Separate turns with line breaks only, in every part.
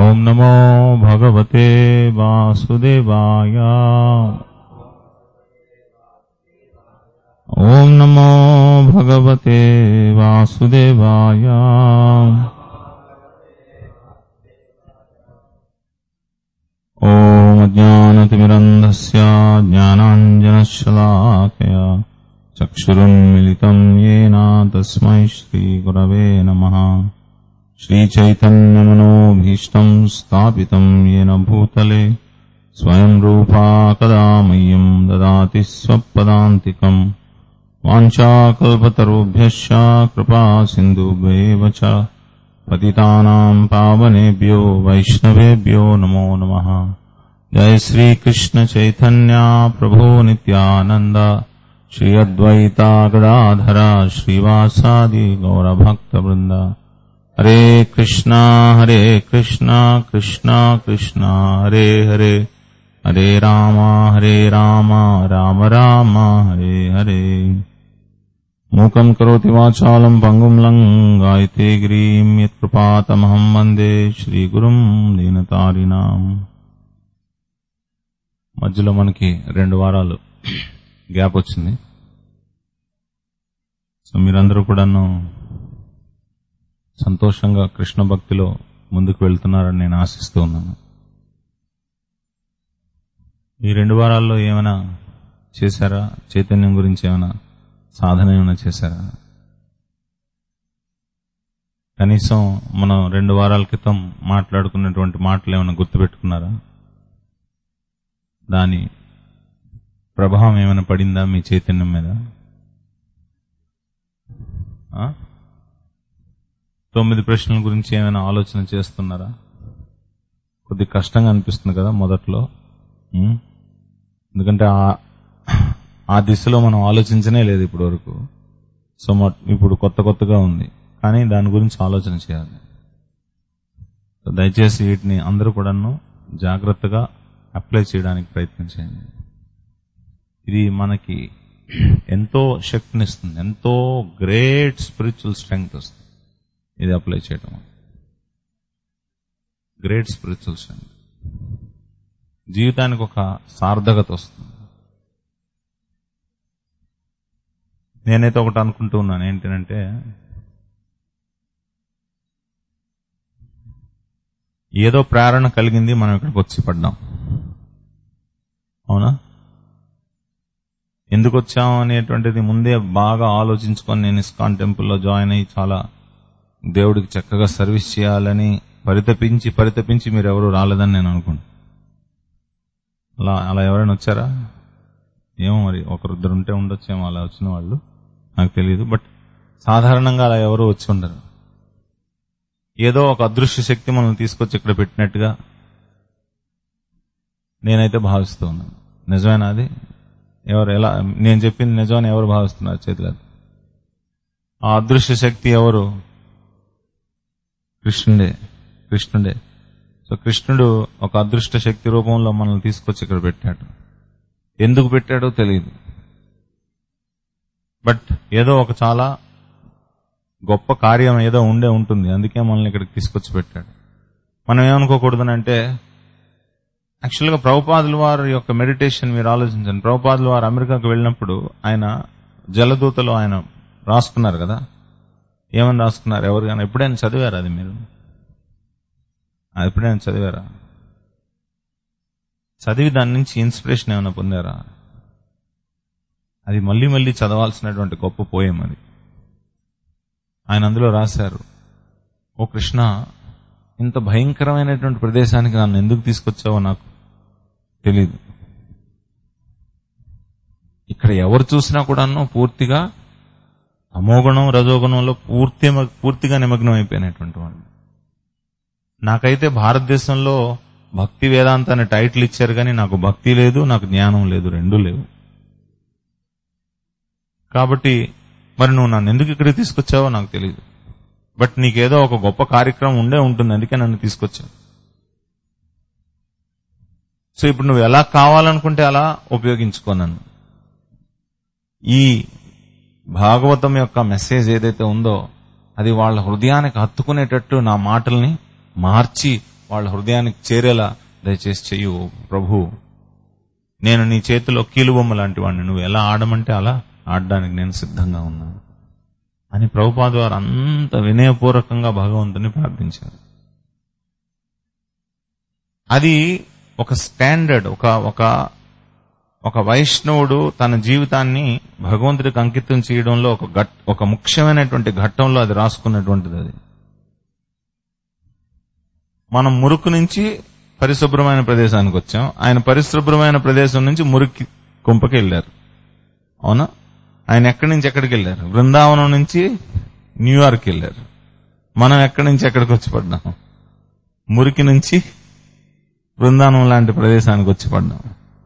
ఓం నమో భగవతే వాసుదేవాయ. ఓం నమో భగవతే వాసుదేవాయ. ఓం అజ్ఞానతిమిరంధస్య జ్ఞానాంజనశలాకయా చక్షురున్మిలితం యేన తస్మై శ్రీగురవే నమః. శ్రీచైతన్యమనోభీష్టం స్థాపితం యేన భూతలే స్వయం రూపా కదా మह्यं దదాతి స్వపదాంతికం. వాంఛాకల్పతరుభ్యశ్చ కృపా సింధుభ్యేవ చ పతితానాం పావనేభ్యో వైష్ణవేభ్యో నమో నమః. జయ శ్రీ కృష్ణ చైతన్య ప్రభో నిత్యానంద శ్రీ అద్వైత గదాధర శ్రీవాసాది గౌరభక్త బృంద. హరే కృష్ణ కృష్ణ కృష్ణ హరే హరే, హరే రామ రామ రామ హరే హరే. మూకం కరోతి వాచాలం పంగుం లంఘయతే గిరిం యత్కృపాతమహం వందే శ్రీగురుం దీనతారిణాం. మధ్యలో మనకి 2 వారాలు గ్యాప్ వచ్చింది. సో మీరందరూ కూడాను సంతోషంగా కృష్ణ భక్తిలో ముందుకు వెళ్తున్నారని నేను ఆశిస్తూ ఉన్నాను. ఈ 2 వారాల్లో ఏమైనా చేశారా? చైతన్యం గురించి ఏమైనా సాధన ఏమైనా చేశారా? కనీసం మనం 2 వారాల క్రితం మాట్లాడుకున్నటువంటి మాటలు ఏమైనా గుర్తుపెట్టుకున్నారా? దాని ప్రభావం ఏమైనా పడిందా మీ చైతన్యం మీద? 9 ప్రశ్నల గురించి ఏమైనా ఆలోచన చేస్తున్నారా? కొద్ది కష్టంగా అనిపిస్తుంది కదా మొదట్లో. ఎందుకంటే ఆ దిశలో మనం ఆలోచించనే లేదు ఇప్పటి వరకు. సో ఇప్పుడు కొత్తగా ఉంది, కానీ దాని గురించి ఆలోచన చేయాలి. దయచేసి వీటిని అందరూ కూడాను జాగ్రత్తగా అప్లై చేయడానికి ప్రయత్నం చేయండి. ఇది మనకి ఎంతో శక్తినిస్తుంది, ఎంతో గ్రేట్ స్పిరిచువల్ స్ట్రెంగ్త్ వస్తుంది ఇది అప్లై చేయడం. గ్రేట్ స్పిరిచువల్ స్ట్రెంగ్త్, జీవితానికి ఒక సార్థకత వస్తుంది. నేనైతే ఒకటి అనుకుంటూ ఉన్నాను, ఏంటంటే ఏదో ప్రేరణ కలిగింది, మనం ఇక్కడికి వచ్చి పడ్డాం. అవునా? ఎందుకు వచ్చాం అనేటువంటిది ముందే బాగా ఆలోచించుకొని నేను ఇస్కాన్ టెంపుల్లో జాయిన్ అయ్యి చాలా దేవుడికి చక్కగా సర్వీస్ చేయాలని పరితపించి మీరు ఎవరు రాలేదని నేను అనుకుంటున్నాను. అలా ఎవరైనా వచ్చారా? ఏమో, మరి ఒకరిద్దరు ఉంటే ఉండొచ్చేమో అలా వచ్చిన వాళ్ళు, నాకు తెలియదు. బట్ సాధారణంగా అలా ఎవరు వచ్చి ఉండరు. ఏదో ఒక అదృశ్య శక్తి మనల్ని తీసుకొచ్చి ఇక్కడ పెట్టినట్టుగా నేనైతే భావిస్తూ ఉన్నాను. నిజమేనా అది? ఎలా నేను చెప్పింది నిజమని ఎవరు భావిస్తున్నారు? చేతులేదు. ఆ అదృశ్య శక్తి ఎవరు? కృష్ణుడే. సో కృష్ణుడు ఒక అదృష్ట శక్తి రూపంలో మనల్ని తీసుకొచ్చి ఇక్కడ పెట్టాడు. ఎందుకు పెట్టాడో తెలియదు, బట్ ఏదో ఒక చాలా గొప్ప కార్యం ఏదో ఉంటుంది, అందుకే మనల్ని ఇక్కడికి తీసుకొచ్చి పెట్టాడు. మనం ఏమనుకోకూడదనంటే, యాక్చువల్గా ప్రభుపాదుల వారి యొక్క మెడిటేషన్ మీరు ఆలోచించండి. ప్రభుపాదుల వారు అమెరికాకు వెళ్ళినప్పుడు ఆయన జలదూతలో ఆయన రాసుకున్నారు కదా. ఏమని రాసుకున్నారు? ఎవరికైనా ఎప్పుడైనా చదివారా అది? మీరు ఎప్పుడైనా చదివారా? చదివి దాని నుంచి ఇన్స్పిరేషన్ ఏమైనా పొందారా? అది మళ్ళీ చదవాల్సినటువంటి గొప్ప పోయం అది. ఆయన అందులో రాశారు, ఓ కృష్ణ, ఇంత భయంకరమైనటువంటి ప్రదేశానికి నన్ను ఎందుకు తీసుకొచ్చావో నాకు తెలీదు. ఇక్కడ ఎవరు చూసినా కూడాను పూర్తిగా తమోగుణం రజోగుణంలో పూర్తిగా నిమగ్నం అయిపోయినటువంటి వాళ్ళు. నాకైతే భారతదేశంలో భక్తి వేదాంత అనే టైటిల్ ఇచ్చారు, కానీ నాకు భక్తి లేదు, నాకు జ్ఞానం లేదు, రెండూ లేవు. కాబట్టి మరి నువ్వు నన్ను ఎందుకు ఇక్కడికి తీసుకొచ్చావో నాకు తెలియదు. బట్ నీకేదో ఒక గొప్ప కార్యక్రమం ఉంటుంది, అందుకే నన్ను తీసుకొచ్చావు. సో ఇప్పుడు నువ్వు ఎలా కావాలనుకుంటే అలా ఉపయోగించుకో నన్ను. ఈ భాగవతం యొక్క మెసేజ్ ఏదైతే ఉందో అది వాళ్ళ హృదయానికి హత్తుకునేటట్టు నా మాటల్ని మార్చి వాళ్ళ హృదయానికి చేరేలా దయచేసి చెయ్యు ప్రభు. నేను నీ చేతిలో కీలుబొమ్మ లాంటి వాడిని, నువ్వు ఎలా ఆడమంటే అలా ఆడడానికి నేను సిద్ధంగా ఉన్నాను అని ప్రభుపాద వారు అంత వినయపూర్వకంగా భగవంతుని ప్రార్థించారు. అది ఒక స్టాండర్డ్. ఒక వైష్ణవుడు తన జీవితాన్ని భగవంతుడికి అంకితం చేయడంలో ఒక ముఖ్యమైనటువంటి ఘట్టంలో అది రాసుకున్నటువంటిది. అది మనం మురుకు నుంచి పరిశుభ్రమైన ప్రదేశానికి వచ్చాం. ఆయన పరిశుభ్రమైన ప్రదేశం నుంచి మురికి కుంపకి వెళ్ళారు. అవునా? ఆయన ఎక్కడి నుంచి ఎక్కడికి వెళ్ళారు? బృందావనం నుంచి న్యూయార్క్ వెళ్ళారు. మనం ఎక్కడి నుంచి ఎక్కడికి వచ్చి పడ్డాం? మురికి నుంచి బృందావనం లాంటి ప్రదేశానికి వచ్చి పడ్డాం.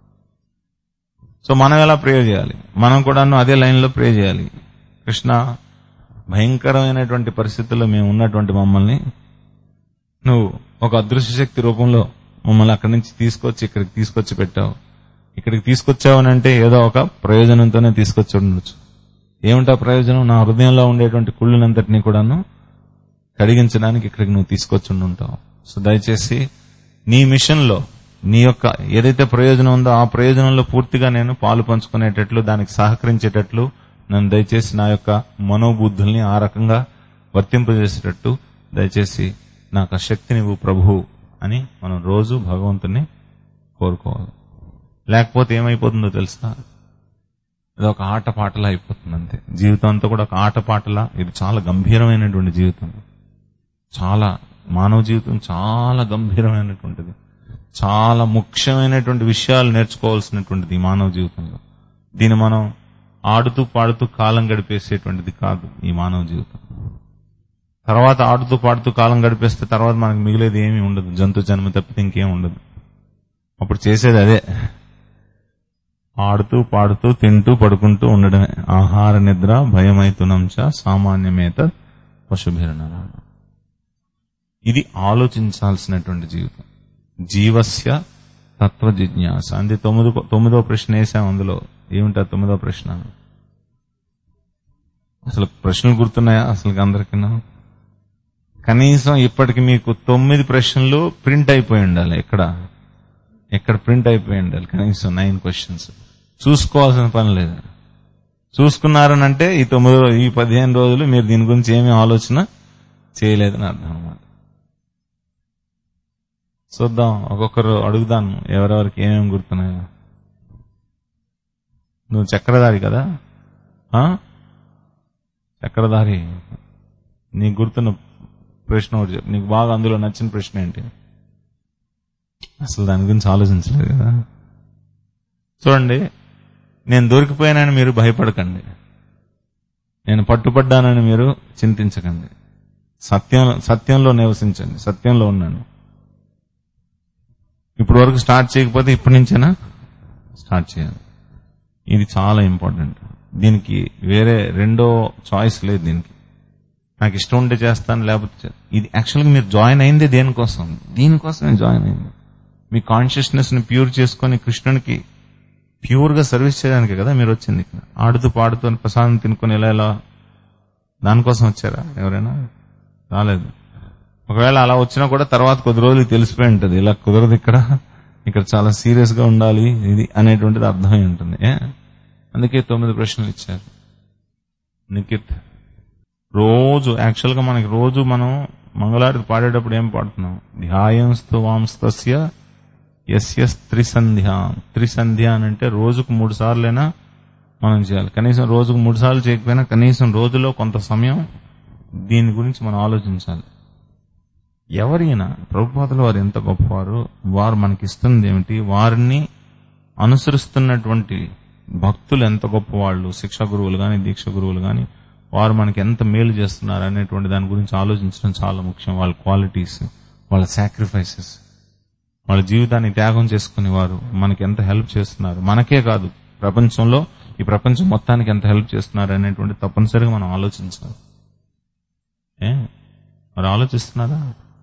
సో మనం ఎలా ప్రే చేయాలి? మనం కూడా అదే లైన్లో ప్రే చేయాలి. కృష్ణ, భయంకరమైనటువంటి పరిస్థితుల్లో మేము ఉన్నటువంటి మమ్మల్ని నువ్వు ఒక అదృశ్య శక్తి రూపంలో మమ్మల్ని అక్కడి నుంచి తీసుకొచ్చి ఇక్కడికి తీసుకొచ్చి పెట్టావు. ఇక్కడికి తీసుకొచ్చావని అంటే ఏదో ఒక ప్రయోజనంతోనే తీసుకొచ్చి ఉండొచ్చు. ఏమిటా ప్రయోజనం? నా హృదయంలో ఉండేటువంటి కుళ్ళునంతటినీ కూడాను కడిగించడానికి ఇక్కడికి నువ్వు తీసుకొచ్చి ఉంటావు. సో దయచేసి నీ మిషన్ లో నీ యొక్క ఏదైతే ప్రయోజనం ఉందో ఆ ప్రయోజనంలో పూర్తిగా నేను పాలు పంచుకునేటట్లు, దానికి సహకరించేటట్లు నన్ను దయచేసి నా యొక్క మనోబుద్ధుల్ని ఆ రకంగా వర్తింపజేసేటట్టు దయచేసి నాకు ఆ శక్తినివ్వు ప్రభు అని మనం రోజు భగవంతుని కోరుకోవాలి. లేకపోతే ఏమైపోతుందో తెలుసా? ఇది ఒక ఆటపాటలా అయిపోతుంది అంతే. జీవితం అంతా కూడా ఒక ఆటపాటలా. ఇది చాలా గంభీరమైనటువంటి జీవితం. చాలా మానవ జీవితం చాలా గంభీరమైనటువంటిది. చాలా ముఖ్యమైనటువంటి విషయాలు నేర్చుకోవాల్సినటువంటిది ఈ మానవ జీవితంలో. దీన్ని మనం ఆడుతూ పాడుతూ కాలం గడిపేసేటువంటిది కాదు ఈ మానవ జీవితం. తర్వాత ఆడుతూ పాడుతూ కాలం గడిపేస్తే తర్వాత మనకు మిగిలేది ఏమీ ఉండదు. జంతు జన్మ తప్పితే ఇంకేం ఉండదు. అప్పుడు చేసేది అదే, ఆడుతూ పాడుతూ తింటూ పడుకుంటూ ఉండడమే. ఆహార నిద్ర భయమైతునంచ సామాన్యమేత పశుభిరణ. ఇది ఆలోచించాల్సినటువంటి జీవితం. జీవస్య తత్వ జిజ్ఞాస. అంది 9వ ప్రశ్న వేసాం. అందులో ఏమిటా 9వ ప్రశ్న? అసలు ప్రశ్నలు గుర్తున్నాయా అసలు అందరికీ? కనీసం ఇప్పటికి మీకు 9 ప్రశ్నలు ప్రింట్ అయిపోయి ఉండాలి. ఎక్కడ ప్రింట్ అయిపోయి ఉండాలి. కనీసం 9 క్వశ్చన్స్ చూసుకోవాల్సిన పని లేదు. చూసుకున్నారనంటే ఈ 15 రోజులు మీరు దీని గురించి ఏమీ ఆలోచన చేయలేదని అర్థం అన్నమాట. చూద్దాం, ఒక్కొక్కరు అడుగుదాను ఎవరెవరికి ఏమేమి గుర్తున్నాయో. నువ్వు చక్రధారి కదా? చక్రధారి, నీకు గుర్తున్న ప్రశ్న ఒకటి చెప్పు. నీకు బాగా అందులో నచ్చిన ప్రశ్న ఏంటి? అసలు దాని గురించి ఆలోచించలేదు కదా. చూడండి, నేను దొరికిపోయానని మీరు భయపడకండి, నేను పట్టుబడ్డానని మీరు చింతించకండి. సత్యంలో నివసించండి, సత్యంలో ఉన్నాను. ఇప్పుడు వరకు స్టార్ట్ చేయకపోతే ఇప్పటి నుంచేనా స్టార్ట్ చేయాలి. ఇది చాలా ఇంపార్టెంట్. దీనికి వేరే రెండో చాయిస్ లేదు. దీనికి నాకు ఇష్టం ఉంటే చేస్తాను, లేకపోతే ఇది యాక్చువల్గా మీరు జాయిన్ అయిందే దేనికోసం? దీనికోసమే జాయిన్ అయింది. మీ కాన్షియస్నెస్ ని ప్యూర్ చేసుకొని కృష్ణునికి ప్యూర్ గా సర్వీస్ చేయడానికి కదా మీరు వచ్చింది. ఇక్కడ ఆడుతూ పాడుతూ ప్రసాదం తినుకొని ఎలా దానికోసం వచ్చారా? ఎవరైనా రాలేదు. ఒకవేళ అలా వచ్చినా కూడా తర్వాత కొద్ది రోజులు తెలిసిపోయి ఉంటుంది, ఇలా కుదరదు, ఇక్కడ చాలా సీరియస్ గా ఉండాలి ఇది అనేటువంటిది అర్థమై ఉంటుంది. అందుకే 9 ప్రశ్నలు ఇచ్చారు. నిఖిత్, రోజు యాక్చువల్ గా మనకి రోజు మనం మంగళారతి పాడేటప్పుడు ఏం పాడుతున్నాం? ధ్యాయంస్తు వాంస్తస్య యస్య త్రిసంధ్య అని అంటే రోజుకు 3 సార్లైనా మనం చేయాలి. కనీసం రోజుకు 3 సార్లు చేయకపోయినా కనీసం రోజులో కొంత సమయం దీని గురించి మనం ఆలోచించాలి. ఎవరైనా ప్రభుపాదులు వారు ఎంత గొప్పవారు, వారు మనకిస్తుంది ఏమిటి, వారిని అనుసరిస్తున్నటువంటి భక్తులు ఎంత గొప్పవాళ్ళు, శిక్షా గురువులు గాని దీక్ష గురువులు గాని, వారు మనకి ఎంత మేలు చేస్తున్నారు అనేటువంటి దాని గురించి ఆలోచించడం చాలా ముఖ్యం. వాళ్ళ క్వాలిటీస్, వాళ్ళ సాక్రిఫైసెస్, వాళ్ళ జీవితాన్ని త్యాగం చేసుకుని వారు మనకి ఎంత హెల్ప్ చేస్తున్నారు, మనకే కాదు ప్రపంచంలో ఈ ప్రపంచం మొత్తానికి ఎంత హెల్ప్ చేస్తున్నారు అనేటువంటి తప్పనిసరిగా మనం ఆలోచించాలి. మరి ఆలోచిస్తున్నారా?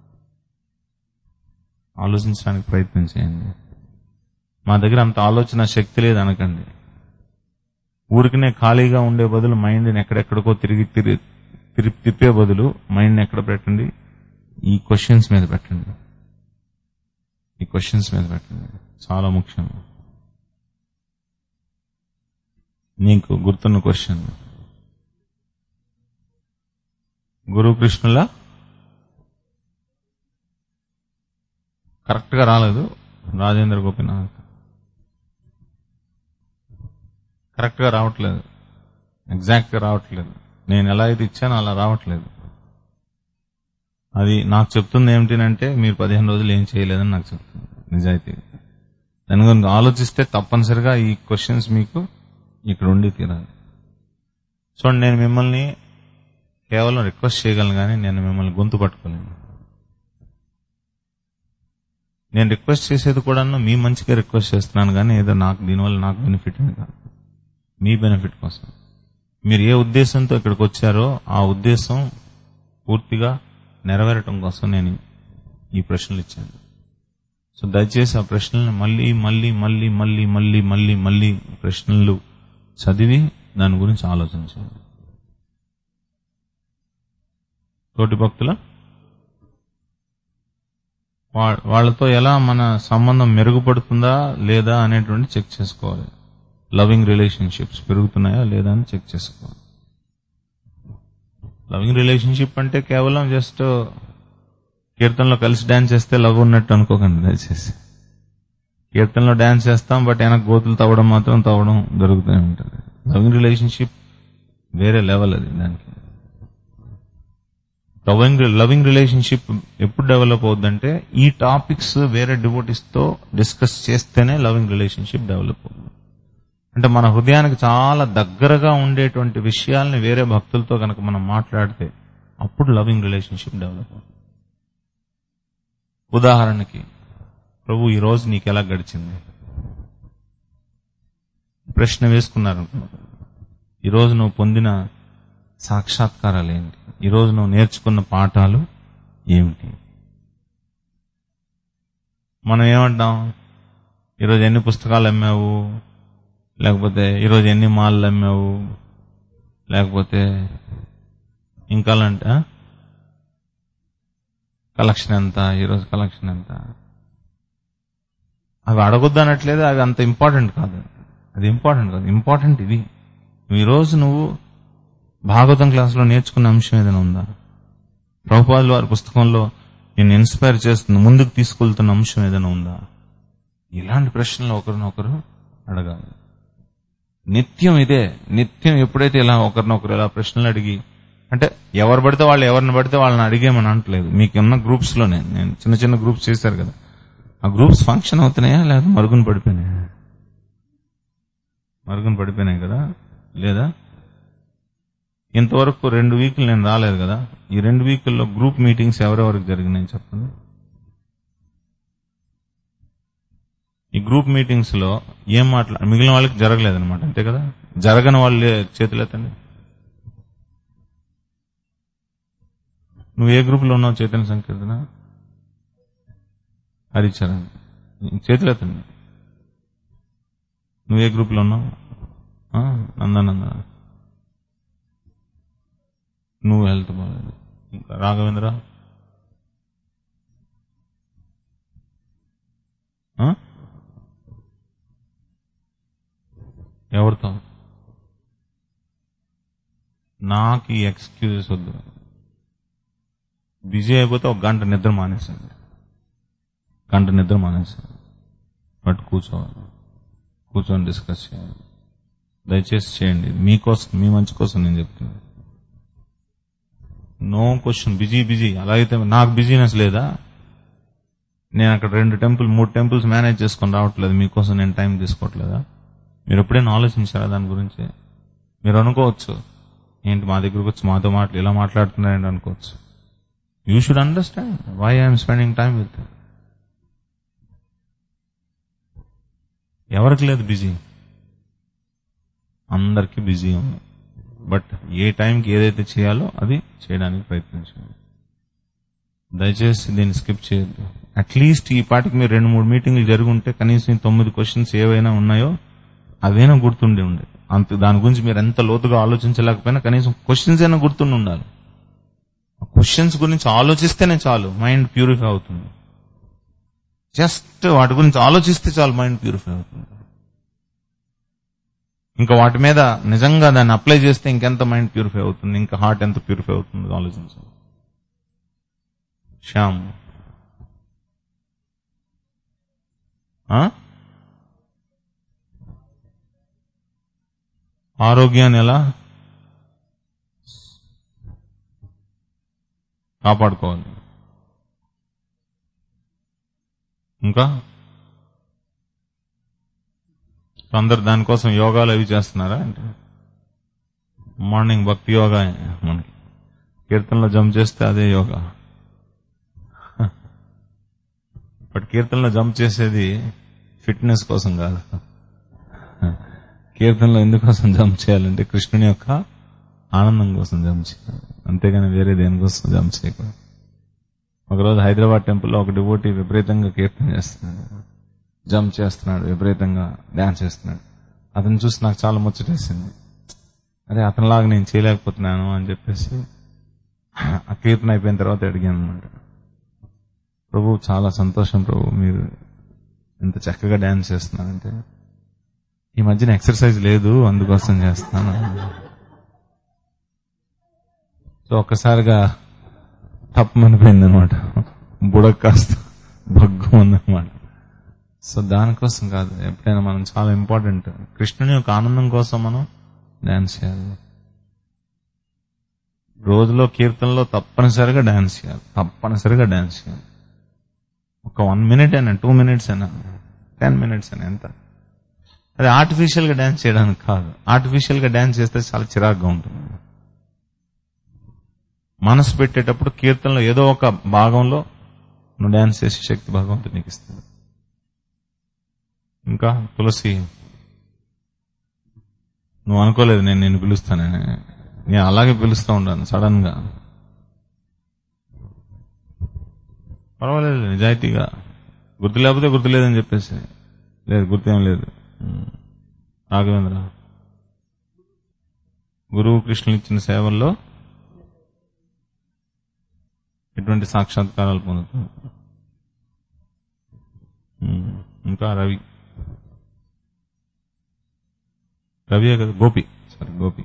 ఆలోచించడానికి ప్రయత్నం చేయండి. మా దగ్గర అంత ఆలోచన శక్తి లేదు అనకండి. ఊరికనే ఖాళీగా ఉండే బదులు మైండ్ని ఎక్కడెక్కడికో తిప్పే బదులు మైండ్ని ఎక్కడ పెట్టండి? ఈ క్వశ్చన్స్ మీద పెట్టండి. క్వశ్చన్స్ మీద పెట్టండి, చాలా ముఖ్యం. నీకు గుర్తున్న క్వశ్చన్, గురుకృష్ణుల కరెక్ట్ గా రాలేదు, రాజేంద్ర గోపినాథ్ కరెక్ట్ గా రావట్లేదు, ఎగ్జాక్ట్ గా రావట్లేదు. నేను ఎలా అయితే ఇచ్చానో అలా రావట్లేదు. అది నాకు చెప్తుంది ఏమిటంటే మీరు 15 రోజులు ఏం చేయలేదని నాకు చెప్తుంది నిజాయితీ. దాని గురించి ఆలోచిస్తే తప్పనిసరిగా ఈ క్వశ్చన్స్ మీకు ఇక్కడ ఉండి తీరాలి. చూడండి, నేను మిమ్మల్ని కేవలం రిక్వెస్ట్ చేయగలను, కానీ నేను మిమ్మల్ని గొంతు పట్టుకోలేను. నేను రిక్వెస్ట్ చేసేది కూడా మీ మంచిగా రిక్వెస్ట్ చేస్తున్నాను, కానీ ఏదో నాకు దీనివల్ల నాకు బెనిఫిట్ అని కాదు, మీ బెనిఫిట్ కోసం. మీరు ఏ ఉద్దేశంతో ఇక్కడికి వచ్చారో ఆ ఉద్దేశం పూర్తిగా నెరవేరటం కోసం నేను ఈ ప్రశ్నలు ఇచ్చాను. సో దయచేసి ఆ ప్రశ్నలను మళ్ళీ మళ్ళీ మళ్ళీ మళ్ళీ మళ్ళీ మళ్ళీ మళ్ళీ ప్రశ్నలు చదివి దాని గురించి ఆలోచించండి. తోటి భక్తుల వాళ్ళతో ఎలా మన సంబంధం మెరుగుపడుతుందా లేదా అనేటువంటి చెక్ చేసుకోవాలి. లవింగ్ రిలేషన్షిప్స్ పెరుగుతున్నాయా లేదా అని చెక్ చేసుకోవాలి. లవింగ్ రిలేషన్షిప్ అంటే కేవలం జస్ట్ కీర్తనలో కలిసి డాన్స్ చేస్తే లవ్ ఉన్నట్టు అనుకోకండి దయచేసి. కీర్తనలో డాన్స్ చేస్తాం, బట్ వెనక గోతులు తవ్వడం మాత్రం జరుగుతూనే ఉంటుంది. లవింగ్ రిలేషన్షిప్ వేరే లెవెల్ అది. దానికి లవింగ్ రిలేషన్షిప్ ఎప్పుడు డెవలప్ అవుతుందంటే ఈ టాపిక్స్ వేరే డివోటీస్ తో డిస్కస్ చేస్తేనే లవింగ్ రిలేషన్షిప్ డెవలప్ అవుతుంది. అంటే మన హృదయానికి చాలా దగ్గరగా ఉండేటువంటి విషయాల్ని వేరే భక్తులతో కనుక మనం మాట్లాడితే అప్పుడు లవింగ్ రిలేషన్షిప్ డెవలప్ అవుతుంది. ఉదాహరణకి, ప్రభు ఈ రోజు నీకు ఎలా గడిచింది ప్రశ్న వేసుకున్నారు. ఈరోజు నువ్వు పొందిన సాక్షాత్కారాలు ఏంటి, ఈరోజు నువ్వు నేర్చుకున్న పాఠాలు ఏమిటి. మనం ఏమంటాం, ఈరోజు ఎన్ని పుస్తకాలు అమ్మావు, లేకపోతే ఈరోజు ఎన్ని మాలలు అమ్మావు, లేకపోతే ఇంకా కలెక్షన్ ఎంత, ఈరోజు కలెక్షన్ ఎంత. అవి అడగొద్దు అనట్లేదు, అవి అంత ఇంపార్టెంట్ కాదు. అది ఇంపార్టెంట్ కాదు, ఇంపార్టెంట్ ఇది. ఈరోజు నువ్వు భాగవతం క్లాసులో నేర్చుకున్న అంశం ఏదైనా ఉందా, ప్రభుపాదుల వారి పుస్తకంలో నేను ఇన్స్పైర్ చేస్తున్న ముందుకు తీసుకెళ్తున్న అంశం ఏదైనా ఉందా. ఇలాంటి ప్రశ్నలు ఒకరినొకరు అడగాలి. నిత్యం ఇదే, నిత్యం ఎప్పుడైతే ఇలా ఒకరినొకరు ఇలా ప్రశ్నలు అడిగి, అంటే ఎవరు పడితే వాళ్ళు ఎవరిని పడితే వాళ్ళని అడిగేమని అనట్లేదు. మీకున్న గ్రూప్స్ లో నేను చిన్న చిన్న గ్రూప్స్ చేశారు కదా, ఆ గ్రూప్స్ ఫంక్షన్ అవుతున్నాయా లేదా మరుగున పడిపోయినాయా? మరుగున పడిపోయినాయి కదా. లేదా ఇంతవరకు 2 వీకులు నేను రాలేదు కదా, ఈ 2 వీకుల్లో గ్రూప్ మీటింగ్స్ ఎవరెవరికి జరిగినాయి చెప్పండి. ఈ గ్రూప్ మీటింగ్స్ లో ఏం మిగిలిన వాళ్ళకి జరగలేదన్నమాట, అంతే కదా. జరగని వాళ్ళు చేతులెత్తండి. నువ్వు ఏ గ్రూప్ లో ఉన్నావు? చైతన్య సంకీర్తన, హరిచరణ్, చేతులెత్తండి. నువ్వు ఏ గ్రూప్ లో ఉన్నావు? నందానంద, నువ్వు హెల్త్ బాగాలేదు. ఇంకా రాఘవేంద్ర, ఎవరితో? నాకు ఈ ఎక్స్క్యూజెస్ వద్దు. బిజీ అయిపోతే 1 గంట నిద్ర మానేసాను, బట్ కూర్చొని డిస్కస్ చేయాలి. దయచేసి చేయండి, మీకోసం, మీ మంచి కోసం నేను చెప్తున్నాను. No question busy. అలాగైతే నాకు బిజీనెస్ లేదా? నేను అక్కడ 2 టెంపుల్ 3 టెంపుల్స్ మేనేజ్ చేసుకొని రావట్లేదు, మీకోసం నేను టైం తీసుకోవట్లేదా? మీరు ఎప్పుడైనా ఆలోచించారా దాని గురించి? మీరు అనుకోవచ్చు, ఏంటి మా దగ్గరకు వచ్చి మాతో ఇలా మాట్లాడుతున్నారండి అనుకోవచ్చు. You should understand why I'm spending time with. ఎవరికి లేదు బిజీ? అందరికీ బిజీ ఉంది. బట్ ఏ టైంకి ఏదైతే చేయాలో అది చేయడానికి ప్రయత్నించండి. దయచేసి దీన్ని స్కిప్ చేయొద్దు. అట్లీస్ట్ ఈ పాటికి మీరు 2-3 మీటింగ్లు జరుగుంటే కనీసం 9 క్వశ్చన్స్ ఏవైనా ఉన్నాయో అవైనా గుర్తుండి ఉండే. అంత దాని గురించి మీరు ఎంత లోతుగా ఆలోచించలేకపోయినా కనీసం క్వశ్చన్స్ అయినా గుర్తుండి ఉండాలి. క్వశ్చన్స్ గురించి ఆలోచిస్తేనే చాలు, మైండ్ ప్యూరిఫై అవుతుంది. జస్ట్ వాటి గురించి ఆలోచిస్తే చాలు మైండ్ ప్యూరిఫై అవుతుంది. ఇంకా వాటి మీద నిజంగా దాన్ని అప్లై చేస్తే ఇంకెంత మైండ్ ప్యూరిఫై అవుతుంది, ఇంకా హార్ట్ ఎంత ప్యూరిఫై అవుతుంది ఆలోచించాలి. శ్యామ్ ఆరోగ్యాన్ని ఎలా కాపాడుకోవాలి? ఇంకా అందరు దానికోసం యోగాలు అవి చేస్తున్నారా అంటే? మార్నింగ్ భక్తి యోగా మనకి కీర్తనలో జంప్ చేస్తే అదే యోగా. బట్ కీర్తనలో జంప్ చేసేది ఫిట్నెస్ కోసం కాదు. కీర్తనలో ఎందుకోసం జంప్ చేయాలంటే కృష్ణుని యొక్క ఆనందం కోసం జంప్ చేయాలి, అంతేగాని వేరే దేనికోసం జంప్ చేయకూడదు. ఒకరోజు హైదరాబాద్ టెంపుల్లో ఒక డివోటీ విపరీతంగా కీర్తన చేస్తున్నాడు, జంప్ చేస్తున్నాడు, విపరీతంగా డాన్స్ చేస్తున్నాడు. అతను చూసి నాకు చాలా ముచ్చటేసింది. అదే అతనిలాగా నేను చేయలేకపోతున్నాను అని చెప్పేసి ఆ కీర్తన అయిపోయిన తర్వాత అడిగాను అనమాట, ప్రభు చాలా సంతోషం ప్రభు, మీరు ఇంత చక్కగా డాన్స్ చేస్తున్నారంటే, ఈ మధ్యన ఎక్సర్సైజ్ లేదు అందుకోసం చేస్తున్నాను. సో ఒక్కసారిగా తప్పమనిపోయింది అనమాట, బుడక కాస్త భగ్గు ఉందన్నమాట. సో దానికోసం కాదు, ఎప్పుడైనా మనం చాలా ఇంపార్టెంట్, కృష్ణుని యొక్క ఆనందం కోసం మనం డాన్స్ చేయాలి. రోజులో కీర్తనలో తప్పనిసరిగా డాన్స్ చేయాలి, తప్పనిసరిగా డాన్స్ చేయాలి. ఒక 1 minute అయినా, 2 minutes అయినా, 10 minutes అయినా, ఎంత. అది ఆర్టిఫిషియల్ గా డాన్స్ చేయడానికి కాదు. ఆర్టిఫిషియల్ గా డాన్స్ చేస్తే చాలా చిరాగ్గా ఉంటుంది. మనసు పెట్టేటప్పుడు కీర్తనలో ఏదో ఒక భాగంలో నువ్వు డాన్స్ చేసే శక్తి భగవంతుడు నీకు ఇస్తుంది. ఇంకా తులసి, నువ్వు అనుకోలేదు నేను నిన్ను పిలుస్తానని, నేను అలాగే పిలుస్తూ ఉంటాను సడన్ గా. పర్వాలేదు, నిజాయితీగా, గుర్తు లేకపోతే గుర్తు లేదని చెప్పేసి, లేదు గుర్తేం లేదు. రాఘవేంద్ర, గురువు కృష్ణులు ఇచ్చిన సేవల్లో ఎటువంటి సాక్షాత్కారాలు పొందుతాం. ఇంకా రవియే కదా, గోపి.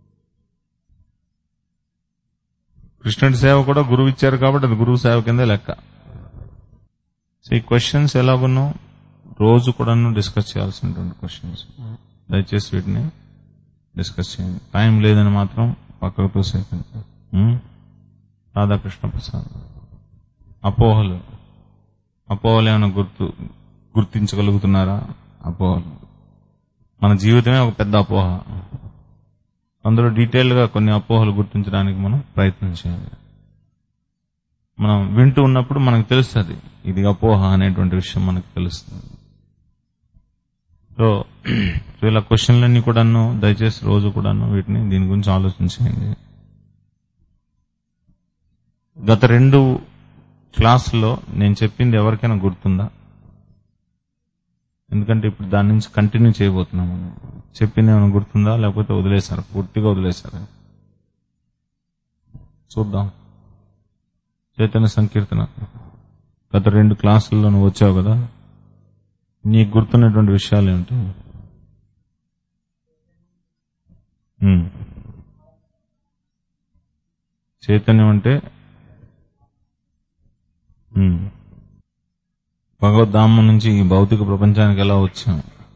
కృష్ణుడి సేవ కూడా గురువు ఇచ్చారు కాబట్టి అది గురువు సేవ కింద లెక్క. సో ఈ క్వశ్చన్స్ ఎలాగున్నాం రోజు కూడా డిస్కస్ చేయాల్సినటువంటి క్వశ్చన్స్. దయచేసి వీటిని డిస్కస్ చేయండి. టైం లేదని మాత్రం పక్కకు తోసేయండి. రాధాకృష్ణ ప్రసాద్, అపోహలు ఏమైనా గుర్తించగలుగుతున్నారా? అపోహలు మన జీవితమే ఒక పెద్ద అపోహ. అందులో డీటెయిల్ గా కొన్ని అపోహలు గుర్తించడానికి మనం ప్రయత్నం చేయాలి. మనం వింటూ ఉన్నప్పుడు మనకు తెలుస్తుంది ఇది అపోహ అనేటువంటి విషయం మనకు తెలుస్తుంది. సో ఇలా క్వశ్చన్లన్నీ కూడాను దయచేసి రోజు కూడాను వీటిని దీని గురించి ఆలోచించండి. గత 2 క్లాసుల్లో నేను చెప్పింది ఎవరికైనా గుర్తుందా? ఎందుకంటే ఇప్పుడు దాని నుంచి కంటిన్యూ చేయబోతున్నాము. చెప్పింది ఏమైనా గుర్తుందా, లేకపోతే వదిలేశారు, పూర్తిగా వదిలేశారు? చూద్దాం. చైతన్య సంకీర్తన గత 2 క్లాసుల్లో నువ్వు వచ్చావు కదా, నీకు గుర్తున్నటువంటి విషయాలు ఏమిటి? చైతన్యం అంటే భగవద్ధామం నుంచి ఈ భౌతిక ప్రపంచానికి ఎలా వచ్చాం,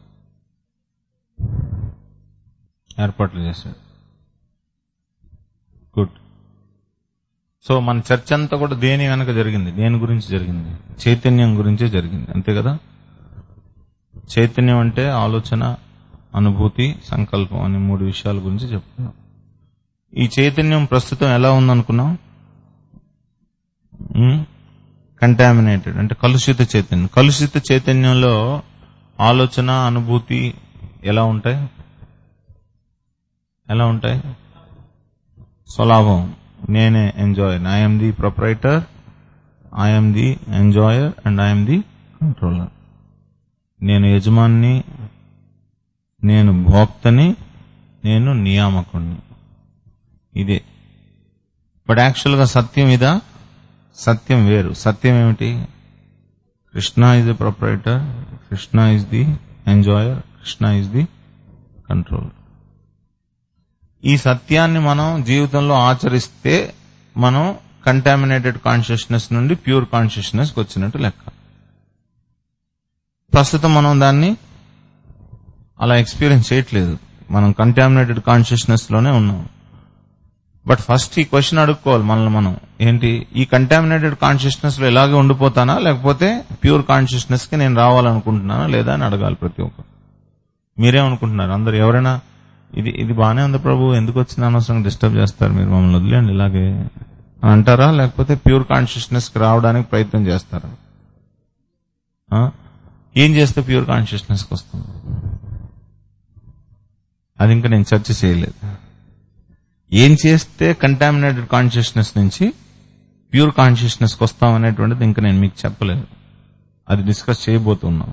ఏర్పాట్లు చేశాడు. గుడ్. సో మన చర్చ అంతా కూడా దేని వెనక జరిగింది? దేని గురించి జరిగింది? చైతన్యం గురించే జరిగింది, అంతే కదా. చైతన్యం అంటే ఆలోచన, అనుభూతి, సంకల్పం అనే 3 విషయాల గురించి చెప్తున్నాం. ఈ చైతన్యం ప్రస్తుతం ఎలా ఉందనుకున్నాం? కంటామినేటెడ్ అంటే కలుషిత చైతన్యం. కలుషిత చైతన్యంలో ఆలోచన, అనుభూతి ఎలా ఉంటాయి? స్వలాభం. నేనే enjoyer, I'm the proprietor, I'm the enjoyer and I'm the controller. నేను యజమాని, నేను భోక్తని, నేను నియామకుణ్ణి. ఇదే. బట్ యాక్చువల్ గా సత్యం ఇదా? సత్యం వేరు. సత్యం ఏమిటి? Krishna is the proprietor, Krishna is the enjoyer, Krishna is the controller. ఈ సత్యాన్ని మనం జీవితంలో ఆచరిస్తే మనం కంటామినేటెడ్ కాన్షియస్నెస్ నుండి ప్యూర్ కాన్షియస్నెస్ కి వచ్చినట్టు లెక్క. ప్రస్తుతం మనం దాన్ని అలా ఎక్స్పీరియన్స్ చేయట్లేదు, మనం కంటామినేటెడ్ కాన్షియస్నెస్ లోనే ఉన్నాం. బట్ ఫస్ట్ ఈ క్వశ్చన్ అడుక్కోవాలి మనల్ని మనం, ఏంటి ఈ కంటామినేటెడ్ కాన్షియస్నెస్ లో ఇలాగే ఉండిపోతానా, లేకపోతే ప్యూర్ కాన్షియస్నెస్ కి నేను రావాలనుకుంటున్నానా లేదా అని అడగాలి ప్రతి ఒక్కరు. మీరేమనుకుంటున్నారు అందరు? ఎవరైనా ఇది బానే ఉంది ప్రభు, ఎందుకు వచ్చింది అనవసరంగా డిస్టర్బ్ చేస్తారు, మీరు మమ్మల్ని వదిలేండి ఇలాగే అని అంటారా, లేకపోతే ప్యూర్ కాన్షియస్నెస్ కి రావడానికి ప్రయత్నం చేస్తారా? ఏం చేస్తే ప్యూర్ కాన్షియస్నెస్ కి వస్తుంది? అది ఇంకా నేను చర్చ చేయలేదు. ఏం చేస్తే కంటామినేటెడ్ కాన్షియస్నెస్ నుంచి ప్యూర్ కాన్షియస్నెస్ కి వస్తాం అనేటువంటిది ఇంకా నేను మీకు చెప్పలేదు, అది డిస్కస్ చేయబోతున్నాం.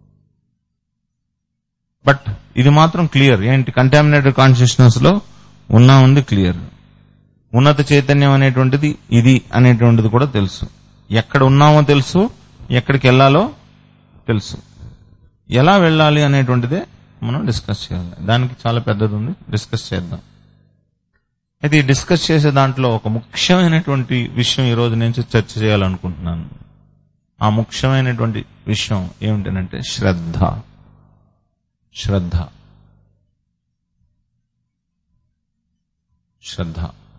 బట్ ఇది మాత్రం క్లియర్, ఏంటి కంటామినేటెడ్ కాన్షియస్నెస్ లో ఉంది క్లియర్. ఉన్నత చైతన్యం అనేటువంటిది ఇది అనేటువంటిది కూడా తెలుసు. ఎక్కడ ఉన్నామో తెలుసు, ఎక్కడికి వెళ్లాలో తెలుసు. ఎలా వెళ్ళాలి అనేటువంటిదే మనం డిస్కస్ చేయాలి. దానికి చాలా పెద్దది ఉంది, డిస్కస్ చేద్దాం. అయితే ఈ డిస్కస్ చేసే దాంట్లో ఒక ముఖ్యమైనటువంటి విషయం ఈ రోజు నుంచి చర్చ చేయాలనుకుంటున్నాను. ఆ ముఖ్యమైనటువంటి విషయం ఏమిటంటే శ్రద్ధ. శ్రద్ధ శ్రద్ధ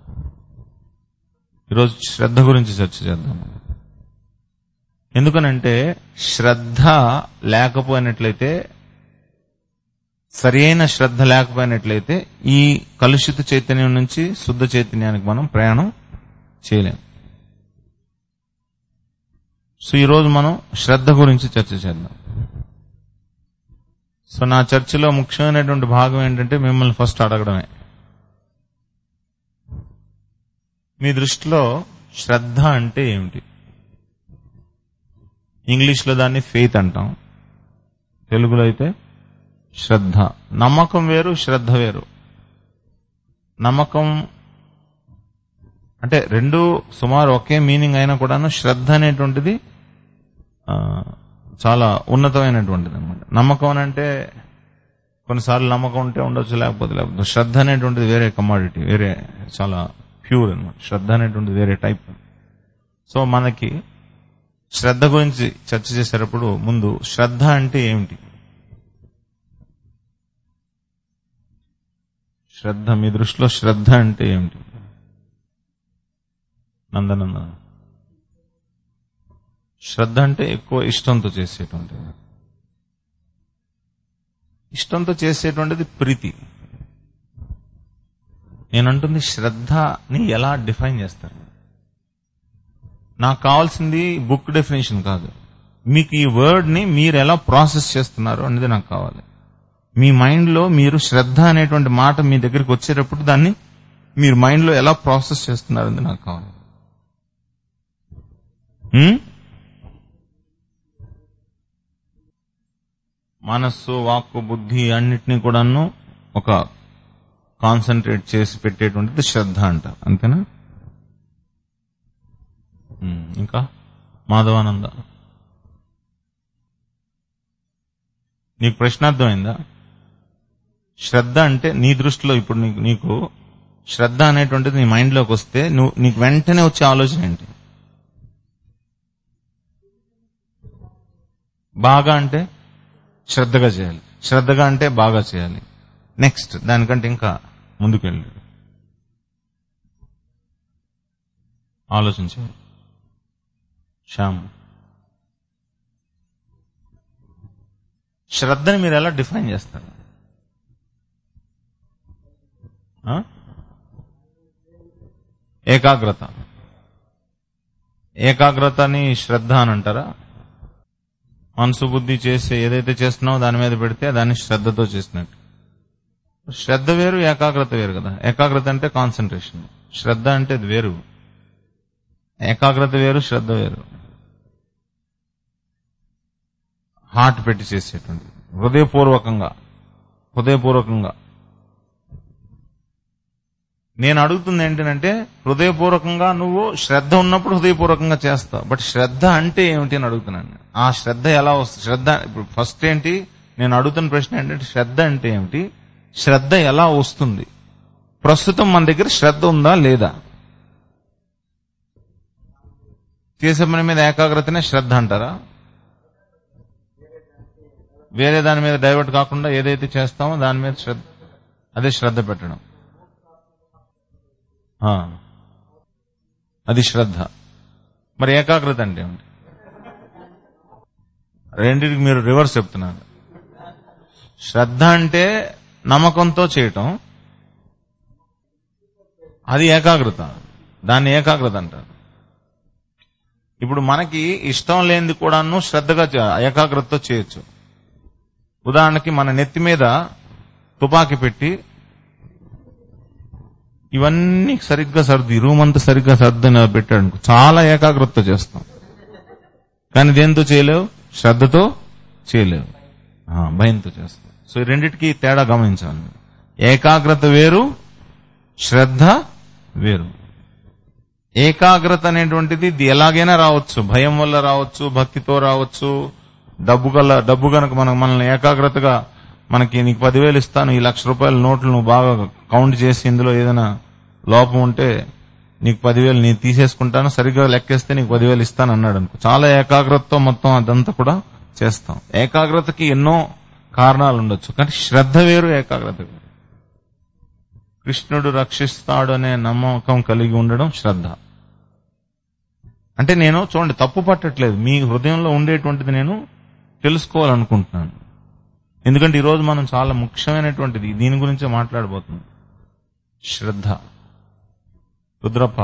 ఈరోజు శ్రద్ధ గురించి చర్చ చేద్దాం. ఎందుకనంటే శ్రద్ధ లేకపోయినట్లయితే, సరైన శ్రద్ధ లేకపోయినట్లయితే ఈ కలుషిత చైతన్యం నుంచి శుద్ధ చైతన్యానికి మనం ప్రయాణం చేయలేం. సో ఈరోజు మనం శ్రద్ధ గురించి చర్చ చేద్దాం. సో నా చర్చలో ముఖ్యమైనటువంటి భాగం ఏంటంటే మిమ్మల్ని ఫస్ట్ అడగడమే, మీ దృష్టిలో శ్రద్ధ అంటే ఏమిటి? ఇంగ్లీష్లో దాన్ని ఫెయిత్ అంటాం, తెలుగులో అయితే శ్రద్ధ. నమ్మకం వేరు, శ్రద్ధ వేరు. నమ్మకం అంటే రెండు సుమారు ఒకే మీనింగ్ అయినా కూడాను శ్రద్ధ అనేటువంటిది చాలా ఉన్నతమైనటువంటిది అనమాట. నమ్మకం అంటే కొన్నిసార్లు నమ్మకం ఉంటే ఉండొచ్చు, లేకపోతే లేకపోతే. శ్రద్ధ అనేటువంటిది వేరే కమాడిటీ, వేరే చాలా ప్యూర్ అనమాట. శ్రద్ధ అనేటువంటిది వేరే టైప్. సో మనకి శ్రద్ధ గురించి చర్చ చేసేటప్పుడు ముందు శ్రద్ధ అంటే ఏమిటి? శ్రద్ధ, మీ దృష్టిలో శ్రద్ధ అంటే ఏమిటి? నందనంద. శ్రద్ధ అంటే ఎక్కువ ఇష్టంతో చేసేటువంటిది. ఇష్టంతో చేసేటువంటిది ప్రీతి. నేనంటుంది శ్రద్ధని ఎలా డిఫైన్ చేస్తారు? నాకు కావాల్సింది బుక్ డెఫినేషన్ కాదు, మీకు ఈ వర్డ్ ని మీరు ఎలా ప్రాసెస్ చేస్తున్నారు అనేది నాకు కావాలి. మీ మైండ్ లో మీరు శ్రద్ధ అనేటువంటి మాట మీ దగ్గరికి వచ్చేటప్పుడు దాన్ని మీరు మైండ్ లో ఎలా ప్రాసెస్ చేస్తున్నారు అనేది నాకు కావాలి. మనస్సు, వాక్కు, బుద్ధి అన్నిటినీ కూడాను ఒక కాన్సన్ట్రేట్ చేసి పెట్టేటువంటిది శ్రద్ధ అంటారు, అంతేనా? ఇంకా మాధవానంద, నీకు ప్రశ్న అర్థమైందా? శ్రద్ధ అంటే నీ దృష్టిలో ఇప్పుడు నీకు శ్రద్ధ అనేటువంటిది నీ మైండ్ లోకి వస్తే నీకు వెంటనే వచ్చే ఆలోచన ఏంటి? బాగా అంటే శ్రద్ధగా చేయాలి, శ్రద్ధగా అంటే బాగా చేయాలి, నెక్స్ట్ దానికంటే ఇంకా ముందుకెళ్ళి ఆలోచించాలి. శ్యామ్, శ్రద్ధని మీరు ఎలా డిఫైన్ చేస్తారు? ఏకాగ్రత. ఏకాగ్రతని శ్రద్ధ అని అంటారా? మనసు బుద్ధి చేసే ఏదైతే చేస్తున్నావో దాని మీద పెడితే దాన్ని శ్రద్ధతో చేసినట్టు. శ్రద్ధ వేరు, ఏకాగ్రత వేరు కదా. ఏకాగ్రత అంటే కాన్సన్ట్రేషన్, శ్రద్ధ అంటే అది వేరు. ఏకాగ్రత వేరు, శ్రద్ధ వేరు. హార్ట్ పెట్టి చేసేటువంటి, హృదయపూర్వకంగా నేను అడుగుతుంది ఏంటంటే, హృదయపూర్వకంగా నువ్వు శ్రద్ధ ఉన్నప్పుడు హృదయపూర్వకంగా చేస్తావు. బట్ శ్రద్ధ అంటే ఏమిటి అని అడుగుతున్నాను. ఆ శ్రద్ధ ఎలా వస్తుంది? శ్రద్ధ ఇప్పుడు ఫస్ట్ ఏంటి, నేను అడుగుతున్న ప్రశ్న ఏంటంటే శ్రద్ధ అంటే ఏమిటి, శ్రద్ధ ఎలా వస్తుంది? ప్రస్తుతం మన దగ్గర శ్రద్ధ ఉందా లేదా? చేసే పని మీద ఏకాగ్రతనే శ్రద్ధ అంటారా? వేరే దాని మీద డైవర్ట్ కాకుండా ఏదైతే చేస్తామో దాని మీద శ్రద్ధ, అదే శ్రద్ధ పెట్టడం. అది శ్రద్ధ. మరి ఏకాగ్రత అంటే ఏమిటి? రెండింటికి మీరు రివర్స్ చెప్తున్నారు. శ్రద్ధ అంటే నమ్మకంతో చేయటం, అది ఏకాగ్రత. దాన్ని ఏకాగ్రత అంటారు. ఇప్పుడు మనకి ఇష్టం లేనిది కూడాను శ్రద్ధగా ఏకాగ్రతతో చేయొచ్చు. ఉదాహరణకి మన నెత్తి మీద తుపాకీ పెట్టి ఇవన్నీ సరిగ్గా సర్ది, రూమ్ అంతా సరిగ్గా సర్దని పెట్టాడు, చాలా ఏకాగ్రతతో చేస్తాం. కానీ దేంతో చేయలేవు? శ్రద్ధతో చేయలేవు, భయంతో చేస్తాం. సో ఈ రెండిటికి తేడా గమనించాలి. ఏకాగ్రత వేరు, శ్రద్ధ వేరు. ఏకాగ్రత అనేటువంటిది ఇది ఎలాగైనా రావచ్చు. భయం వల్ల రావచ్చు, భక్తితో రావచ్చు, డబ్బు గనక మనల్ని ఏకాగ్రతగా మనకి నీకు 10,000 ఇస్తాను, ఈ ₹1,00,000 నోట్లు నువ్వు బాగా కౌంట్ చేసి ఇందులో ఏదైనా లోపం ఉంటే నీకు 10,000 నేను తీసేసుకుంటాను, సరిగ్గా లెక్కేస్తే నీకు 10,000 ఇస్తాను అన్నాడు అనుకో. చాలా ఏకాగ్రతతో మొత్తం అదంతా కూడా చేస్తాం. ఏకాగ్రతకి ఎన్నో కారణాలు ఉండొచ్చు, కానీ శ్రద్ధ వేరు, ఏకాగ్రత వేరు. కృష్ణుడు రక్షిస్తాడు అనే నమ్మకం కలిగి ఉండడం శ్రద్ధ. అంటే నేను చూడండి, తప్పు పట్టట్లేదు, మీ హృదయంలో ఉండేటువంటిది నేను తెలుసుకోవాలనుకుంటున్నాను. ఎందుకంటే ఈరోజు మనం చాలా ముఖ్యమైనటువంటిది దీని గురించే మాట్లాడబోతున్నాం. శ్రద్ధ. రుద్రప్ప,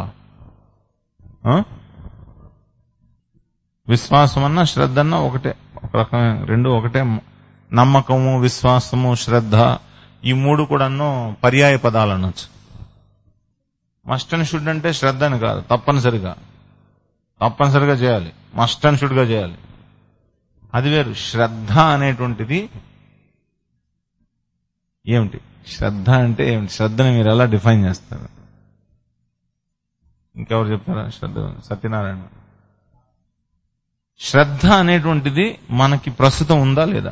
విశ్వాసం అన్నా శ్రద్ధ అన్నా ఒకటే, ఒక రకమైన రెండు ఒకటే. నమ్మకము, విశ్వాసము, శ్రద్ధ, ఈ మూడు కూడాను పర్యాయ పదాలు అనొచ్చు. మస్ట్ అండ్ షుడ్ అంటే శ్రద్ధ అని కాదు, తప్పనిసరిగా చేయాలి, మస్ట్ అండ్ షుడ్ గా చేయాలి, అది వేరు. శ్రద్ధ అనేటువంటిది ఏమిటి? శ్రద్ధ అంటే ఏమిటి? శ్రద్ధని మీరు ఎలా డిఫైన్ చేస్తారు? ఇంకెవరు చెప్తారా? శ్రద్ధ సత్యనారాయణ. శ్రద్ధ అనేటువంటిది మనకి ప్రస్తుతం ఉందా లేదా?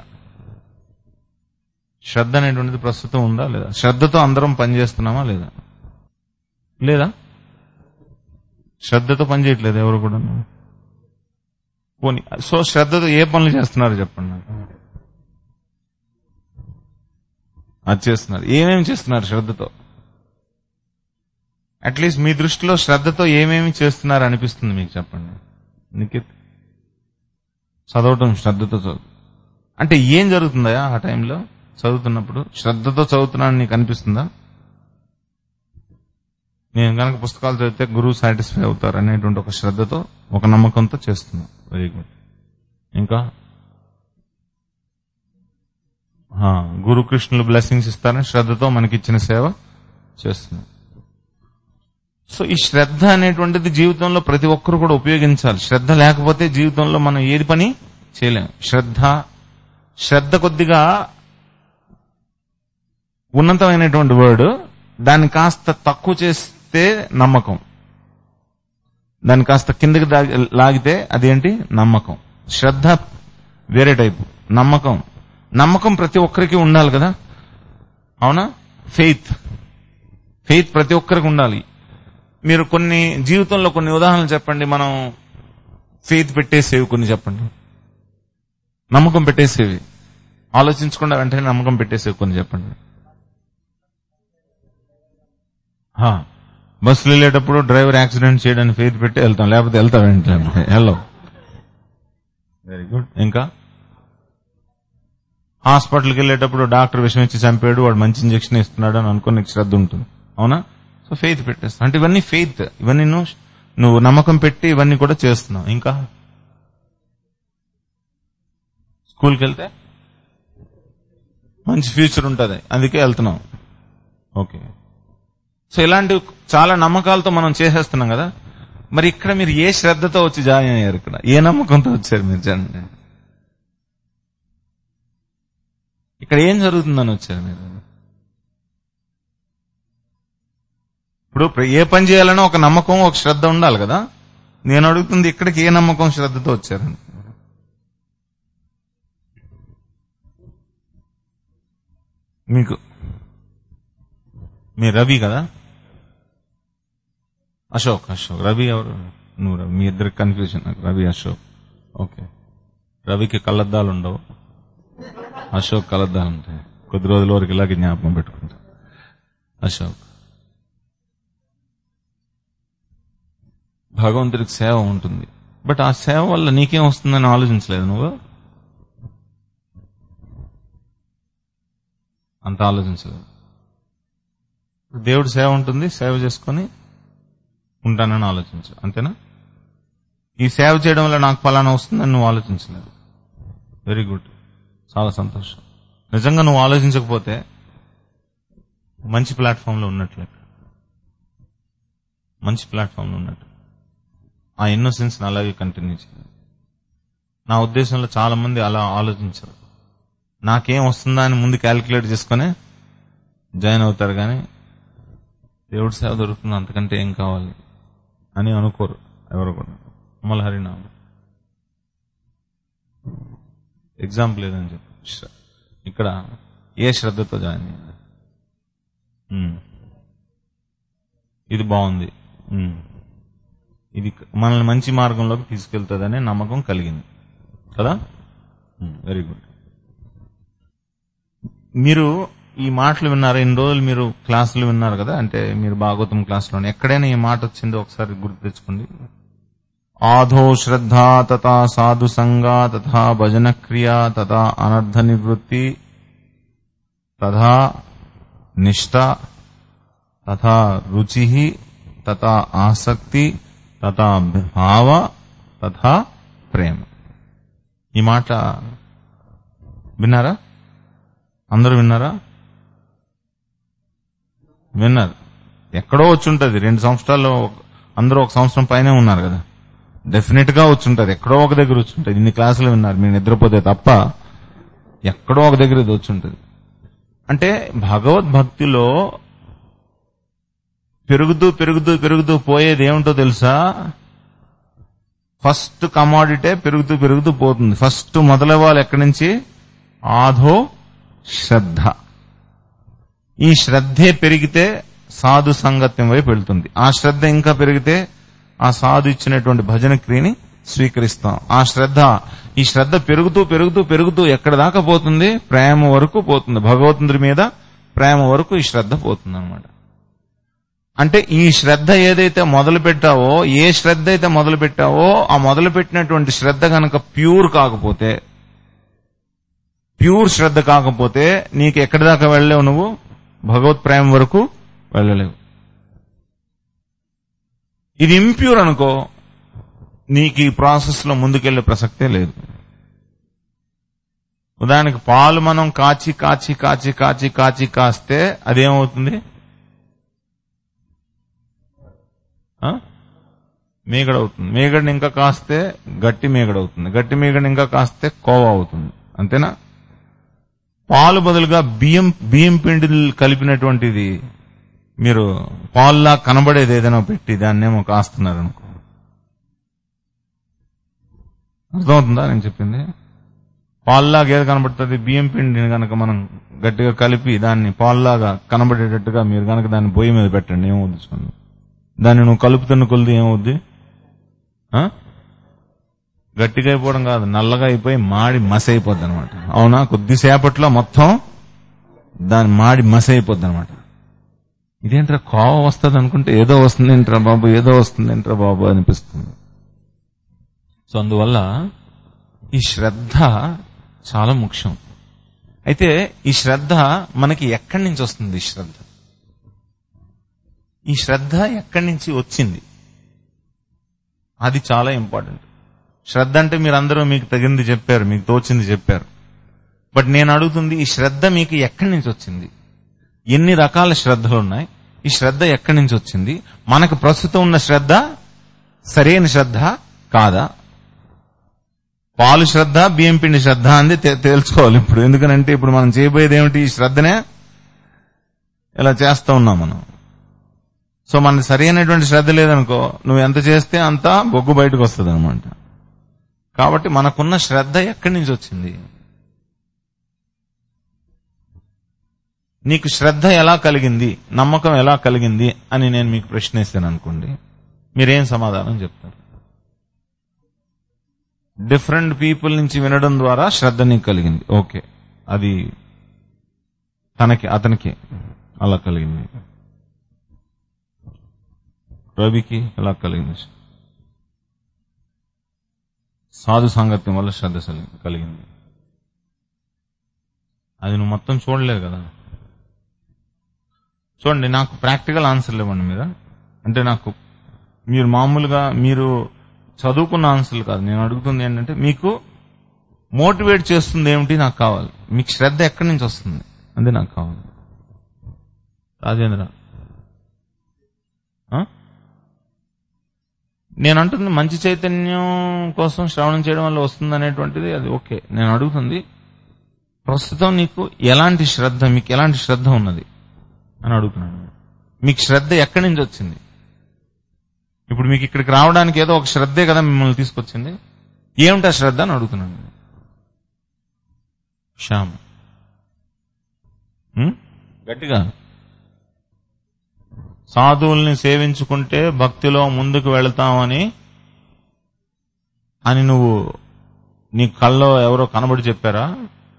శ్రద్ధ అనేటువంటిది ప్రస్తుతం ఉందా లేదా? శ్రద్ధతో అందరం పనిచేస్తున్నామా లేదా? లేదా? శ్రద్ధతో పనిచేయట్లేదు ఎవరు కూడా. పోనీ, సో శ్రద్ధతో ఏ పనులు చేస్తున్నారు చెప్పండి నాకు. అది చేస్తున్నారు. ఏమేమి చేస్తున్నారు శ్రద్ధతో? అట్లీస్ట్ మీ దృష్టిలో శ్రద్ధతో ఏమేమి చేస్తున్నారు అనిపిస్తుంది మీకు, చెప్పండి. నిఖిత్, చదవటం శ్రద్ధతో చదువు అంటే ఏం జరుగుతుందా ఆ టైంలో? చదువుతున్నప్పుడు శ్రద్ధతో చదువుతున్నాను నీకు అనిపిస్తుందా? నేను కనుక పుస్తకాలు చదివితే గురువు సాటిస్ఫై అవుతారు అనేటువంటి ఒక శ్రద్ధతో, ఒక నమ్మకంతో చేస్తున్నా. Very good. ఇంకా గురు కృష్ణులు బ్లెస్సింగ్స్ ఇస్తారని శ్రద్ధతో మనకిచ్చిన సేవ చేస్తున్నా. సో ఈ శ్రద్ధ అనేటువంటిది జీవితంలో ప్రతి ఒక్కరు కూడా ఉపయోగించాలి. శ్రద్ధ లేకపోతే జీవితంలో మనం ఏది పని చేయలేం. శ్రద్ధ కొద్దిగా ఉన్నతమైనటువంటి వర్డ్. దాన్ని కాస్త తక్కువ చేస్తే నమ్మకం, దాన్ని కాస్త కిందకి లాగితే అదేంటి? నమ్మకం. శ్రద్ధ వేరే టైపు. నమ్మకం ప్రతి ఒక్కరికి ఉండాలి కదా, అవునా? ఫెయిత్ ప్రతి ఒక్కరికి ఉండాలి. మీరు కొన్ని జీవితంలో కొన్ని ఉదాహరణలు చెప్పండి. మనం ఫెయిత్ పెట్టేసేవి కొన్ని చెప్పండి. నమ్మకం పెట్టేసేవి, ఆలోచించకుండా వెంటనే నమ్మకం పెట్టేసేవి కొన్ని చెప్పండి. బస్సులు వెళ్ళేటప్పుడు డ్రైవర్ యాక్సిడెంట్ చేయడానికి ఫెయిత్ పెట్టి వెళ్తాం, లేకపోతే వెంటనే వెళ్ళవు. Very good. ఇంకా హాస్పిటల్కి వెళ్ళేటప్పుడు డాక్టర్ విషం ఇచ్చి చంపాడు, వాడు మంచి ఇంజక్షన్ ఇస్తున్నాడు అని అనుకుని నీకు శ్రద్ధ ఉంటుంది, అవునా? సో ఫెయిత్ పెట్టేస్తాం. అంటే ఇవన్నీ ఫెయిత్, ఇవన్నీ నువ్వు నమ్మకం పెట్టి ఇవన్నీ కూడా చేస్తున్నావు. ఇంకా స్కూల్కి వెళ్తే మంచి ఫ్యూచర్ ఉంటుంది, అందుకే వెళ్తున్నాం. ఓకే. సో ఇలాంటి చాలా నమ్మకాలతో మనం చేసేస్తున్నాం కదా. మరి ఇక్కడ మీరు ఏ శ్రద్ధతో వచ్చి జాయిన్ అయ్యారు? ఇక్కడ ఏ నమ్మకంతో వచ్చారు మీరు? జనండి, ఇక్కడ ఏం జరుగుతుందని వచ్చారు మీరు? ఇప్పుడు ఏ పని చేయాలన్నా ఒక నమ్మకం, ఒక శ్రద్ధ ఉండాలి కదా. నేను అడుగుతుంది ఇక్కడికి ఏ నమ్మకం, శ్రద్ధతో వచ్చారని. మీకు మీ రవి కదా, అశోక్ రవి ఎవరు? నువ్వు రవి. మీ ఇద్దరికి కన్ఫ్యూజన్. రవి అశోక్. ఓకే, రవికి కళ్ళద్దాలు ఉండవు, అశోక్ కళ్ళద్దాలు ఉంటాయి. కొద్ది రోజుల వరకు ఇలాగే జ్ఞాపకం పెట్టుకుంటా. అశోక్, భగవంతుడికి సేవ ఉంటుంది, బట్ ఆ సేవ వల్ల నీకేం వస్తుందని ఆలోచించలేదు నువ్వు? అంత ఆలోచించలేదు. దేవుడి సేవ ఉంటుంది, సేవ చేసుకుని ఉంటానని ఆలోచించు, అంతేనా? ఈ సేవ చేయడం వల్ల నాకు ఫలానా వస్తుందని నువ్వు ఆలోచించలేదు. వెరీ గుడ్, చాలా సంతోషం. నిజంగా నువ్వు ఆలోచించకపోతే మంచి ప్లాట్ఫామ్లో ఉన్నట్లే, మంచి ప్లాట్ఫామ్లో ఉన్నట్టు. ఆ ఇన్నోసెన్స్ అలాగే కంటిన్యూ చేయాలి. నా ఉద్దేశంలో చాలా మంది అలా ఆలోచించరు. నాకేం వస్తుందా అని ముందు క్యాలిక్యులేట్ చేసుకుని జాయిన్ అవుతారు, కానీ దేవుడి సేవ దొరుకుతుంది అంతకంటే ఏం కావాలి అని అనుకోరు ఎవరు కూడా. అమల హరినామ ఎగ్జాంపుల్ ఏదని చెప్పు. ఇక్కడ ఏ శ్రద్ధతో జాయిన్ అయ్యారు? ఇది బాగుంది, ఇది మనల్ని మంచి మార్గంలోకి తీసుకెళ్తుందనే నమ్మకం కలిగింది కదా. Very good. మీరు ఈ మాటలు విన్నారు, ఇన్ని రోజులు మీరు క్లాసులు విన్నారు కదా, అంటే మీరు భాగవతం క్లాసులోనే ఎక్కడైనా ఈ మాట వచ్చిందో ఒకసారి గుర్తు తెచ్చుకోండి. ఆధో శ్రద్ధా తథా సాధు సంగా తథా భజన క్రియా తథా అనర్థ నివృత్తి తథా నిష్ఠ తథా రుచి తథా ఆసక్తి తథా భావ తథా ప్రేమ. ఈ మాట విన్నారా? అందరూ విన్నారా? విన్నారు. ఎక్కడో వచ్చి ఉంటుంది. 2 సంవత్సరాల్లో అందరూ 1 సంవత్సరం పైనే ఉన్నారు కదా, డెఫినెట్ గా వచ్చి ఉంటుంది. ఎక్కడో ఒక దగ్గర వచ్చి ఉంటుంది. ఇన్ని క్లాసులు విన్నారు మీరు నిద్రపోతే తప్ప, ఎక్కడో ఒక దగ్గర ఇది వచ్చి ఉంటుంది. అంటే భగవద్భక్తిలో పెరుగుతూ పెరుగుతూ పెరుగుతూ పోయేది ఏమిటో తెలుసా? ఫస్ట్ కమాడిటే పెరుగుతూ పెరుగుతూ పోతుంది. ఫస్ట్ మొదలవ్వాలి ఎక్కడి నుంచి? ఆధో శ్రద్ధ. ఈ శ్రద్ధే పెరిగితే సాధు సంగత్యం వైపు వెళ్తుంది. ఆ శ్రద్ధ ఇంకా పెరిగితే ఆ సాధు ఇచ్చినటువంటి భజన క్రియని స్వీకరిస్తాం. ఈ శ్రద్ధ పెరుగుతూ పెరుగుతూ పెరుగుతూ ఎక్కడి దాకా పోతుంది? ప్రేమ వరకు పోతుంది. భగవంతుడి మీద ప్రేమ వరకు ఈ శ్రద్ధ పోతుంది అన్నమాట. అంటే ఈ శ్రద్ధ ఏదైతే మొదలు పెట్టావో, ఏ శ్రద్ధ అయితే మొదలు పెట్టావో, ఆ మొదలు పెట్టినటువంటి శ్రద్ధ కనుక ప్యూర్ కాకపోతే, ప్యూర్ శ్రద్ధ కాకపోతే నీకు ఎక్కడి దాకా వెళ్ళలేవు, నువ్వు భగవత్ ప్రేమ వరకు వెళ్ళలేవు. ఇది ఇంప్యూర్ అనుకో, నీకు ఈ ప్రాసెస్ లో ముందుకెళ్లే ప్రసక్తే లేదు. ఉదాహరణకి పాలు మనం కాచి కాచి కాచి కాచి కాచి కాస్తే అదేమవుతుంది? మీగడ అవుతుంది. మీగడని ఇంకా కాస్తే గట్టి మీగడ అవుతుంది. గట్టి మీగడని ఇంకా కాస్తే కోవా అవుతుంది. అంతేనా? పాలు బదులుగా బియ్యం పిండి కలిపినటువంటిది మీరు పాలులా కనబడేది ఏదైనా పెట్టి దాన్నేమో కాస్తున్నారు అనుకో, అర్థమవుతుందా నేను చెప్పింది? పాలులాగా ఏది కనబడుతుంది? బియ్యం పిండిని కనుక మనం గట్టిగా కలిపి దాన్ని పాలులాగా కనబడేటట్టుగా మీరు కనుక దాన్ని పొయ్యి మీద పెట్టండి, ఏమవుద్ది చూడండి. దాన్ని నువ్వు కలుపుతున్న కొలిది ఏమవుద్ది? గట్టిగా అయిపోవడం కాదు, నల్లగా అయిపోయి మాడి మసి అయిపోద్ది అనమాట. అవునా? కొద్దిసేపట్లో మొత్తం దాని మాడి మసి అయిపోద్ది అనమాట. ఇదేంట్రా కోవ వస్తుంది అనుకుంటే ఏదో వస్తుంది ఏంట్రా బాబు, ఏదో వస్తుంది ఏంట్రా బాబు అనిపిస్తుంది. సో అందువల్ల ఈ శ్రద్ధ చాలా ముఖ్యం. అయితే ఈ శ్రద్ధ మనకి ఎక్కడి నుంచి వస్తుంది? ఈ శ్రద్ధ ఎక్కడి నుంచి వచ్చింది? అది చాలా ఇంపార్టెంట్. శ్రద్ధ అంటే మీరందరూ మీకు తగింది చెప్పారు, మీకు తోచింది చెప్పారు. బట్ నేను అడుగుతుంది, ఈ శ్రద్ధ మీకు ఎక్కడి నుంచి వచ్చింది? ఎన్ని రకాల శ్రద్ధలు ఉన్నాయి? ఈ శ్రద్ధ ఎక్కడి నుంచి వచ్చింది? మనకు ప్రస్తుతం ఉన్న శ్రద్ధ సరైన శ్రద్ధ కాదా? పాలు శ్రద్ధ, బియ్యం పిండి శ్రద్ధ అని తెలుసుకోవాలి ఇప్పుడు. ఎందుకనంటే ఇప్పుడు మనం చేయబోయేది ఏమిటి? ఈ శ్రద్ధనే ఇలా చేస్తా ఉన్నాం మనం. సో మనకి సరి అయినటువంటి శ్రద్ధ లేదనుకో, నువ్వు ఎంత చేస్తే అంత బొగ్గు బయటకు వస్తుంది అనమాట. కాబట్టి మనకున్న శ్రద్ధ ఎక్కడి నుంచి వచ్చింది? నీకు శ్రద్ధ ఎలా కలిగింది, నమ్మకం ఎలా కలిగింది అని నేను మీకు ప్రశ్న ఇస్తాను అనుకోండి, మీరేం సమాధానం చెప్తారు? డిఫరెంట్ పీపుల్ నుంచి వినడం ద్వారా శ్రద్ధ నీకు కలిగింది. ఓకే, అది అతనికి అలా కలిగింది, రవికి ఎలా కలిగింది, సాధు సాంగత్యం వల్ల శ్రద్ధ కలిగింది. అది నువ్వు మొత్తం చూడలేదు కదా. చూడండి, నాకు ప్రాక్టికల్ ఆన్సర్లు ఇవ్వండి మీద. అంటే నాకు మీరు మామూలుగా మీరు చదువుకున్న ఆన్సర్లు కాదు, నేను అడుగుతుంది ఏంటంటే మీకు మోటివేట్ చేస్తుంది ఏమిటి నాకు కావాలి. మీకు శ్రద్ధ ఎక్కడి నుంచి వస్తుంది అది నాకు కావాలి. రాజేంద్ర, నేను అంటుంది మంచి చైతన్యం కోసం శ్రవణం చేయడం వల్ల వస్తుంది అనేటువంటిది, అది ఓకే. నేను అడుగుతుంది ప్రస్తుతం నీకు ఎలాంటి శ్రద్ధ, మీకు ఎలాంటి శ్రద్ధ ఉన్నది అని అడుగుతున్నాను. మీకు శ్రద్ధ ఎక్కడి నుంచి వచ్చింది? ఇప్పుడు మీకు ఇక్కడికి రావడానికి ఏదో ఒక శ్రద్ధే కదా మిమ్మల్ని తీసుకొచ్చింది. ఏమిటా శ్రద్ధ అని అడుగుతున్నాను. శ్యామ్ గట్టిగా, సాధువుల్ని సేవించుకుంటే భక్తిలో ముందుకు వెళతామని అని నువ్వు నీ కళ్ళలో ఎవరో కనబడి చెప్పారా?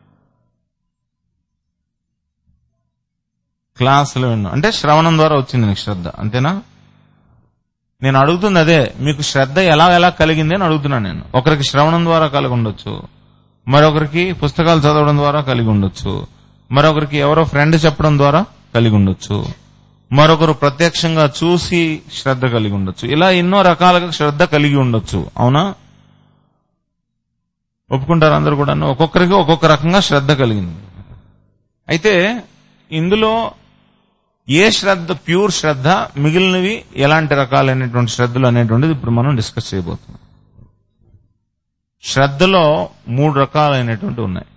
క్లాసులు విన్నా అంటే శ్రవణం ద్వారా వచ్చింది నీకు శ్రద్ధ, అంతేనా? నేను అడుగుతుంది అదే, మీకు శ్రద్ధ ఎలా కలిగింది అని అడుగుతున్నాను నేను. ఒకరికి శ్రవణం ద్వారా కలిగి ఉండొచ్చు, మరొకరికి పుస్తకాలు చదవడం ద్వారా కలిగి ఉండొచ్చు, మరొకరికి ఎవరో ఫ్రెండ్ చెప్పడం ద్వారా కలిగి ఉండొచ్చు, మరొకరు ప్రత్యక్షంగా చూసి శ్రద్ధ కలిగి ఉండొచ్చు. ఇలా ఎన్నో రకాలుగా శ్రద్ధ కలిగి ఉండొచ్చు. అవునా? ఒప్పుకుంటారు అందరూ కూడా? ఒక్కొక్కరికి ఒక్కొక్క రకంగా శ్రద్ధ కలిగింది. అయితే ఇందులో ఏ శ్రద్ధ ప్యూర్ శ్రద్ధ, మిగిలినవి ఎలాంటి రకాలైనటువంటి శ్రద్ధలు అనేటువంటిది ఇప్పుడు మనం డిస్కస్ చేయబోతున్నాం. శ్రద్ధలో 3 రకాలైనటువంటి ఉన్నాయి.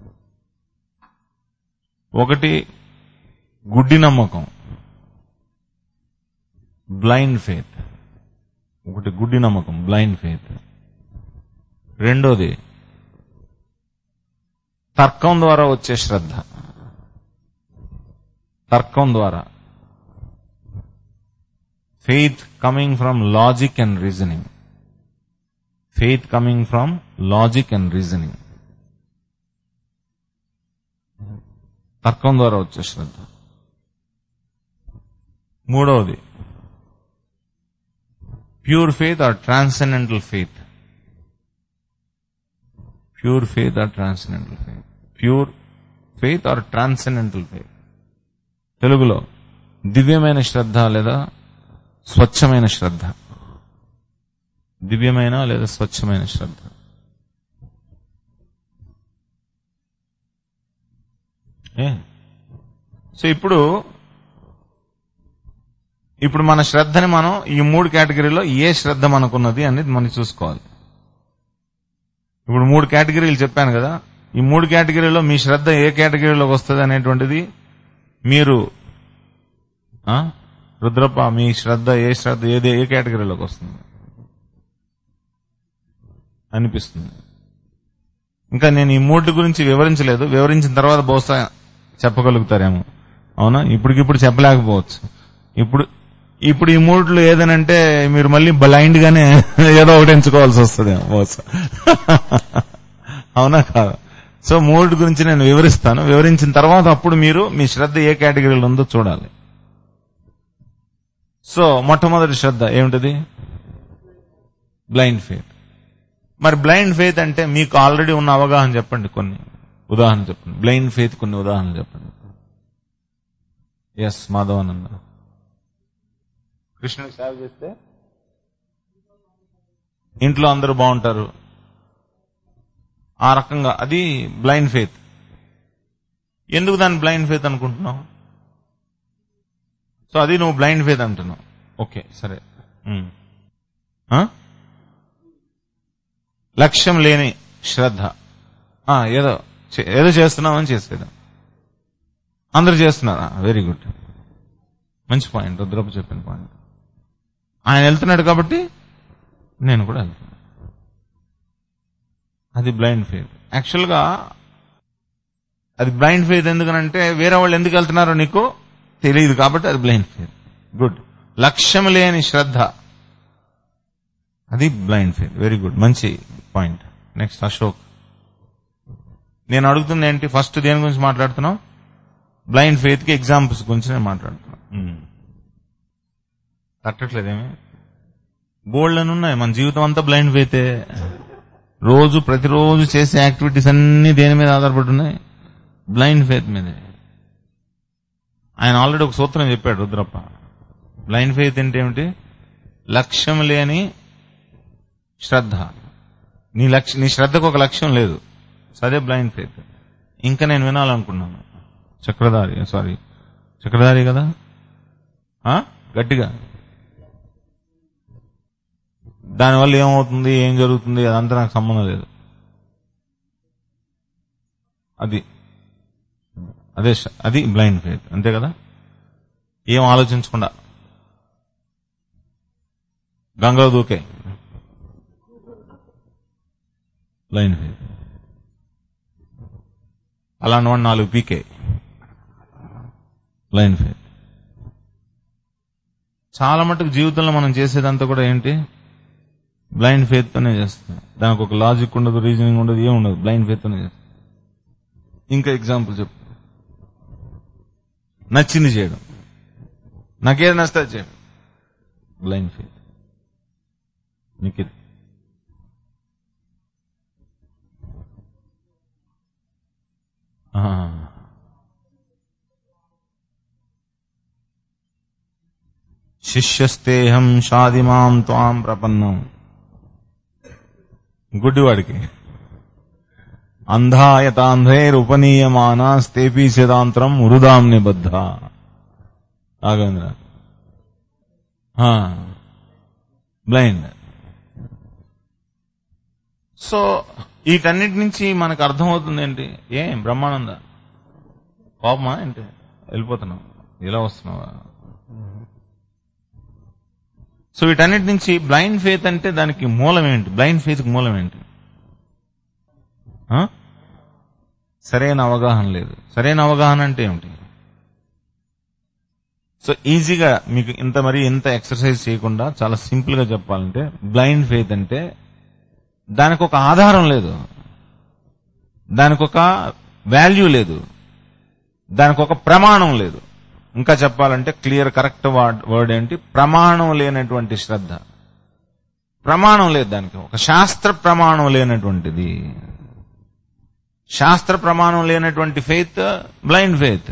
ఒకటి గుడ్డి నమ్మకం, బ్లైండ్ ఫెయిత్. ఒకటి గుడ్డి నమ్మకం, బ్లైండ్ ఫెయిత్. రెండోది తర్కం ద్వారా వచ్చే శ్రద్ధ. తర్కం ద్వారా, faith coming from logic and reasoning. Faith coming from logic and reasoning. తర్కం ద్వారా వచ్చే శ్రద్ధ. మూడవది pure faith or transcendental faith. Pure faith or transcendental faith. Pure faith or transcendental faith. తెలుగులో దివ్యమైన శ్రద్ధ లేదా స్వచ్ఛమైన శ్రద్ధ. దివ్యమైన లేదా స్వచ్ఛమైన శ్రద్ధ. సో ఇప్పుడు మన శ్రద్ధని మనం ఈ 3 కేటగిరీలో ఏ శ్రద్ధ మనకున్నది అనేది మనం చూసుకోవాలి. ఇప్పుడు 3 కేటగిరీలు చెప్పాను కదా. ఈ 3 కేటగిరీలో మీ శ్రద్ధ ఏ కేటగిరీలోకి వస్తుంది అనేటువంటిది మీరు రుద్రప్ప, మీ శ్రద్ధ ఏ కేటగిరీలోకి వస్తుంది అనిపిస్తుంది? ఇంకా నేను ఈ 3 గురించి వివరించలేదు. వివరించిన తర్వాత బహుశా చెప్పగలుగుతారేమో. అవునా? ఇప్పటికిప్పుడు చెప్పలేకపోవచ్చు. ఇప్పుడు ఈ 3లో ఏదనంటే మీరు మళ్ళీ బ్లైండ్ గానే ఏదో ఒకటి ఎంచుకోవాల్సి వస్తుంది బహుశా. అవునా కాదు? సో 3 గురించి నేను వివరిస్తాను. వివరించిన తర్వాత అప్పుడు మీరు మీ శ్రద్ధ ఏ కేటగిరీలో ఉందో చూడాలి. సో మొట్టమొదటి శ్రద్ధ ఏమిటది? Blind faith. మరి బ్లైండ్ ఫెయిత్ అంటే మీకు ఆల్రెడీ ఉన్న అవగాహన చెప్పండి, కొన్ని ఉదాహరణ చెప్పండి. బ్లైండ్ ఫెయిత్ కొన్ని ఉదాహరణలు చెప్పండి. ఎస్, మాధవానంద. కృష్ణుడికి సేవ చేస్తే ఇంట్లో అందరూ బాగుంటారు, ఆ రకంగా అది బ్లైండ్ ఫెయిత్. ఎందుకు దాన్ని బ్లైండ్ ఫెయిత్ అనుకుంటున్నావు? సో అది నువ్వు బ్లైండ్ ఫెయిత్ అంటున్నావు. ఓకే, సరే. లక్ష్యం లేని శ్రద్ధ. ఏదో చేస్తున్నామని చేసేదా? అందరూ చేస్తున్నారా? Very good. మంచి పాయింట్, రుద్రప్ప చెప్పిన పాయింట్. ఆయన వెళ్తున్నాడు కాబట్టి నేను కూడా వెళ్తాను. అది బ్లైండ్ ఫెయిత్. యాక్చువల్గా అది బ్లైండ్ ఫెయిత్ ఎందుకనంటే వేరే వాళ్ళు ఎందుకు వెళ్తున్నారో నీకు తెలియదు కాబట్టి అది బ్లైండ్ ఫెయిత్. గుడ్. లక్ష్యం లేని శ్రద్ధ, అది బ్లైండ్ ఫెయిత్. వెరీ గుడ్, మంచి పాయింట్. నెక్స్ట్ అశోక్. నేను అడుగుతుంది ఏంటి, ఫస్ట్ దేని గురించి మాట్లాడుతున్నాం? బ్లైండ్ ఫెయిత్ కి ఎగ్జాంపుల్స్ గురించి నేను మాట్లాడుతున్నాను. తట్టట్లేదేమి? బోల్డ్ అని ఉన్నాయి. మన జీవితం అంతా బ్లైండ్ ఫెయితే. ప్రతిరోజు చేసే యాక్టివిటీస్ అన్ని దేని మీద ఆధారపడి ఉన్నాయి? బ్లైండ్ ఫెయిత్ మీదే. ఆయన ఆల్రెడీ ఒక సూత్రం చెప్పాడు రుద్రప్ప. బ్లైండ్ ఫెయిత్ అంటే ఏమిటి? లక్ష్యం లేని శ్రద్ధ. నీ శ్రద్ధకు ఒక లక్ష్యం లేదు, అదే బ్లైండ్ ఫెయిత్. ఇంకా నేను వినాలనుకున్నాను. చక్రధారి కదా, గట్టిగా. దానివల్ల ఏమవుతుంది, ఏం జరుగుతుంది, అదంతా నాకు సంబంధం లేదు. అది బ్లైండ్ ఫెయిత్, అంతే కదా. ఏం ఆలోచించకుండా గంగలో దూకే బ్లైండ్ ఫెయిత్. అలాంటి వాడు 4 పీకే బ్లైండ్ ఫెయిత్. చాలా మటుకు జీవితంలో మనం చేసేదంతా కూడా ఏంటి? బ్లైండ్ ఫెయిత్ తోనే చేస్తాం. దానికి ఒక లాజిక్ ఉండదు, రీజనింగ్ ఉండదు, ఏం ఉండదు. బ్లైండ్ ఫెయిత్ తోనే చేస్తాం. ఇంకా ఎగ్జాంపుల్ చెప్పు. నచ్చింది చేయడం, నాకేది నచ్చితే చేయడం, బ్లైండ్ ఫెయిత్. మీకు శిష్యస్తేహం షాదిమాం త్వాం ప్రపన్నం. గుడ్డివాడికి అంధాయతాంధైరుపనీయమానాస్తేపీ సిదాంతరం ఉరుదాం నిబద్ధ. రాఘవేంద్ర. బ్లైండ్. సో వీటన్నిటి నుంచి మనకు అర్థమవుతుంది ఏంటి? ఏం బ్రహ్మానంద కోపమా ఏంటి? వెళ్ళిపోతున్నావు, ఇలా వస్తున్నావా? సో వీటన్నిటి నుంచి బ్లైండ్ ఫెయిత్ అంటే దానికి మూలం ఏంటి? బ్లైండ్ ఫెయిత్ కి మూలం ఏంటి? సరైన అవగాహన లేదు. సరైన అవగాహన అంటే ఏమిటి? సో ఈజీగా మీకు ఇంత ఎక్సర్సైజ్ చేయకుండా చాలా సింపుల్ గా చెప్పాలంటే బ్లైండ్ ఫెయిత్ అంటే దానికి ఒక ఆధారం లేదు, దానికి ఒక వాల్యూ లేదు, దానికి ఒక ప్రమాణం లేదు. ఇంకా చెప్పాలంటే క్లియర్ కరెక్ట్ వర్డ్ ఏంటి? ప్రమాణం లేనటువంటి శ్రద్ధ. ప్రమాణం లేదు, దానికి ఒక శాస్త్ర ప్రమాణం లేనటువంటిది. శాస్త్ర ప్రమాణం లేనటువంటి ఫెయిత్ బ్లైండ్ ఫెయిత్.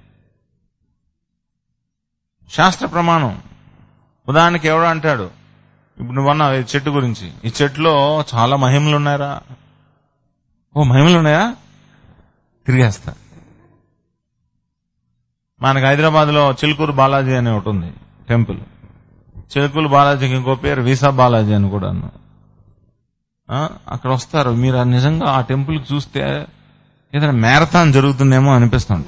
శాస్త్ర ప్రమాణం, ఉదాహరణకి ఎవడో అంటాడు, ఇప్పుడు నువ్వన్నా ఈ చెట్టు గురించి, ఈ చెట్టులో చాలా మహిమలు ఉన్నాయరా. మహిమలు ఉన్నాయా? తిరిగేస్తా. మనకి హైదరాబాద్ లో చిలుకూరు బాలాజీ అని ఒకటి ఉంది టెంపుల్. చిలుకూరు బాలాజీకి ఇంకో పేరు వీసా బాలాజీ అని కూడా అన్నా. అక్కడ వస్తారు, మీరు నిజంగా ఆ టెంపుల్ కి చూస్తే ఏదైనా మ్యారథాన్ జరుగుతుందేమో అనిపిస్తాం.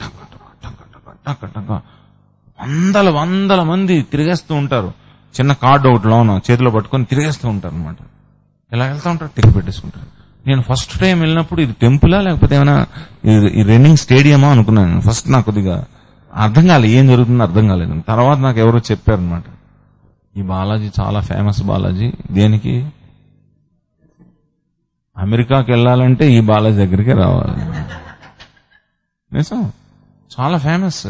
వందల మంది తిరిగేస్తూ ఉంటారు. చిన్న కార్డు ఒకటి లోన చేతిలో పట్టుకొని తిరిగేస్తూ ఉంటారు అనమాట. ఇలా వెళ్తా ఉంటారు, టికెట్ పెట్టేసుకుంటారు. నేను ఫస్ట్ టైం వెళ్ళినప్పుడు ఇది టెంపులా లేకపోతే ఏమైనా ఈ రన్నింగ్ స్టేడియమా అనుకున్నాను. ఫస్ట్ నాకు కొద్దిగా అర్థం కాలేదు, ఏం జరుగుతుందో అర్థం కాలేదు. తర్వాత నాకు ఎవరో చెప్పారనమాట, ఈ బాలాజీ చాలా ఫేమస్ బాలాజీ. దేనికి? అమెరికాకి వెళ్ళాలంటే ఈ బాలాజీ దగ్గరికి రావాలి. నిజం, చాలా ఫేమస్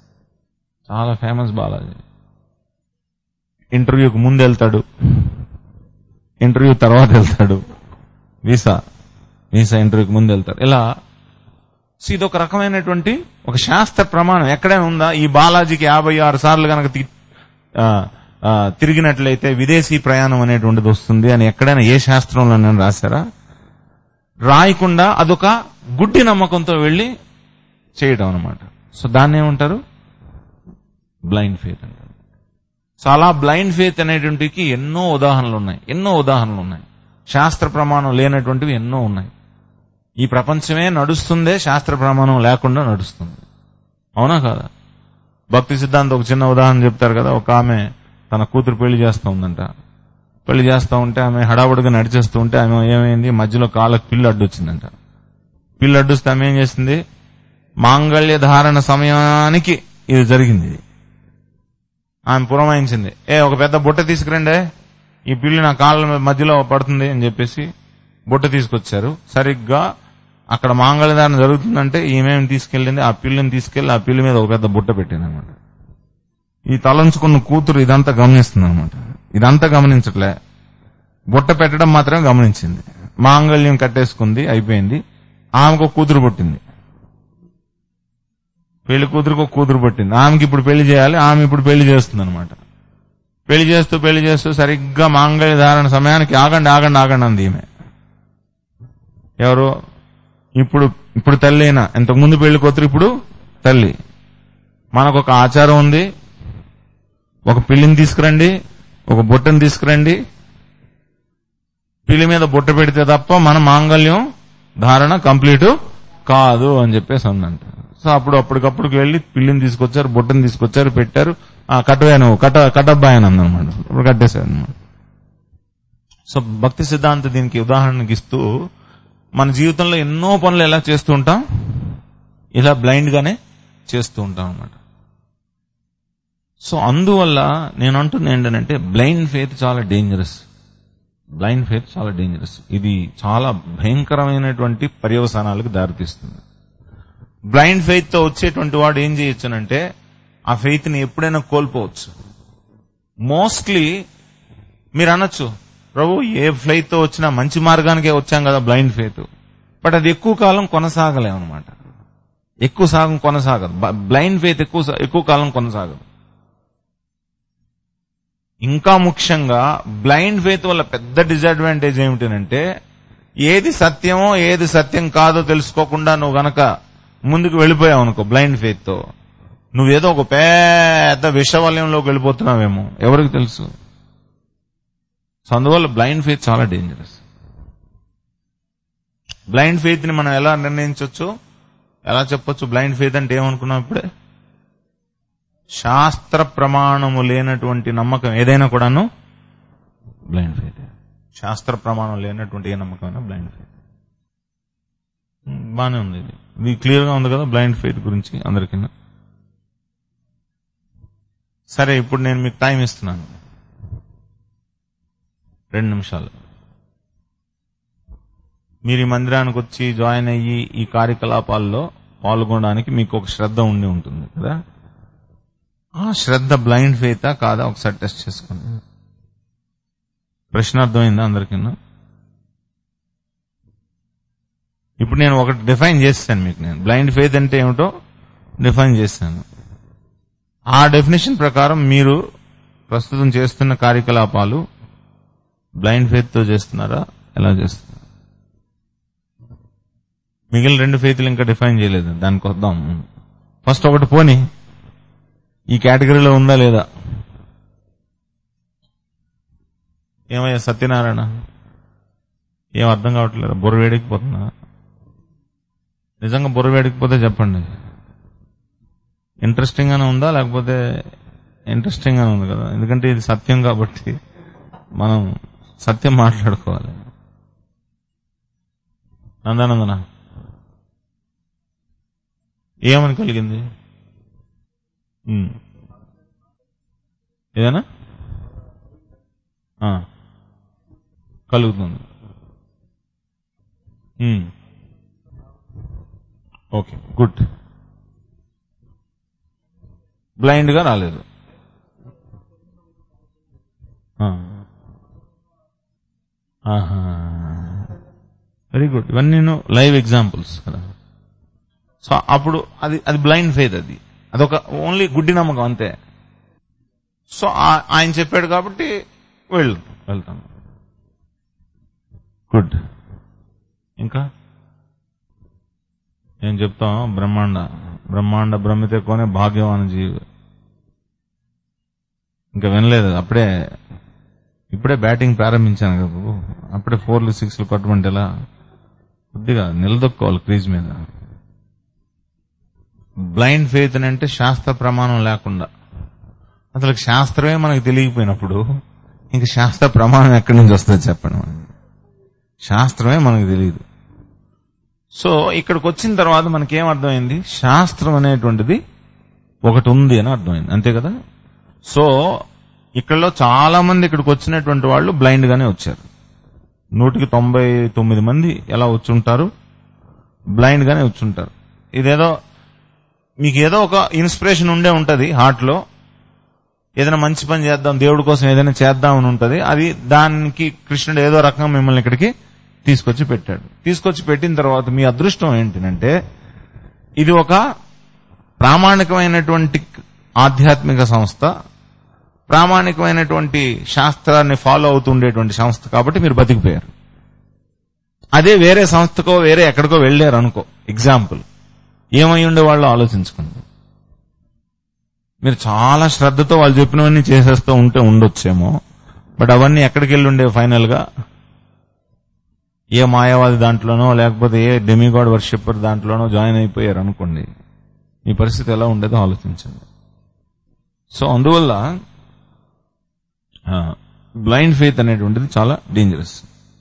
బాలాజీ. ఇంటర్వ్యూకి ముందు వెళ్తాడు, ఇంటర్వ్యూ తర్వాత వెళ్తాడు, వీసా ఇంటర్వ్యూకి ముందు వెళ్తాడు. ఇలా ఇదొక రకమైనటువంటి ఒక శాస్త్ర ప్రమాణం. ఎక్కడైనా ఉందా? ఈ బాలాజీకి 56 సార్లు కనుక తిరిగినట్లయితే విదేశీ ప్రయాణం అనేటువంటిది వస్తుంది అని ఎక్కడైనా ఏ శాస్త్రంలో నేను రాశారా? రాయకుండా అదొక గుడ్డి నమ్మకంతో వెళ్లి చేయడం అనమాట. సో దాన్ని ఏమంటారు? బ్లైండ్ ఫెయిత్ అంటారు. సో అలా బ్లైండ్ ఫెయిత్ అనేటువంటికి ఎన్నో ఉదాహరణలు ఉన్నాయి. శాస్త్ర ప్రమాణం లేనటువంటివి ఎన్నో ఉన్నాయి. ఈ ప్రపంచమే నడుస్తుందే శాస్త్ర ప్రమాణం లేకుండా నడుస్తుంది. అవునా కాదా? భక్తి సిద్ధాంతం ఒక చిన్న ఉదాహరణ చెప్తారు కదా. ఒక ఆమె తన కూతురు పెళ్లి చేస్తూ ఉందంట. పెళ్లి చేస్తూ ఉంటే ఆమె హడావుడిగా నడిచేస్తూ ఉంటే ఆమె ఏమైంది, మధ్యలో కాళ్ళకు పిల్లి అడ్డొచ్చిందంట. పిల్లి అడ్డొస్తే ఆమె ఏం చేసింది, మాంగళ్య ధారణ సమయానికి ఇది జరిగింది. ఆమె పురమాయించింది, ఒక పెద్ద బుట్ట తీసుకురండి, ఈ పిల్లి నా కాళ్ళ మధ్యలో పడుతుంది అని చెప్పేసి బుట్ట తీసుకొచ్చారు. సరిగ్గా అక్కడ మాంగళ్య ధారణ జరుగుతుందంటే ఈమెం తీసుకెళ్ళింది, ఆ పిల్లిని తీసుకెళ్లి ఆ పిల్లి మీద ఒక పెద్ద బుట్ట పెట్టింది అనమాట. ఈ తలంచుకున్న కూతురు ఇదంతా గమనిస్తుంది అనమాట. ఇదంతా గమనించట్లే, బుట్ట పెట్టడం మాత్రమే గమనించింది. మాంగళ్యం కట్టేసుకుంది, అయిపోయింది. ఆమెకు ఒక కూతురు పుట్టింది, పెళ్లి కూతురుకు ఒక కూతురు పుట్టింది. ఆమెకి ఇప్పుడు పెళ్లి చేయాలి, ఆమె ఇప్పుడు పెళ్లి చేస్తుంది అనమాట. పెళ్లి చేస్తూ సరిగ్గా మాంగళ్య ధారణ సమయానికి ఆగండి అంది ఈమె. ఎవరు, ఇప్పుడు తల్లి అయినా, ఇంతకుముందు పెళ్లి కూతురు, ఇప్పుడు తల్లి. మనకు ఒక ఆచారం ఉంది, ఒక పిల్లిని తీసుకురండి, ఒక బుట్టని తీసుకురండి, పిల్లి మీద బుట్ట పెడితే తప్ప మన మాంగళ్యం ధారణ కంప్లీట్ కాదు అని చెప్పేసి అందంట. సో అప్పటికప్పుడు వెళ్లి పిల్లిని తీసుకొచ్చారు, బుట్టని తీసుకొచ్చారు, పెట్టారు. కట్టబాయను కట్టబ్బాయని అందనమాట. ఇప్పుడు కట్టేశారు అనమాట. సో భక్తి సిద్ధాంతం దీనికి ఉదాహరణకి ఇస్తూ, మన జీవితంలో ఎన్నో పనులు ఎలా చేస్తూ ఉంటాం, ఇలా బ్లైండ్ గానే చేస్తూ ఉంటాం అనమాట. సో అందువల్ల నేను అంటుంది ఏంటంటే, బ్లైండ్ ఫెయిత్ చాలా డేంజరస్. ఇది చాలా భయంకరమైనటువంటి పర్యవసానాలకు దారితీస్తుంది. బ్లైండ్ ఫెయిత్ తో వచ్చేటువంటి వాడు ఏం చేయొచ్చునంటే, ఆ ఫెయిత్ ని ఎప్పుడైనా కోల్పోవచ్చు. మోస్ట్లీ మీరు అనొచ్చు, ప్రభు ఏ ఫెయిత్ తో వచ్చినా మంచి మార్గానికే వచ్చాం కదా బ్లైండ్ ఫెయిత్, బట్ అది ఎక్కువ కాలం కొనసాగలేమన్నమాట. కొనసాగదు. బ్లైండ్ ఫెయిత్ ఎక్కువ కాలం కొనసాగదు. ఇంకా ముఖ్యంగా బ్లైండ్ ఫెయిత్ వల్ల పెద్ద డిసడ్వాంటేజ్ ఏమిటంటే, ఏది సత్యమో ఏది సత్యం కాదో తెలుసుకోకుండా నువ్వు గనక ముందుకు వెళ్ళిపోయావు అనుకో బ్లైండ్ ఫెయిత్ తో, నువ్వేదో ఒక పెద్ద విషవలయంలోకి వెళ్ళిపోతున్నావేమో, ఎవరికి తెలుసు. సో అందువల్ల బ్లైండ్ ఫెయిత్ చాలా డేంజరస్. బ్లైండ్ ఫెయిత్ ని మనం ఎలా నిర్ణయించవచ్చు, ఎలా చెప్పొచ్చు? బ్లైండ్ ఫెయిత్ అంటే ఏమనుకున్నాం ఇప్పుడే, శాస్త్ర ప్రమాణము లేనటువంటి నమ్మకం ఏదైనా కూడాను బ్లైండ్ ఫెయిత్. శాస్త్ర ప్రమాణం లేనటువంటి ఏ నమ్మకమైనా బ్లైండ్ ఫెయిత్. బానే ఉంది, ఇది క్లియర్ గా ఉంది కదా బ్లైండ్ ఫెయిత్ గురించి అందరికీ. సరే, ఇప్పుడు నేను మీకు టైం ఇస్తున్నాను, 2 నిమిషాలు. మీరు ఈ మందిరానికి వచ్చి జాయిన్ అయ్యి ఈ కార్యకలాపాల్లో పాల్గొనడానికి మీకు ఒక శ్రద్ధ ఉండి ఉంటుంది కదా. ఆ శ్రద్ధ బ్లైండ్ ఫెయితా కాదా ఒకసారి టెస్ట్ చేసుకోండి. ప్రశ్న అర్థమైందా అందరికీ? ఇప్పుడు నేను ఒకటి డిఫైన్ చేస్తాను మీకు. నేను బ్లైండ్ ఫెయిత్ అంటే ఏమిటో డిఫైన్ చేస్తాను. ఆ డెఫినేషన్ ప్రకారం మీరు ప్రస్తుతం చేస్తున్న కార్యకలాపాలు బ్లైండ్ ఫెయిత్ తో చేస్తున్నారా, ఎలా చేస్తున్నారు? మిగిలిన 2 ఫెయిత్లు ఇంకా డిఫైన్ చేయలేదు, దానికి వద్దాం. ఫస్ట్ ఒకటి పోని, ఈ కేటగిరీలో ఉందా లేదా? ఏమయ్యా సత్యనారాయణ, ఏం అర్థం కావట్లేదు, బుర్ర వేడికిపోతుందా? నిజంగా బుర్ర వేడికిపోతే చెప్పండి. ఇంట్రెస్టింగ్ గానే ఉందా, లేకపోతే ఇంట్రెస్టింగ్ గానే ఉంది కదా, ఎందుకంటే ఇది సత్యం కాబట్టి మనం సత్యం మాట్లాడుకోవాలి. నందానందన ఏమని కలిగింది? ఏదైనా కలుగుతుంది. Okay, good. బ్లైండ్ గా రాలేదు. Very good. ఇవన్నీ లైవ్ ఎగ్జాంపుల్స్ కదా. సో అప్పుడు అది బ్లైండ్ ఫెయిత్, అదొక ఓన్లీ గుడ్డి నమ్మకం అంతే. సో ఆయన చెప్పాడు కాబట్టి వెళ్తాం. గుడ్. ఇంకా ఏం చెప్తాం? బ్రహ్మాండ బ్రహ్మితే కోనే భాగ్యవాన జీవి. ఇంకా వినలేదు, ఇప్పుడే బ్యాటింగ్ ప్రారంభించాను కదా బాబు, అప్పుడే 4లు 6లు కొట్టమంటే ఎలా? కొద్దిగా నిలదొక్కోవాలి క్రీజ్ మీద. బ్లైండ్ ఫెయిత్ అని అంటే శాస్త్ర ప్రమాణం లేకుండా, అసలు శాస్త్రమే మనకు తెలియకపోయినప్పుడు ఇంక శాస్త్ర ప్రమాణం ఎక్కడి నుంచి వస్తుంది చెప్పండి. మనకి శాస్త్రమే మనకు తెలియదు. సో ఇక్కడికి వచ్చిన తర్వాత మనకేం అర్థమైంది? శాస్త్రం అనేటువంటిది ఒకటి ఉంది అని అర్థమైంది, అంతే కదా. సో ఇక్కడలో చాలా మంది ఇక్కడికి వచ్చినటువంటి వాళ్ళు బ్లైండ్ గానే వచ్చారు. 199 మంది ఎలా వచ్చుంటారు? బ్లైండ్ గానే వచ్చుంటారు. ఇదేదో మీకు ఏదో ఒక ఇన్స్పిరేషన్ ఉండే ఉంటది హార్ట్ లో, ఏదైనా మంచి పని చేద్దాం, దేవుడి కోసం ఏదైనా చేద్దామని ఉంటది. అది దానికి కృష్ణుడు ఏదో రకంగా మిమ్మల్ని ఇక్కడికి తీసుకొచ్చి పెట్టాడు. తీసుకొచ్చి పెట్టిన తర్వాత మీ అదృష్టం ఏంటంటే ఇది ఒక ప్రామాణికమైనటువంటి ఆధ్యాత్మిక సంస్థ, ప్రామాణికమైనటువంటి శాస్త్రాన్ని ఫాలో అవుతూ ఉండేటువంటి సంస్థ కాబట్టి మీరు బతికిపోయారు. అదే వేరే సంస్థకో వేరే ఎక్కడికో వెళ్ళారు అనుకో, ఎగ్జాంపుల్ ఏమై ఉండేవాళ్ళు ఆలోచించుకోండి. మీరు చాలా శ్రద్ధతో వాళ్ళు చెప్పినవన్నీ చేసేస్తూ ఉంటే ఉండొచ్చేమో, బట్ అవన్నీ ఎక్కడికి వెళ్ళి ఉండే ఫైనల్ గా? ఏ మాయావాది దాంట్లోనో లేకపోతే ఏ డెమిగాడ్ వర్షిప్పర్ దాంట్లోనో జాయిన్ అయిపోయారు అనుకోండి, మీ పరిస్థితి ఎలా ఉండేదో ఆలోచించండి. సో అందువల్ల బ్లైండ్ ఫెయిత్ అనేటువంటిది చాలా డేంజరస్.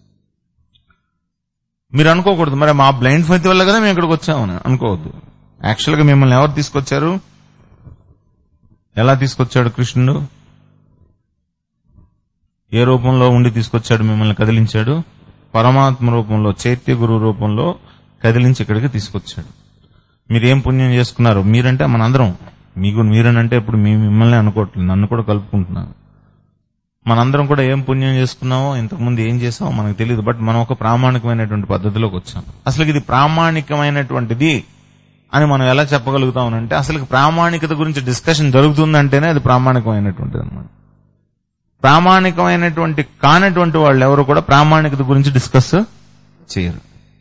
మీరు అనుకోకూడదు మరి మా బ్లైండ్ ఫెయిత్ వల్ల కదా మేము ఇక్కడికి వచ్చామని అనుకోవద్దు. యాక్చువల్ గా మిమ్మల్ని ఎవరు తీసుకొచ్చారు? ఎలా తీసుకొచ్చాడు కృష్ణుడు? ఏ రూపంలో ఉండి తీసుకొచ్చాడు? మిమ్మల్ని కదిలించాడు. పరమాత్మ రూపంలో, చైత్య గురువు రూపంలో కదిలించి ఇక్కడికి తీసుకొచ్చాడు. మీరేం పుణ్యం చేసుకున్నారు? మీరంటే మనందరం, మీకు మీరనంటే ఇప్పుడు మిమ్మల్ని అనుకోవట్లేదు, నన్ను కూడా కలుపుకుంటున్నాను. మనందరం కూడా ఏం పుణ్యం చేసుకున్నామో, ఇంతకుముందు ఏం చేసామో మనకు తెలియదు, బట్ మనం ఒక ప్రామాణికమైనటువంటి పద్ధతిలోకి వచ్చాం. అసలు ఇది ప్రామాణికమైనటువంటిది అని మనం ఎలా చెప్పగలుగుతామనంటే, అసలు ప్రామాణికత గురించి డిస్కషన్ జరుగుతుందంటేనే అది ప్రామాణికమైనటువంటిది అన్నమాట. ప్రామాణికమైనటువంటి కానటువంటి వాళ్ళు ఎవరు కూడా ప్రామాణికత గురించి డిస్కస్ చేయరు.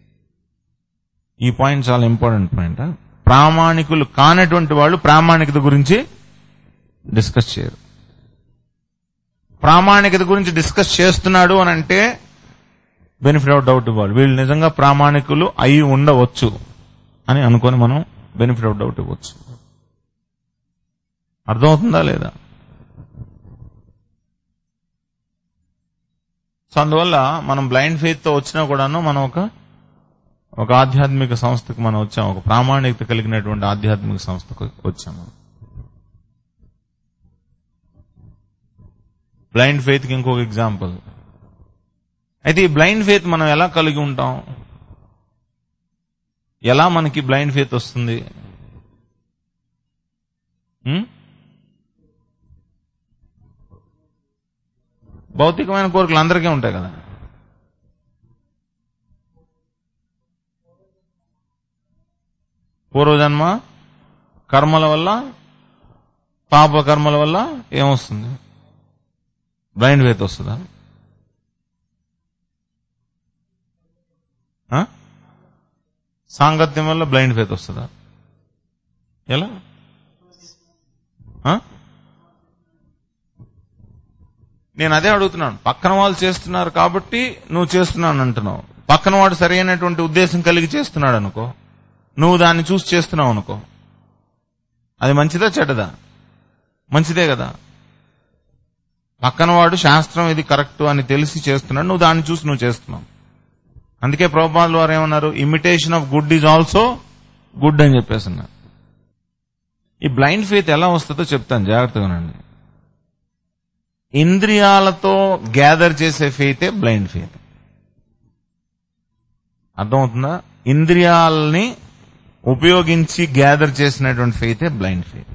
ఈ పాయింట్ చాలా ఇంపార్టెంట్ పాయింట్. ప్రామాణికులు కానటువంటి వాళ్ళు ప్రామాణికత గురించి డిస్కస్ చేయరు. ప్రామాణికత గురించి డిస్కస్ చేస్తున్నాడు అని అంటే బెనిఫిట్ ఆఫ్ డౌట్ ఇవ్వాలి. వీళ్ళు నిజంగా ప్రామాణికులు అయి ఉండవచ్చు అని అనుకొని మనం బెనిఫిట్ ఆఫ్ డౌట్ ఇవ్వచ్చు. అర్థమవుతుందా లేదా? సో అందువల్ల మనం బ్లైండ్ ఫెయిత్ తో వచ్చినా కూడాను మనం ఒక ఆధ్యాత్మిక సంస్థకు మనం వచ్చాము, ఒక ప్రామాణికత కలిగినటువంటి ఆధ్యాత్మిక సంస్థకు వచ్చాము. బ్లైండ్ ఫెయిత్ కి ఇంకొక ఎగ్జాంపుల్. అయితే ఈ బ్లైండ్ ఫెయిత్ మనం ఎలా కలిగి ఉంటాం? ఎలా మనకి బ్లైండ్ ఫెయిత్ వస్తుంది? భౌతికమైన కోరికలు అందరికీ ఉంటాయి కదా. పూర్వజన్మ కర్మల వల్ల, పాప కర్మల వల్ల ఏమొస్తుంది? బ్లైండ్ ఫెయిత్ వస్తుందా? సాంగత్యం వల్ల బ్లైండ్ ఫెయిత్ వస్తుందా? ఎలా? నేను అదే అడుగుతున్నాను. పక్కన వాళ్ళు చేస్తున్నారు కాబట్టి నువ్వు చేస్తున్నాను అంటున్నావు. పక్కన వాడు సరైనటువంటి ఉద్దేశం కలిగి చేస్తున్నాడు అనుకో, నువ్వు దాన్ని చూసి చేస్తున్నావు అనుకో, అది మంచిదా చెడ్డదా? మంచిదే కదా. పక్కన వాడు శాస్త్రం ఇది కరెక్ట్ అని తెలిసి చేస్తున్నాడు, నువ్వు దాన్ని చూసి నువ్వు చేస్తున్నావు. అందుకే ప్రభుపాదుల వారు ఏమన్నారు? Imitation of good is also good అని చెప్పేస్తున్నారు. ఈ బ్లైండ్ ఫెయిత్ ఎలా వస్తుందో చెప్తాను, జాగ్రత్తగానండి. ఇంద్రియాలతో గ్యాదర్ చేసే ఫెయితే బ్లైండ్ ఫెయిత్. అర్థమవుతుందా? ఇంద్రియాలని ఉపయోగించి గ్యాదర్ చేసినటువంటి ఫెయితే బ్లైండ్ ఫెయిత్.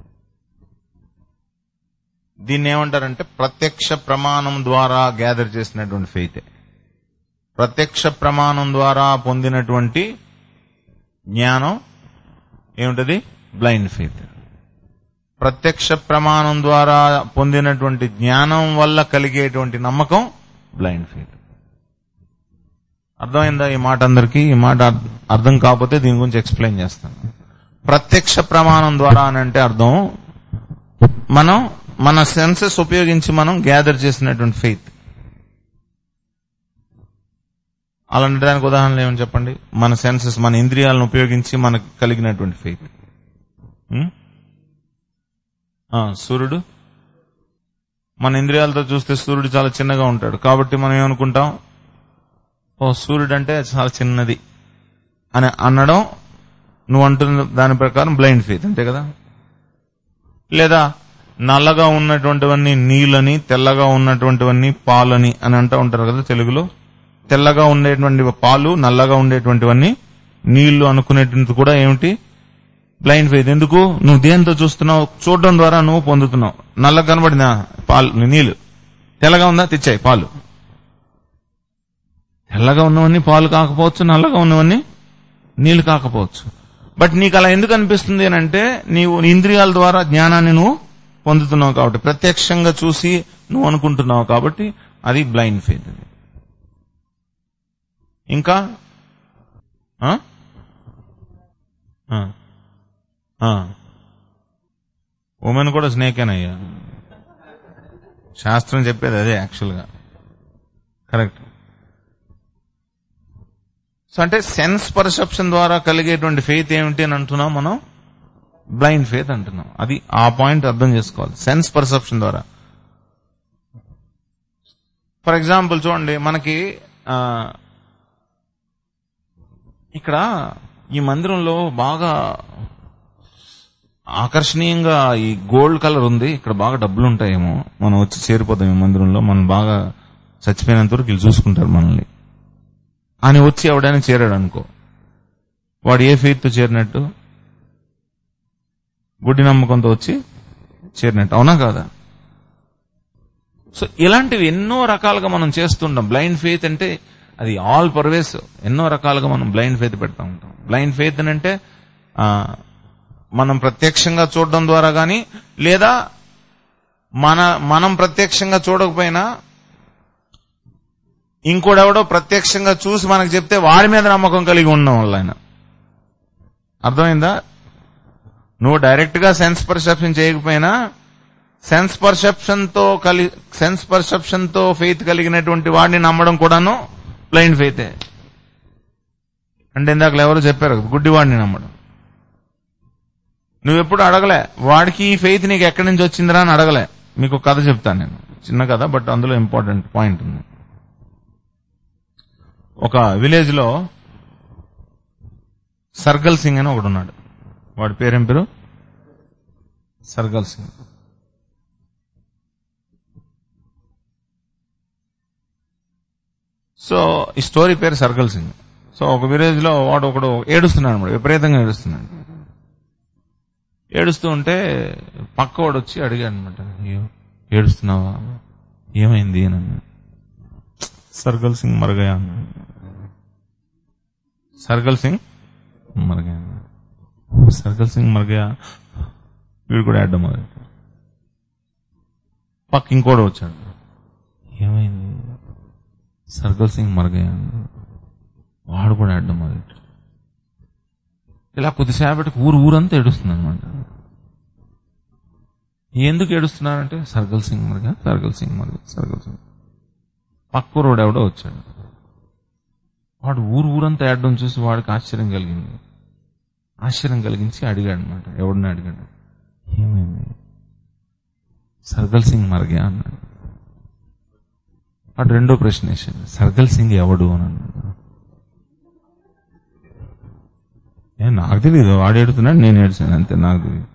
దీన్ని ఏమంటారంటే ప్రత్యక్ష ప్రమాణం ద్వారా గ్యాదర్ చేసినటువంటి ఫెయితే. ప్రత్యక్ష ప్రమాణం ద్వారా పొందినటువంటి జ్ఞానం ఏమిటది? Blind faith. ప్రత్యక్ష ప్రమాణం ద్వారా పొందినటువంటి జ్ఞానం వల్ల కలిగేటువంటి నమ్మకం బ్లైండ్ ఫెయిత్. అర్థమైందా ఈ మాట అందరికీ? ఈ మాట అర్థం కాకపోతే దీని గురించి ఎక్స్ప్లెయిన్ చేస్తాను. ప్రత్యక్ష ప్రమాణం ద్వారా అని అంటే అర్థం మనం మన సెన్సెస్ ఉపయోగించి మనం గ్యాదర్ చేసినటువంటి ఫెయిత్. అలాంటి దానికి ఉదాహరణలు ఏమని చెప్పండి? మన సెన్సెస్, మన ఇంద్రియాలను ఉపయోగించి మనకు కలిగినటువంటి ఫెయిత్. సూర్యుడు, మన ఇంద్రియాలతో చూస్తే సూర్యుడు చాలా చిన్నగా ఉంటాడు కాబట్టి మనం ఏమనుకుంటాం, సూర్యుడు అంటే చాలా చిన్నది అని అనడం నువ్వు అంటున్న దాని ప్రకారం బ్లైండ్ ఫెయిత్, అంతే కదా. లేదా నల్లగా ఉన్నటువంటివన్నీ నీళ్ళని, తెల్లగా ఉన్నటువంటివన్నీ పాలని అని అంటూ ఉంటారు కదా తెలుగులో. తెల్లగా ఉండేటువంటి పాలు, నల్లగా ఉండేటువంటివన్నీ నీళ్లు అనుకునేటువంటి కూడా ఏమిటి, బ్లైండ్ ఫెయిత్. ఎందుకు, నువ్వు దేంతో చూస్తున్నావు, చూడడం ద్వారా నువ్వు పొందుతున్నావు. నల్లగా కనబడిందా పాలు, నీళ్లు. తెల్లగా ఉందా, తెచ్చాయి పాలు. తెల్లగా ఉన్నవన్నీ పాలు కాకపోవచ్చు, నల్లగా ఉన్నవన్నీ నీళ్లు కాకపోవచ్చు. బట్ నీకు అలా ఎందుకు అనిపిస్తుంది అని అంటే, నీవు ఇంద్రియాల ద్వారా జ్ఞానాన్ని నువ్వు పొందుతున్నావు కాబట్టి, ప్రత్యక్షంగా చూసి నువ్వు అనుకుంటున్నావు కాబట్టి అది బ్లైండ్ ఫెయిత్. ఇంకా ఉమెన్ కూడా స్నేకేనయ్యా, శాస్త్రం చెప్పేది అదే యాక్చువల్గా, కరెక్ట్. సో అంటే సెన్స్ పర్సెప్షన్ ద్వారా కలిగేటువంటి ఫెయిత్ ఏమిటి అని అంటున్నాం మనం, బ్లైండ్ ఫెయిత్ అంటున్నాం. అది ఆ పాయింట్ అర్థం చేసుకోవాలి, సెన్స్ పర్సెప్షన్ ద్వారా. ఫర్ ఎగ్జాంపుల్ చూడండి, మనకి ఇక్కడ ఈ మందిరంలో బాగా ఆకర్షణీయంగా ఈ గోల్డ్ కలర్ ఉంది, ఇక్కడ బాగా డబ్బులు ఉంటాయేమో, మనం వచ్చి చేరిపోతాం ఈ మందిరంలో, మనం బాగా చచ్చిపోయినంత వరకు వీళ్ళు చూసుకుంటారు మనల్ని అని వచ్చి ఎవడైనా చేరాడు అనుకో, వాడు ఏ ఫెయిత్ తో చేరినట్టు, గుడ్డి నమ్మకంతో వచ్చి చేరినట్టు, అవునా కాదా. సో ఇలాంటివి ఎన్నో రకాలుగా మనం చేస్తుంటాం. బ్లైండ్ ఫెయిత్ అంటే అది ఆల్ పర్వేస్, ఎన్నో రకాలుగా మనం బ్లైండ్ ఫెయిత్ పెడతా ఉంటాం. బ్లైండ్ ఫెయిత్ అంటే మనం ప్రత్యక్షంగా చూడడం ద్వారా గాని, లేదా మనం ప్రత్యక్షంగా చూడకపోయినా ఇంకోడెవడో ప్రత్యక్షంగా చూసి మనకు చెప్తే వాడి మీద నమ్మకం కలిగి ఉండడం వల్ల. ఆయన అర్థమైందా, నువ్వు డైరెక్ట్ గా సెన్స్ పర్సెప్షన్ చేయకపోయినా సెన్స్ పర్సెప్షన్ తో ఫెయిత్ కలిగినటువంటి వాడిని నమ్మడం కూడాను బ్లైండ్ ఫెయితే. అంటే ఇందాక ఎవరో చెప్పారు, గుడ్డివాడిని నమ్మడం. నువ్వెప్పుడు అడగలే వాడికి ఈ ఫెయిత్ నీకు ఎక్కడి నుంచి వచ్చిందిరా అని అడగలే. మీకు కథ చెప్తాను నేను, చిన్న కథ, బట్ అందులో ఇంపార్టెంట్ పాయింట్ ఉంది. ఒక విలేజ్ లో సర్గల్ సింగ్ అని ఒకడు ఉన్నాడు. వాడి పేరేం పేరు, సర్గల్ సింగ్. సో ఈ స్టోరీ పేరు సర్గల్ సింగ్. సో ఒక విలేజ్ లో వాడు ఒకడు ఏడుస్తున్నాడు అన్నమాట, విపరీతంగా ఏడుస్తున్నాడు. ఏడుస్తూ ఉంటే పక్కవాడు వచ్చి అడిగాడు అనమాట, ఏడుస్తున్నావా, ఏమైంది అని అన్నాడు. సర్గల్ సింగ్ మరగయా అన్నాడు. సర్గల్ సింగ్ మరగయా అన్నాడు. సర్గల్ సింగ్ మరగయా, వీడు కూడా ఏడ్డం మొదలు. పక్క ఇంకోడు వచ్చాడు, ఏమైంది, సర్గల్ సింగ్ మరగయా అన్నాడు. వాడు కూడా ఏడ్డం మొదలు. ఇలా కొద్దిసేపటికి ఊరంతా ఏడుస్తుంది అనమాట. ఎందుకు ఏడుస్తున్నారంటే సర్గల్ సింగ్ మరగా, సర్గల్ సింగ్ మరగా, సర్గల్ సింగ్. పక్క రోడ్ ఎవడో వచ్చాడు, వాడు ఊరంతా ఏడడం చూసి వాడికి ఆశ్చర్యం కలిగింది. ఆశ్చర్యం కలిగించి అడిగాడు అనమాట, ఎవడిని అడిగాడు, ఏమైంది, సర్గల్ సింగ్ మరగా అన్నాడు. వాడు రెండో ప్రశ్న వేసాడు, సర్గల్ సింగ్ ఎవడు అని అన్నాడు. నాకు తెలియదు, వాడు ఏడుతున్నాడు, నేను ఏడుస్తాను అంతే, నాకు తెలియదు.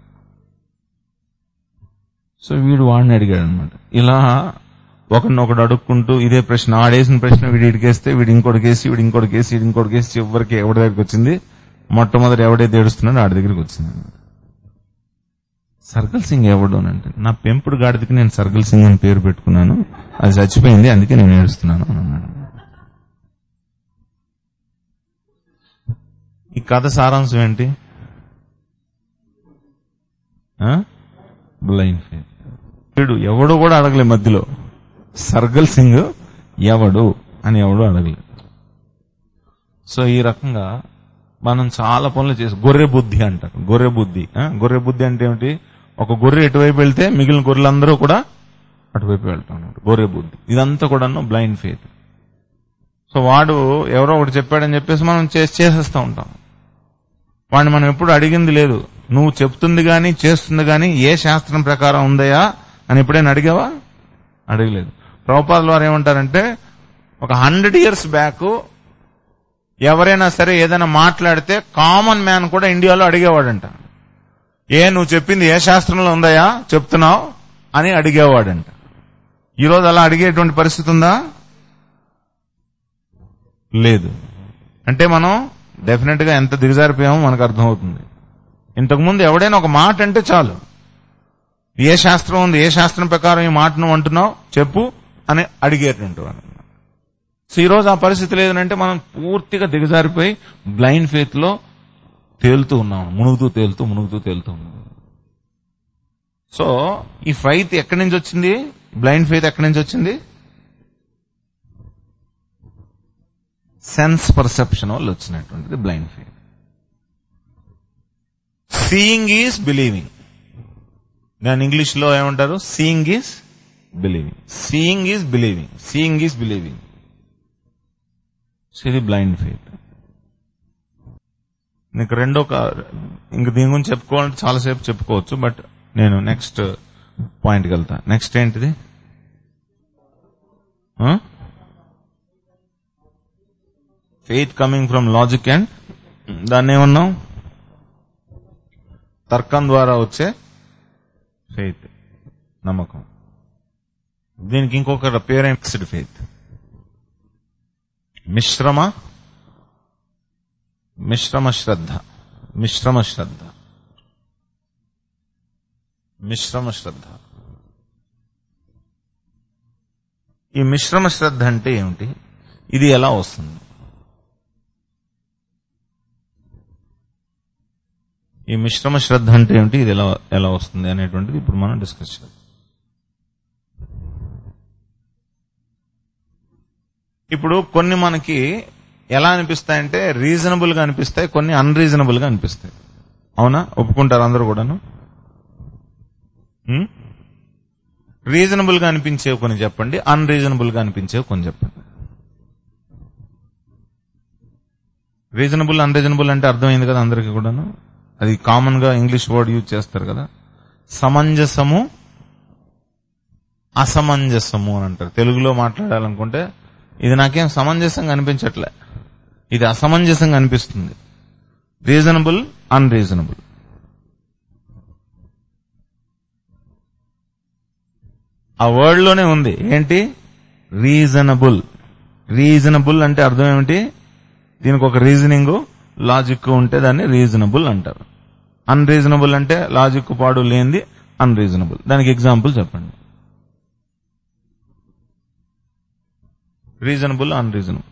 సో వీడు వాడిని అడిగాడు అనమాట. ఇలా ఒకరినొకడు అడుక్కుంటూ ఇదే ప్రశ్న, ఆడేసిన ప్రశ్న వీడి ఇడికేస్తే వీడు ఇంకోటి కేసి, వీడు ఇంకోటి కేసి, వీడు ఇంకోటి కేసి, చివరికి ఎవరి దగ్గరికి వచ్చింది, మొట్టమొదటి ఎవడైతే ఏడుస్తున్నాడో ఆడి దగ్గరికి వచ్చింది. సర్గల్ సింగ్ ఎవడు అని అంటే, నా పెంపుడు గాడిదకి నేను సర్గల్ సింగ్ అని పేరు పెట్టుకున్నాను, అది చచ్చిపోయింది, అందుకే నేను ఏడుస్తున్నాను అని అన్నాడు. ఈ కథ సారాంశం ఏంటి, బ్లైండ్ ఫెయిత్. వీడు ఎవడు కూడా అడగలే మధ్యలో, సర్గల్ సింగ్ ఎవడు అని ఎవడు అడగలేదు. సో ఈ రకంగా మనం చాలా పనులు చేసి, గొర్రె బుద్ధి అంటారు. గొర్రె బుద్ధి అంటే ఏమిటి, ఒక గొర్రె ఎటువైపు వెళ్తే మిగిలిన గొర్రెలందరూ కూడా అటువైపు వెళ్తాం, గొర్రె బుద్ధి. ఇదంతా కూడా బ్లైండ్ ఫెయిత్. సో వాడు ఎవరో ఒకటి చెప్పాడని చెప్పేసి మనం చేసేస్తూ ఉంటాం. వాడిని మనం ఎప్పుడు అడిగింది లేదు, నువ్వు చెప్తుంది గాని చేస్తుంది గాని ఏ శాస్త్రం ప్రకారం ఉందయా అని ఎప్పుడైనా అడిగావా? అడగలేదు. ప్రభుపాదుల వారు ఏమంటారంటే, ఒక 100 years బ్యాక్ ఎవరైనా సరే ఏదైనా మాట్లాడితే కామన్ మ్యాన్ కూడా ఇండియాలో అడిగేవాడంట, నువ్వు చెప్పింది ఏ శాస్త్రంలో ఉందయా చెప్తున్నావు అని అడిగేవాడంట. ఈరోజు అలా అడిగేటువంటి పరిస్థితి ఉందా? లేదు. అంటే మనం డెఫినెట్ గా ఎంత దిగజారిపోయామో మనకు అర్థమవుతుంది. ఇంతకుముందు ఎవడైనా ఒక మాట అంటే చాలు, ఏ శాస్త్రం ఉంది, ఏ శాస్త్రం ప్రకారం ఈ మాట నువ్వు అంటున్నావు చెప్పు అని అడిగేటువంటి వాడు. సో ఈరోజు ఆ పరిస్థితి లేదంటే మనం పూర్తిగా దిగజారిపోయి బ్లైండ్ ఫెయిత్ లో తేలుతూ ఉన్నాం, మునుగుతూ తేలుతూ ఉన్నాం. సో ఈ ఫెయిత్ ఎక్కడి నుంచి వచ్చింది? బ్లైండ్ ఫెయిత్ ఎక్కడి నుంచి వచ్చింది? సెన్స్ పర్సెప్షన్ వల్ల వచ్చినటువంటిది blind faith. Seeing is believing. దాని ఇంగ్లీష్ లో ఏమంటారు? Seeing is believing. Seeing is believing. Seeing is believing. So ఇది బ్లైండ్ ఫెయిత్. నీకు ఇంక దీని గురించి చెప్పుకోవాలంటే చాలాసేపు చెప్పుకోవచ్చు, బట్ నేను నెక్స్ట్ పాయింట్కి వెళ్తా. నెక్స్ట్ ఏంటిది? Faith coming from logic and దాన్ని ఏమన్నాం? తర్కం ద్వారా వచ్చే ఫెయిత్, నమ్మకం. దీనికి ఇంకొక పేరు మిక్స్డ్ ఫెయిత్, మిశ్రమ శ్రద్ధ. ఈ మిశ్రమ శ్రద్ధ అంటే ఏమిటి? ఇది ఎలా వస్తుంది? ఈ మిశ్రమ శ్రద్ధ అంటే ఏమిటి, ఇది ఎలా వస్తుంది అనేటువంటిది ఇప్పుడు మనం డిస్కస్ చేద్దాం. ఇప్పుడు కొన్ని మనకి ఎలా అనిపిస్తాయంటే రీజనబుల్ గా అనిపిస్తాయి, కొన్ని అన్రీజనబుల్ గా అనిపిస్తాయి. అవునా? ఒప్పుకుంటారు అందరూ కూడాను? రీజనబుల్ గా అనిపించేవి కొన్ని చెప్పండి, అన్రీజనబుల్ గా అనిపించేవి కొన్ని చెప్పండి. రీజనబుల్ అన్రీజనబుల్ అంటే అర్థమైంది కదా అందరికీ కూడాను. అది కామన్ గా ఇంగ్లీష్ వర్డ్ యూజ్ చేస్తారు కదా. సమంజసము, అసమంజసము అని అంటారు. తెలుగులో మాట్లాడాలనుకుంటే ఇది నాకేం సమంజసంగా అనిపించట్లే, ఇది అసమంజసంగా అనిపిస్తుంది. Reasonable, unreasonable. ఆ వర్డ్ లోనే ఉంది. ఏంటి? రీజనబుల్. రీజనబుల్ అంటే అర్థం ఏమిటి? దీనికి ఒక రీజనింగ్, లాజిక్ ఉంటే దాన్ని రీజనబుల్ అంటారు. అన్రీజనబుల్ అంటే లాజిక్ పాడు లేనిది అన్రీజనబుల్. దానికి ఎగ్జాంపుల్ చెప్పండి. Reasonable, unreasonable.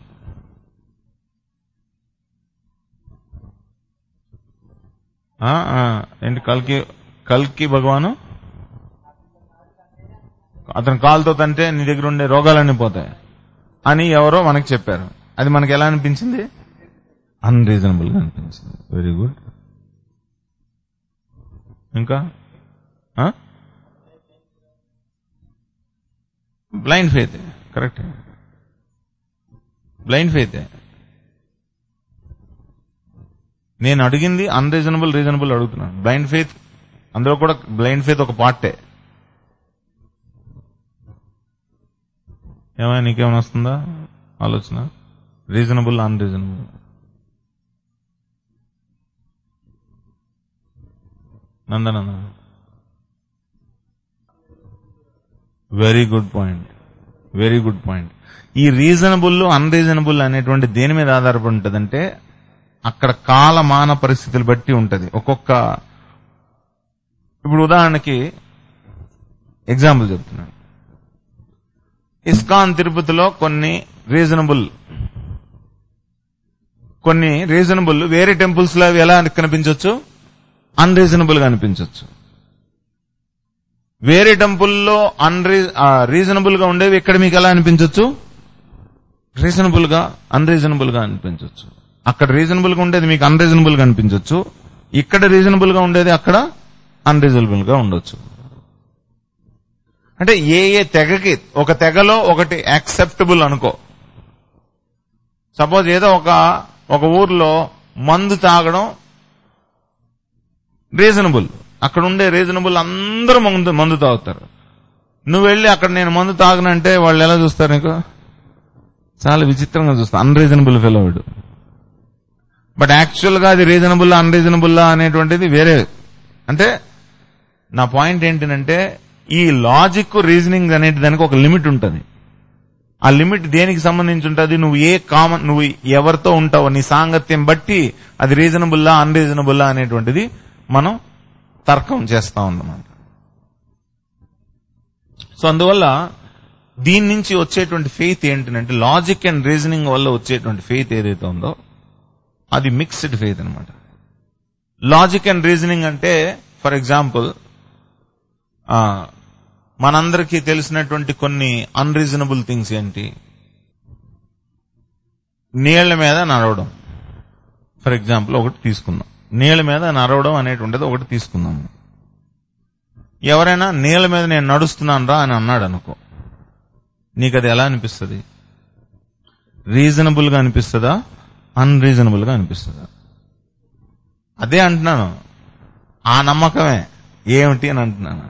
ఏంటి? కల్కి భగవాను అతను కాలుతో తంటే నీ దగ్గర ఉండే రోగాలన్నీ పోతాయి అని ఎవరో మనకి చెప్పారు. అది మనకి ఎలా అనిపించింది? అన్రీజనబుల్ గా అనిపించింది. Very good. ఇంకా blind faith. Correct, blind faith. నేను అడిగింది అన్రీజనబుల్, రీజనబుల్ అడుగుతున్నాను. బ్లైండ్ ఫెయిత్, అందులో కూడా బ్లైండ్ ఫెయిత్ ఒక పార్టే. ఏమైనా నీకేమైనా వస్తుందా ఆలోచన? Reasonable, unreasonable. Nandana, very good point, very good point. ఈ రీజనబుల్, అన్రీజనబుల్ అనేటువంటి దేని మీద ఆధారపడి ఉంటుందంటే అక్కడ కాలమాన పరిస్థితులు బట్టి ఉంటది. ఇప్పుడు ఉదాహరణకి ఎగ్జాంపుల్ చెప్తున్నాను. ఇస్కాన్ తిరుపతిలో కొన్ని రీజనబుల్ వేరే టెంపుల్స్ లో ఎలా కనిపించవచ్చు? అన్రీజనబుల్ గా అనిపించవచ్చు. వేరే టెంపుల్లో రీజనబుల్ గా ఉండేవి ఇక్కడ మీకు ఎలా అనిపించవచ్చు? రీజనబుల్ గా, అన్రీజనబుల్ గా అనిపించవచ్చు. అక్కడ రీజనబుల్ గా ఉండేది మీకు అన్రీజనబుల్ గా అనిపించవచ్చు. ఇక్కడ రీజనబుల్ గా ఉండేది అక్కడ అన్రీజనబుల్ గా ఉండొచ్చు. అంటే ఏ తెగకి, ఒక తెగలో ఒకటి యాక్సెప్టబుల్ అనుకో. సపోజ్ ఏదో ఒక ఊర్లో మందు తాగడం రీజనబుల్. అక్కడ ఉండే రీజనబుల్ అందరూ మందు తాగుతారు. నువ్వు వెళ్ళి అక్కడ నేను మందు తాగనంటే వాళ్ళు ఎలా చూస్తారు నీకు? చాలా విచిత్రంగా చూస్తారు. అన్రీజనబుల్ ఫెలో వీడు. బట్ యాక్చువల్ గా అది రీజనబుల్లా అన్రీజనబుల్లా అనేటువంటిది వేరే. అంటే నా పాయింట్ ఏంటంటే ఈ లాజిక్ రీజనింగ్ అనే దానికి ఒక లిమిట్ ఉంటుంది. ఆ లిమిట్ దేనికి సంబంధించి ఉంటుంది? నువ్వు ఎవరితో ఉంటావో నీ సాంగత్యం బట్టి అది రీజనబుల్లా అన్రీజనబుల్లా అనేటువంటిది మనం తర్కం చేస్తా ఉన్నాం. సో అందువల్ల దీని నుంచి వచ్చేటువంటి ఫెయిత్ ఏంటంటే లాజిక్ అండ్ రీజనింగ్ వల్ల వచ్చేటువంటి ఫెయిత్ ఏదైతే ఉందో అది మిక్స్డ్ ఫెయిత్ అనమాట. లాజిక్ అండ్ రీజనింగ్ అంటే ఫర్ ఎగ్జాంపుల్ మనందరికీ తెలిసినటువంటి కొన్ని అన్రీజనబుల్ థింగ్స్ ఏంటి? నీళ్ల మీద నడవడం. ఫర్ ఎగ్జాంపుల్ ఒకటి తీసుకుందాం. నీళ్ల మీద నడవడం అనేటువంటిది ఒకటి తీసుకుందాం. ఎవరైనా నీళ్ల మీద నేను నడుస్తున్నాను రా అని అన్నాడు అనుకో, నీకు అది ఎలా అనిపిస్తుంది? రీజనబుల్ గా అనిపిస్తుందా అన్రీజనబుల్ గా అనిపిస్తుందా? అదే అంటున్నాను, ఆ నమ్మకమే ఏమిటి అని అంటున్నాను.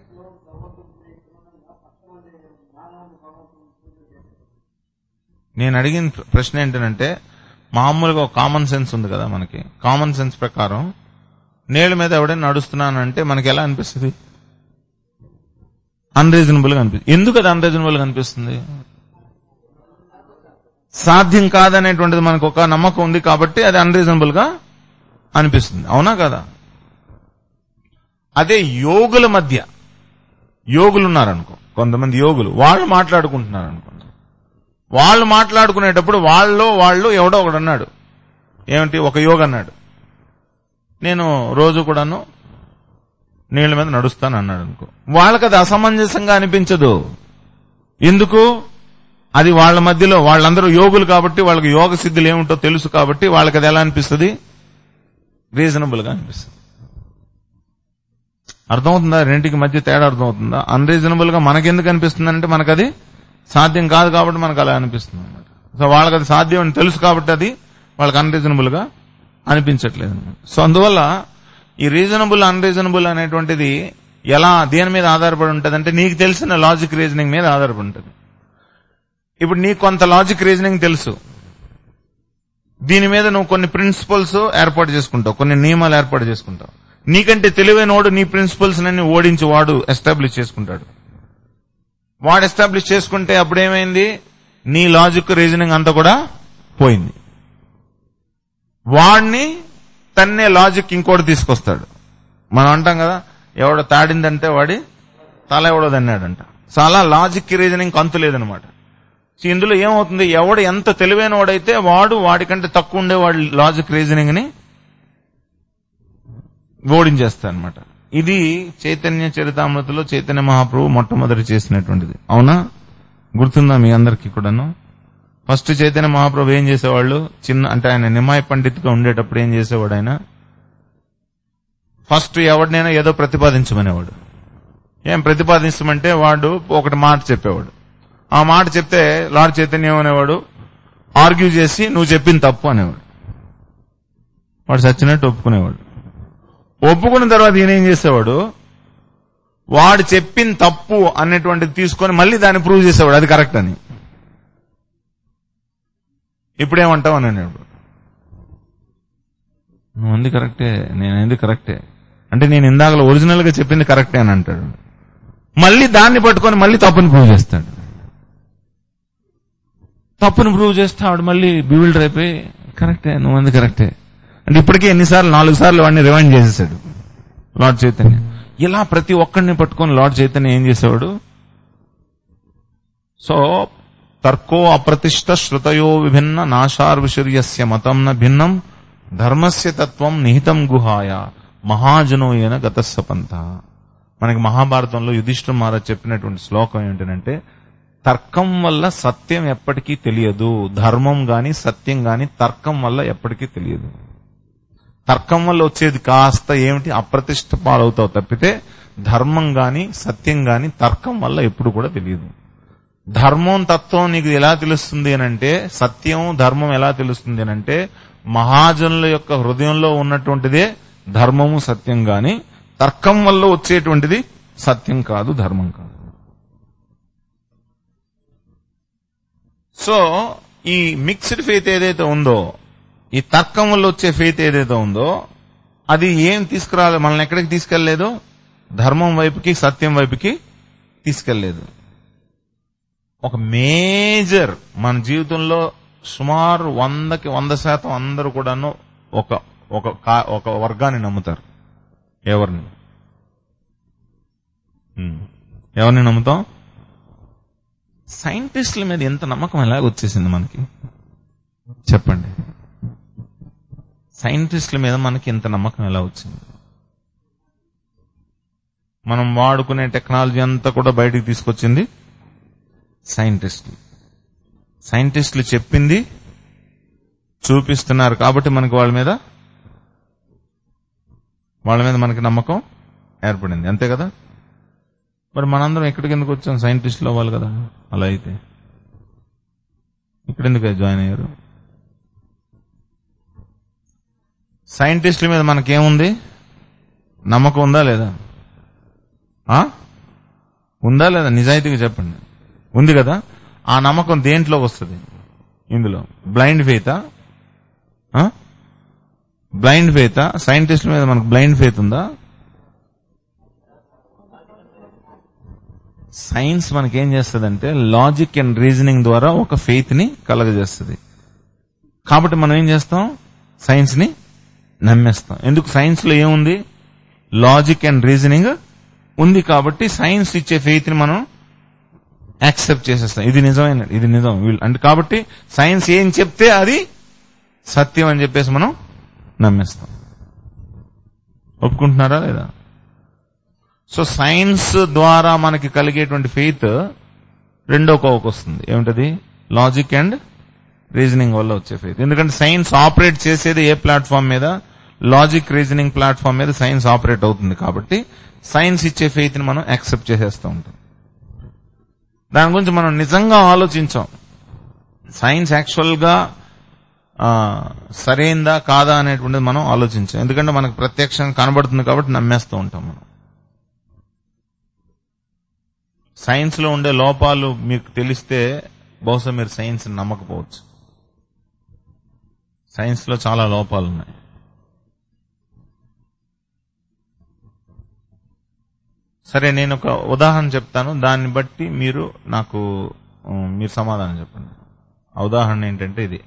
నేను అడిగిన ప్రశ్న ఏంటంటే మామూలుగా ఒక కామన్ సెన్స్ ఉంది కదా మనకి. కామన్ సెన్స్ ప్రకారం నీళ్ల మీద ఎవడైనా నడుస్తున్నానంటే మనకి ఎలా అనిపిస్తుంది? అన్రీజనబుల్ గా అనిపిస్తుంది. ఎందుకు అది అన్రీజనబుల్ గా అనిపిస్తుంది? సాధ్యం కాదనేటువంటిది మనకు ఒక నమ్మకం ఉంది కాబట్టి అది అన్రీజనబుల్ గా అనిపిస్తుంది. అవునా కదా? అదే యోగుల మధ్య, యోగులు ఉన్నారనుకో, కొంతమంది యోగులు, వాళ్ళు మాట్లాడుకుంటున్నారు అనుకో. వాళ్ళు మాట్లాడుకునేటప్పుడు వాళ్ళు ఎవడో ఒకడు అన్నాడు, ఏమిటి, ఒక యోగి అన్నాడు, నేను రోజు కూడాను నీళ్ల మీద నడుస్తాను అన్నాడు అనుకో. వాళ్ళకి అది అసమంజసంగా అనిపించదు. ఎందుకు? అది వాళ్ళ మధ్యలో వాళ్ళందరూ యోగులు కాబట్టి వాళ్ళకి యోగ సిద్ధులు ఏమిటో తెలుసు కాబట్టి వాళ్ళకి అది ఎలా అనిపిస్తుంది? రీజనబుల్ గా అనిపిస్తుంది. అర్థమవుతుందా? రెండింటికి మధ్య తేడా అర్థమవుతుందా? అన్రీజనబుల్ గా మనకెందుకు అనిపిస్తుంది అంటే మనకు అది సాధ్యం కాదు కాబట్టి మనకు అలా అనిపిస్తుంది అనమాట. సో వాళ్ళకి అది సాధ్యం అని తెలుసు కాబట్టి అది వాళ్ళకి అన్రీజనబుల్ గా అనిపించట్లేదు. సో అందువల్ల ఈ రీజనబుల్ అన్రీజనబుల్ అనేటువంటిది ఎలా దేని మీద ఆధారపడి ఉంటుంది అంటే నీకు తెలిసిన లాజిక్ రీజనింగ్ మీద ఆధారపడి ఉంటుంది. ఇప్పుడు నీకు కొంత లాజిక్ రీజనింగ్ తెలుసు, దీని మీద నువ్వు కొన్ని ప్రిన్సిపల్స్ ఏర్పాటు చేసుకుంటావు, కొన్ని నియమాలు ఏర్పాటు చేసుకుంటావు. నీకంటే తెలివైనోడు నీ ప్రిన్సిపల్స్ అన్ని ఓడించి వాడు ఎస్టాబ్లిష్ చేసుకుంటాడు. వాడు ఎస్టాబ్లిష్ చేసుకుంటే అప్పుడేమైంది? నీ లాజిక్ రీజనింగ్ అంతా కూడా పోయింది. వాడిని తన్నే లాజిక్ ఇంకోటి తీసుకొస్తాడు. మనం అంటాం కదా, ఎవడో తాడిందంటే వాడి తల ఎవడో తన్నాడంట. సో అలా లాజిక్ రీజనింగ్ అంతు లేదనమాట. సో ఇందులో ఏమవుతుంది, ఎవడు ఎంత తెలివైన వాడైతే వాడికంటే తక్కువ ఉండే వాడి లాజిక్ రీజనింగ్ ని ఓడించేస్తాడు అనమాట. ఇది చైతన్య చరితామృతలో చైతన్య మహాప్రభు మొట్టమొదటి చేసినటువంటిది. అవునా? గుర్తుందా మీ అందరికీ కూడాను? ఫస్ట్ చైతన్య మహాప్రభు ఏం చేసేవాళ్ళు, అంటే ఆయన నిమాయ పండితుగా ఉండేటప్పుడు ఏం చేసేవాడు, ఆయన ఫస్ట్ ఎవరినైనా ఏదో ప్రతిపాదించమనేవాడు. ఏం ప్రతిపాదించమంటే వాడు ఒకటి మాట చెప్పేవాడు. ఆ మాట చెప్తే లార్డ్ చైతన్య ఏమనేవాడు, ఆర్గ్యూ చేసి నువ్వు చెప్పింది తప్పు అనేవాడు. వాడు సచ్చినట్టు ఒప్పుకునేవాడు. ఒప్పుకున్న తర్వాత ఈయన ఏం చేసేవాడు, వాడు చెప్పింది తప్పు అనేటువంటిది తీసుకొని మళ్ళీ దాన్ని ప్రూవ్ చేసేవాడు అది కరెక్ట్ అని. ఇప్పుడేమంటావు అని అన్నాడు, నువ్వు అంది కరెక్టే, నేను ఎందుకు కరెక్టే అంటే నేను ఇందాకలో ఒరిజినల్ గా చెప్పింది కరెక్టే అని అంటాడు. మళ్ళీ దాన్ని పట్టుకొని మళ్ళీ తప్పుని ప్రూవ్ చేస్తాడు. తప్పును ప్రూవ్ చేస్తాడు, మళ్ళీ బివిల్డర్ అయిపోయి కరెక్టే, నువ్వు అంది కరెక్టే అంటే ఇప్పటికే ఎన్నిసార్లు 4 సార్లు వాడిని రివైండ్ చేసేసాడు లార్డ్ చైతన్య. ఇలా ప్రతి ఒక్కడిని పట్టుకొని లార్డ్ చైతన్య ఏం చేసేవాడు, సో తర్కో అప్రతిష్ట శృతయో విభిన్న నాశార్విషర్యస్య మతం న భిన్నం ధర్మస్య తత్వం నిహితం గుహాయ మహాజనోయన గతస్సపంత. మనకి మహాభారతంలో యుధిష్ఠిర మహారాజ్ చెప్పినటువంటి శ్లోకం ఏంటంటే, తర్కం వల్ల సత్యం ఎప్పటికీ తెలియదు, ధర్మం గాని సత్యం గాని తర్కం వల్ల ఎప్పటికీ తెలియదు. తర్కం వల్ల వచ్చేది కాస్త ఏమిటి, అప్రతిష్ట పాలవుతావు తప్పితే ధర్మం గాని సత్యం గాని తర్కం వల్ల ఎప్పుడు కూడా తెలియదు. ధర్మం తత్వం నీకు ఎలా తెలుస్తుంది అనంటే, సత్యం ధర్మం ఎలా తెలుస్తుంది అనంటే మహాజనుల యొక్క హృదయంలో ఉన్నటువంటిదే ధర్మము సత్యం గాని తర్కం వల్ల వచ్చేటువంటిది సత్యం కాదు, ధర్మం కాదు. సో ఈ మిక్స్డ్ ఫెయిత్ ఏదైతే ఉందో, ఈ తర్కం వల్ల వచ్చే ఫెయిత్ ఏదైతే ఉందో, అది ఏం తీసుకురాలేదు, మనల్ని ఎక్కడికి తీసుకెళ్లలేదు, ధర్మం వైపుకి సత్యం వైపుకి తీసుకెళ్లేదు. ఒక మేజర్ మన జీవితంలో సుమారు 100కి 100% అందరూ కూడాను ఒక వర్గాన్ని నమ్ముతారు. ఎవరిని నమ్ముతాం? సైంటిస్టుల మీద ఎంత నమ్మకం ఎలాగ వచ్చేసింది మనకి చెప్పండి? సైంటిస్టుల మీద మనకి ఎంత నమ్మకం ఎలా వచ్చింది? మనం వాడుకునే టెక్నాలజీ అంతా కూడా బయటికి తీసుకొచ్చింది సైంటిస్టులు చెప్పింది చూపిస్తున్నారు కాబట్టి మనకి వాళ్ళ మీద మనకి నమ్మకం ఏర్పడింది, అంతే కదా? మరి మనందరం ఎక్కడికి ఎందుకు వచ్చాం? సైంటిస్టులు అవ్వాలి కదా. అలా అయితే ఇక్కడెందుకు జాయిన్ అయ్యారు? సైంటిస్టుల మీద మనకేముంది? నమ్మకం ఉందా లేదా? ఉందా లేదా? నిజాయితీగా చెప్పండి. ఉంది కదా. ఆ నమ్మకం దేంట్లో వస్తుంది? ఇందులో బ్లైండ్ ఫెయితా? బ్లైండ్ ఫెయితా? సైంటిస్టుల మీద మనకు బ్లైండ్ ఫెయిత్ ఉందా? సైన్స్ మనకేం చేస్తుందంటే లాజిక్ అండ్ రీజనింగ్ ద్వారా ఒక ఫెయిత్ ని కలగజేస్తుంది. కాబట్టి మనం ఏం చేస్తాం? సైన్స్ ని నమ్మేస్తాం. ఎందుకు? సైన్స్ లో ఏముంది? లాజిక్ అండ్ రీజనింగ్ ఉంది. కాబట్టి సైన్స్ ఇచ్చే ఫెయిత్ ని మనం యాక్సెప్ట్ చేసేస్తాం. ఇది నిజం అంటే. కాబట్టి సైన్స్ ఏం చెప్తే అది సత్యం అని చెప్పేసి మనం నమ్మేస్తాం. ఒప్పుకుంటున్నారా లేదా? సో సైన్స్ ద్వారా మనకి కలిగేటువంటి ఫెయిత్ రెండో కోవకు వస్తుంది. ఏమిటది? లాజిక్ అండ్ రీజనింగ్ వల్ల వచ్చే ఫెయిత్. ఎందుకంటే సైన్స్ ఆపరేట్ చేసేది ఏ ప్లాట్ఫామ్ మీద? లాజిక్ రీజనింగ్ ప్లాట్ఫామ్ మీద సైన్స్ ఆపరేట్ అవుతుంది. కాబట్టి సైన్స్ ఇచ్చే ఫెయిత్ ని మనం యాక్సెప్ట్ చేసేస్తూ ఉంటాం. దాని గురించి మనం నిజంగా ఆలోచించాం. సైన్స్ యాక్చువల్ గా సరైందా కాదా అనేటువంటిది మనం ఆలోచించాం. ఎందుకంటే మనకు ప్రత్యక్షంగా కనబడుతుంది కాబట్టి నమ్మేస్తూ ఉంటాం మనం. సైన్స్ లో ఉండే లోపాలు మీకు తెలిస్తే బహుశా మీరు సైన్స్ నమ్మకపోవచ్చు. సైన్స్ లో చాలా లోపాలు ఉన్నాయి. సరే, నేను ఒక ఉదాహరణ చెప్తాను. దాన్ని బట్టి మీరు సమాధానం చెప్పండి. ఆ ఉదాహరణ ఏంటంటే ఇది.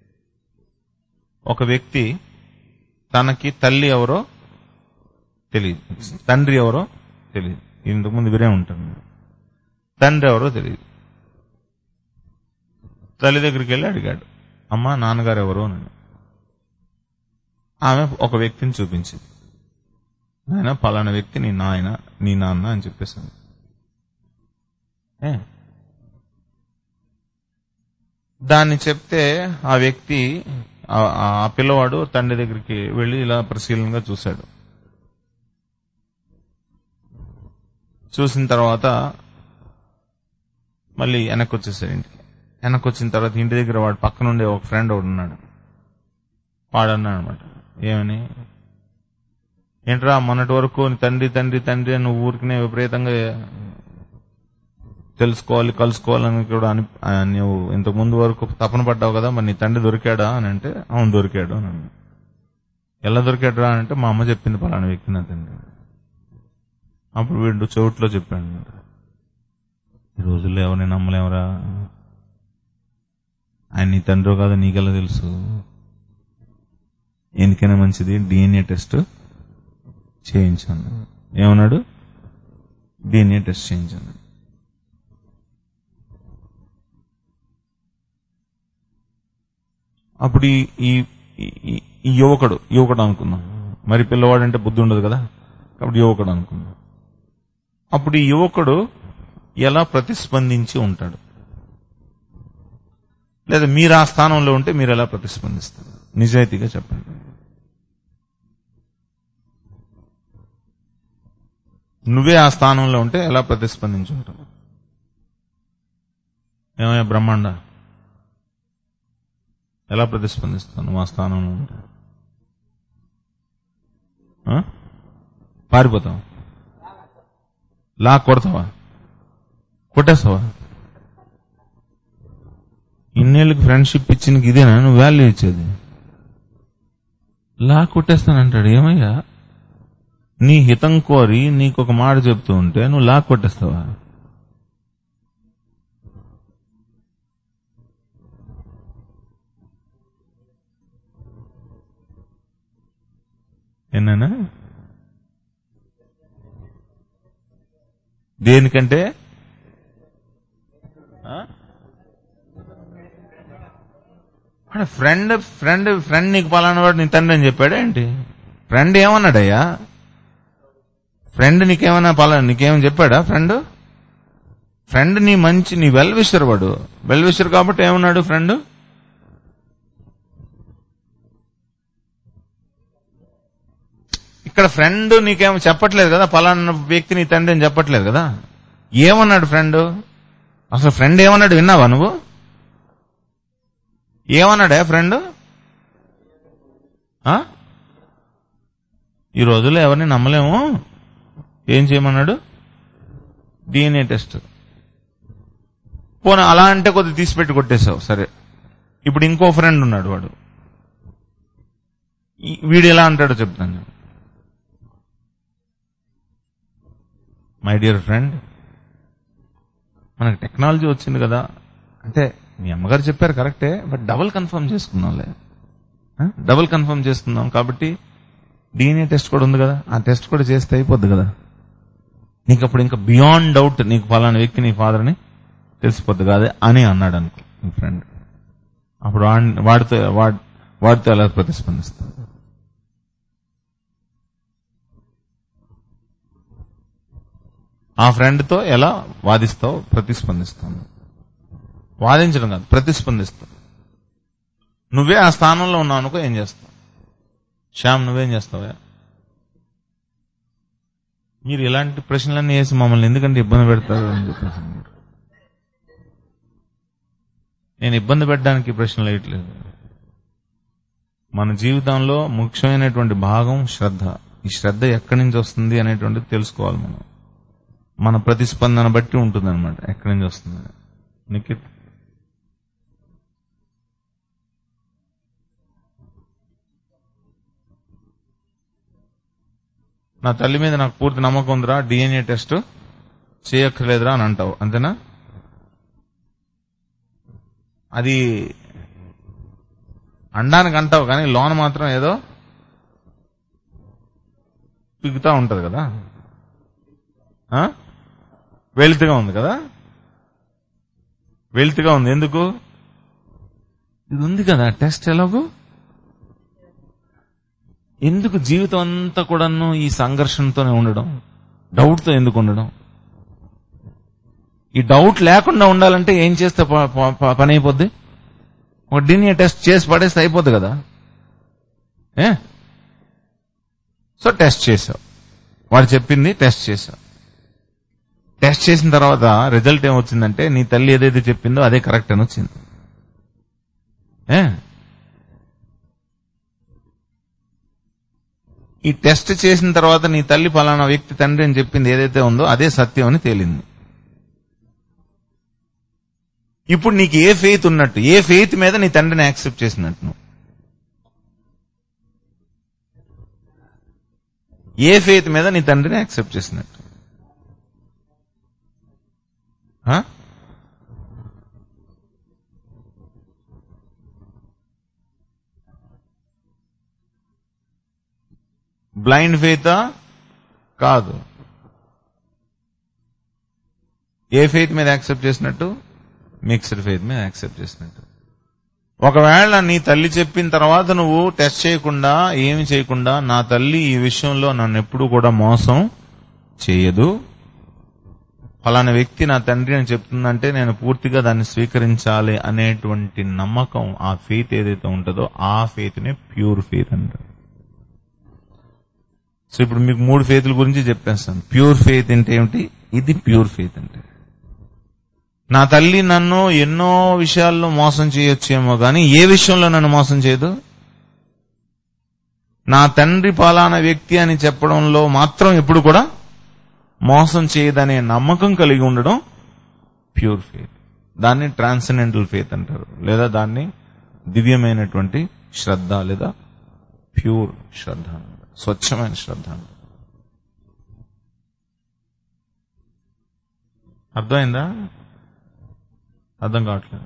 ఒక వ్యక్తి తనకి తల్లి ఎవరో తెలియదు, తండ్రి ఎవరో తెలియదు. ఇంతకుముందు వినే ఉంటాను. తండ్రి ఎవరో తెలియదు. తల్లి దగ్గరికి వెళ్ళి అడిగాడు, అమ్మా నాన్నగారు ఎవరో అని. ఆమె ఒక వ్యక్తిని చూపించింది. నాయన పలానా వ్యక్తి నీ నాన్న అని చెప్పేసింది. దాన్ని చెప్తే ఆ వ్యక్తి, ఆ పిల్లవాడు తండ్రి దగ్గరికి వెళ్లి ఇలా పరిశీలనగా చూశాడు. చూసిన తర్వాత మళ్ళీ వెనక్కి వచ్చేసాడు ఇంటికి. వెనక్కి వచ్చిన తర్వాత ఇంటి దగ్గర వాడు పక్కనుండే ఒక ఫ్రెండ్ ఒకడు ఉన్నాడు. వాడు అన్నాడు అనమాట, ఏమని? ఏంట్రా మొన్నటి వరకు తండ్రి నువ్వు ఊరికినే విపరీతంగా తెలుసుకోవాలి కలుసుకోవాలని కూడా నువ్వు ఇంతకు ముందు వరకు తపన పడ్డావు కదా, మరి నీ తండ్రి దొరికాడా అని అంటే, అవును దొరికాడు అని అన్నాడు. ఎలా దొరికాడు రా అంటే, మా అమ్మ చెప్పింది పలానా వ్యక్తి నా తండ్రి. అప్పుడు వీడు చోట్లో చెప్పాడు, ఈ రోజుల్లో ఎవరిని నమ్మలేమరా, ఆయన నీ తండ్రి కాదు నీకెలా తెలుసు? ఎందుకైనా మంచిది DNA టెస్ట్ చేయించాను. ఏమన్నాడు? DNA టెస్ట్ చేయించాను. అప్పుడు ఈ యువకుడు అనుకున్నాం. మరి పిల్లవాడు అంటే బుద్ధి ఉండదు కదా, కాబట్టి యువకుడు అనుకున్నాం. అప్పుడు ఈ యువకుడు ఎలా ప్రతిస్పందించి ఉంటాడు? లేదా మీరు ఆ స్థానంలో ఉంటే మీరు ఎలా ప్రతిస్పందిస్తారు? నిజాయితీగా చెప్పండి. నువ్వే ఆ స్థానంలో ఉంటే ఎలా ప్రతిస్పందించి ఉంటావు? ఏమయ్యా బ్రహ్మాండ, ఎలా ప్రతిస్పందిస్తావు నువ్వు ఆ స్థానంలో ఉంటే? పారిపోతావా? లాక్ కొడతావా? కొట్టేస్తావా? ఇన్నేళ్ళకి ఫ్రెండ్షిప్ ఇచ్చిన ఇదేనా నువ్వు వాల్యూ ఇచ్చేది? లాక్ కొట్టేస్తానంటాడు. ఏమయ్యా, నీ హితం కోరి నీకొక మాట చెప్తూ ఉంటే నువ్వు లాక్ కొట్టేస్తావా? ఏనా? దేనికంటే ఫ్రెండ్ ఫ్రెండ్ ఫ్రెండ్ నీకు పలానా వాడు నీ తండ్రి అని చెప్పాడా ఏంటి? ఫ్రెండ్ ఏమన్నాడయ్యా? ఫ్రెండ్ నీకేమన్నా నీకేమని చెప్పాడా? ఫ్రెండ్ నీ మంచి, నీ వెల్ విషర్, వాడు వెల్ విషర్ కాబట్టి ఏమన్నాడు ఫ్రెండ్? ఇక్కడ ఫ్రెండ్ నీకేమో చెప్పట్లేదు కదా, పలానా వ్యక్తి నీ తండ్రి అని చెప్పట్లేదు కదా. ఏమన్నాడు ఫ్రెండ్? అసలు ఫ్రెండ్ ఏమన్నాడు విన్నావా నువ్వు? ఏమన్నాడా ఫ్రెండ్? ఈ రోజుల్లో ఎవరిని నమ్మలేము. ఏం చేయమన్నాడు? DNA test. పోనీ అలా అంటే కొద్దిగా తీసిపెట్టి కొట్టేశావు, సరే. ఇప్పుడు ఇంకో ఫ్రెండ్ ఉన్నాడు, వాడు వీడు ఎలా అంటాడో చెప్తాను. మై డియర్ ఫ్రెండ్, మనకు టెక్నాలజీ వచ్చింది కదా, అంటే మీ అమ్మగారు చెప్పారు కరెక్టే, బట్ డబుల్ కన్ఫర్మ్ చేసుకుందాంలే. డబుల్ కన్ఫర్మ్ చేసుకుందాం కాబట్టి DNA టెస్ట్ కూడా ఉంది కదా, ఆ టెస్ట్ కూడా చేస్తే అయిపోద్ది కదా. నీకు అప్పుడు ఇంకా బియాండ్ డౌట్ నీకు పలానా వ్యక్తి నీ ఫాదర్ అని తెలిసిపోద్ది కాదే అని అన్నాడు అనుకో మీ ఫ్రెండ్. అప్పుడు వాడితో ఎలా ప్రతిస్పందిస్తావు? ఆ ఫ్రెండ్తో ఎలా వాదిస్తావు, ప్రతిస్పందిస్తావు? వాదించడం కాదు, ప్రతిస్పందిస్తావు. నువ్వే ఆ స్థానంలో ఉన్నావు అనుకో, ఏం చేస్తావు? శ్యామ్, నువ్వేం చేస్తావా? మీరు ఇలాంటి ప్రశ్నలన్నీ వేసి మమ్మల్ని ఎందుకంటే ఇబ్బంది పెడతారు అని చెప్పేసి. నేను ఇబ్బంది పెట్టడానికి ప్రశ్నలు వేయట్లేదు. మన జీవితంలో ముఖ్యమైనటువంటి భాగం శ్రద్ధ. ఈ శ్రద్ధ ఎక్కడి నుంచి వస్తుంది అనేటువంటిది తెలుసుకోవాలి మనం. మన ప్రతిస్పందన బట్టి ఉంటుంది అనమాట ఎక్కడి నుంచి వస్తుంది. నిఖిత్, నా తల్లి మీద నాకు పూర్తి నమ్మకం ఉందిరా, DNA టెస్ట్ చేయక్కర్లేదురా అని అంటావు, అంతేనా? అది అండానికి అంటావు కానీ లోన మాత్రం ఏదో పిగుతా ఉంటది కదా, వెల్తిగా ఉంది కదా, వెల్తిగా ఉంది. ఎందుకు? ఇది ఉంది కదా టెస్ట్. ఎలాగూ ఎందుకు జీవితం అంతా కూడాను ఈ సంఘర్షణతోనే ఉండడం, డౌట్తో ఎందుకు ఉండడం? ఈ డౌట్ లేకుండా ఉండాలంటే ఏం చేస్తే పని అయిపోద్ది? ఒక DNA టెస్ట్ చేసి పడేస్తే అయిపోద్ది కదా. సో టెస్ట్ చేసావు, వాడు చెప్పింది టెస్ట్ చేసావు. టెస్ట్ చేసిన తర్వాత రిజల్ట్ ఏమొచ్చిందంటే నీ తల్లి ఏదైతే చెప్పిందో అదే కరెక్ట్ అని వచ్చింది. ఈ టెస్ట్ చేసిన తర్వాత నీ తల్లి ఫలానా వ్యక్తి తండ్రి అని చెప్పింది ఏదైతే ఉందో అదే సత్యం అని తేలింది. ఇప్పుడు నీకు ఏ ఫెయిత్ ఉన్నట్టు? ఏ ఫెయిత్ మీద నీ తండ్రిని యాక్సెప్ట్ చేసినట్టు నువ్వు? ఏ ఫెయిత్ మీద నీ తండ్రిని యాక్సెప్ట్ చేసినట్టు? బ్లైండ్ ఫెయితా? కాదు. ఏ ఫెయిత్ మీద యాక్సెప్ట్ చేసినట్టు? మిక్స్డ్ ఫెయిత్ మీద యాక్సెప్ట్ చేసినట్టు. ఒకవేళ నీ తల్లి చెప్పిన తర్వాత నువ్వు టెస్ట్ చేయకుండా ఏమి చేయకుండా, నా తల్లి ఈ విషయంలో నన్ను ఎప్పుడూ కూడా మోసం చేయదు, ఫలానా వ్యక్తి నా తండ్రి అని చెప్తుందంటే నేను పూర్తిగా దాన్ని స్వీకరించాలి అనేటువంటి నమ్మకం, ఆ ఫెయిత్ ఏదైతే ఉంటుందో ఆ ఫెయిత్ నే ప్యూర్ ఫెయిత్ అంటారు. సో ఇప్పుడు మీకు 3 ఫెయిత్ల గురించి చెప్పేస్తాను. ప్యూర్ ఫెయిత్ అంటే ఏమిటి? ఇది ప్యూర్ ఫెయిత్ అంటే నా తల్లి నన్ను ఎన్నో విషయాల్లో మోసం చేయొచ్చేమో కానీ ఏ విషయంలో నన్ను మోసం చేయదు. నా తండ్రి పలానా వ్యక్తి అని చెప్పడంలో మాత్రం ఎప్పుడు కూడా మోసం చేయదనే నమ్మకం కలిగి ఉండడం ప్యూర్ ఫెయిత్. దాన్ని ట్రాన్సెండెంటల్ ఫెయిత్ అంటారు, లేదా దాన్ని దివ్యమైనటువంటి శ్రద్ధ లేదా ప్యూర్ శ్రద్ధ, స్వచ్ఛమైన శ్రద్ధ. అర్థమైందా? అర్థం కావట్లేదు.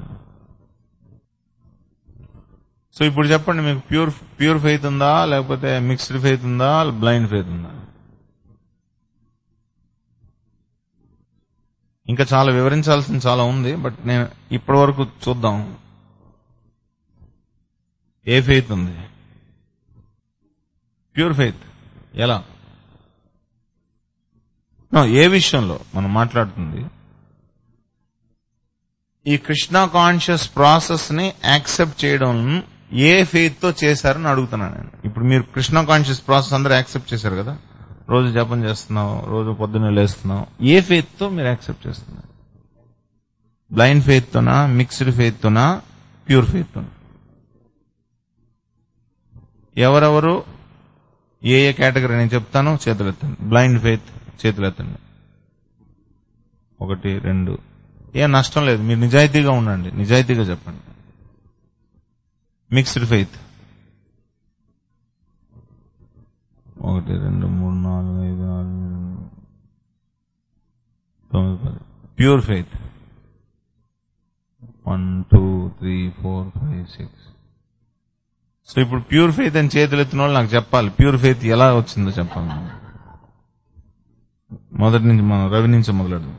సో ఇప్పుడు చెప్పండి, మీకు ప్యూర్ ఫెయిత్ ఉందా, లేకపోతే మిక్స్డ్ ఫెయిత్ ఉందా, బ్లైండ్ ఫెయిత్ ఉందా? ఇంకా చాలా వివరించాల్సింది చాలా ఉంది, బట్ నేను ఇప్పటి వరకు చూద్దాం. ఏ ఫెయిత్ ఉంది? Pure faith. ఎలా? ఏ విషయంలో మనం మాట్లాడుతుంది? ఈ కృష్ణ కాన్షియస్ ప్రాసెస్ ని యాక్సెప్ట్ చేయడం ఏ ఫెయిత్ తో చేశారని అడుగుతున్నాను నేను. ఇప్పుడు మీరు కృష్ణ కాన్షియస్ ప్రాసెస్ అందరూ యాక్సెప్ట్ చేశారు కదా, రోజు జపం చేస్తున్నావు, రోజు పొద్దున్నే లేస్తున్నావు. ఏ ఫెయిత్ తో మీరు యాక్సెప్ట్ చేస్తున్నారు? బ్లైండ్ ఫెయిత్ తోనా, మిక్స్డ్ ఫెయిత్ తోనా, ప్యూర్ ఫెయిత్ తోనా? ఎవరెవరు ఏ కేటగిరీ నేను చెప్తాను, చేతులెత్తండి. Blind faith చేతులెత్తండి. 1 2. ఏం నష్టం లేదు, మీరు నిజాయితీగా ఉండండి, నిజాయితీగా చెప్పండి. Mixed faith 1 2 3 4 5 6 7 9 10. Pure faith 1 2 3 4 5 6. So ఇప్పుడు ప్యూర్ ఫెయిత్ అని చేతులెత్తిన వాళ్ళు నాకు చెప్పాలి, ప్యూర్ ఫెయిత్ ఎలా వచ్చిందో చెప్పాలి. మొదటి నుంచి మనం రవి నుంచి మొదలెడదాం.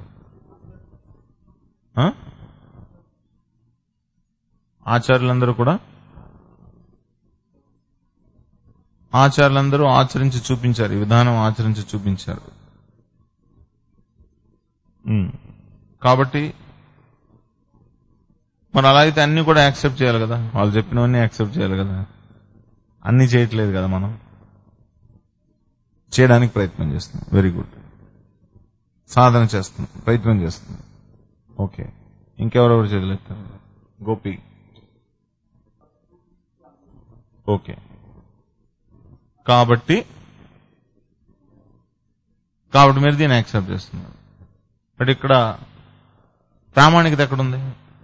ఆచార్యులందరూ ఆచరించి చూపించారు, ఈ విధానం ఆచరించి చూపించారు. కాబట్టి మరి అలా అయితే అన్ని కూడా యాక్సెప్ట్ చేయాలి కదా, వాళ్ళు చెప్పినవన్నీ యాక్సెప్ట్ చేయాలి కదా. అన్ని చేయట్లేదు కదా, మనం చేయడానికి ప్రయత్నం చేస్తున్నాం. Very good. సాధన చేస్తున్నాం, ప్రయత్నం చేస్తున్నాం. ఓకే, ఇంకెవరెవరు చేయలేస్తారు? గోపి. ఓకే, కాబట్టి మీరు దీన్ని యాక్సెప్ట్ చేస్తున్నారు. బట్ ఇక్కడ ప్రామాణికత ఎక్కడుంది?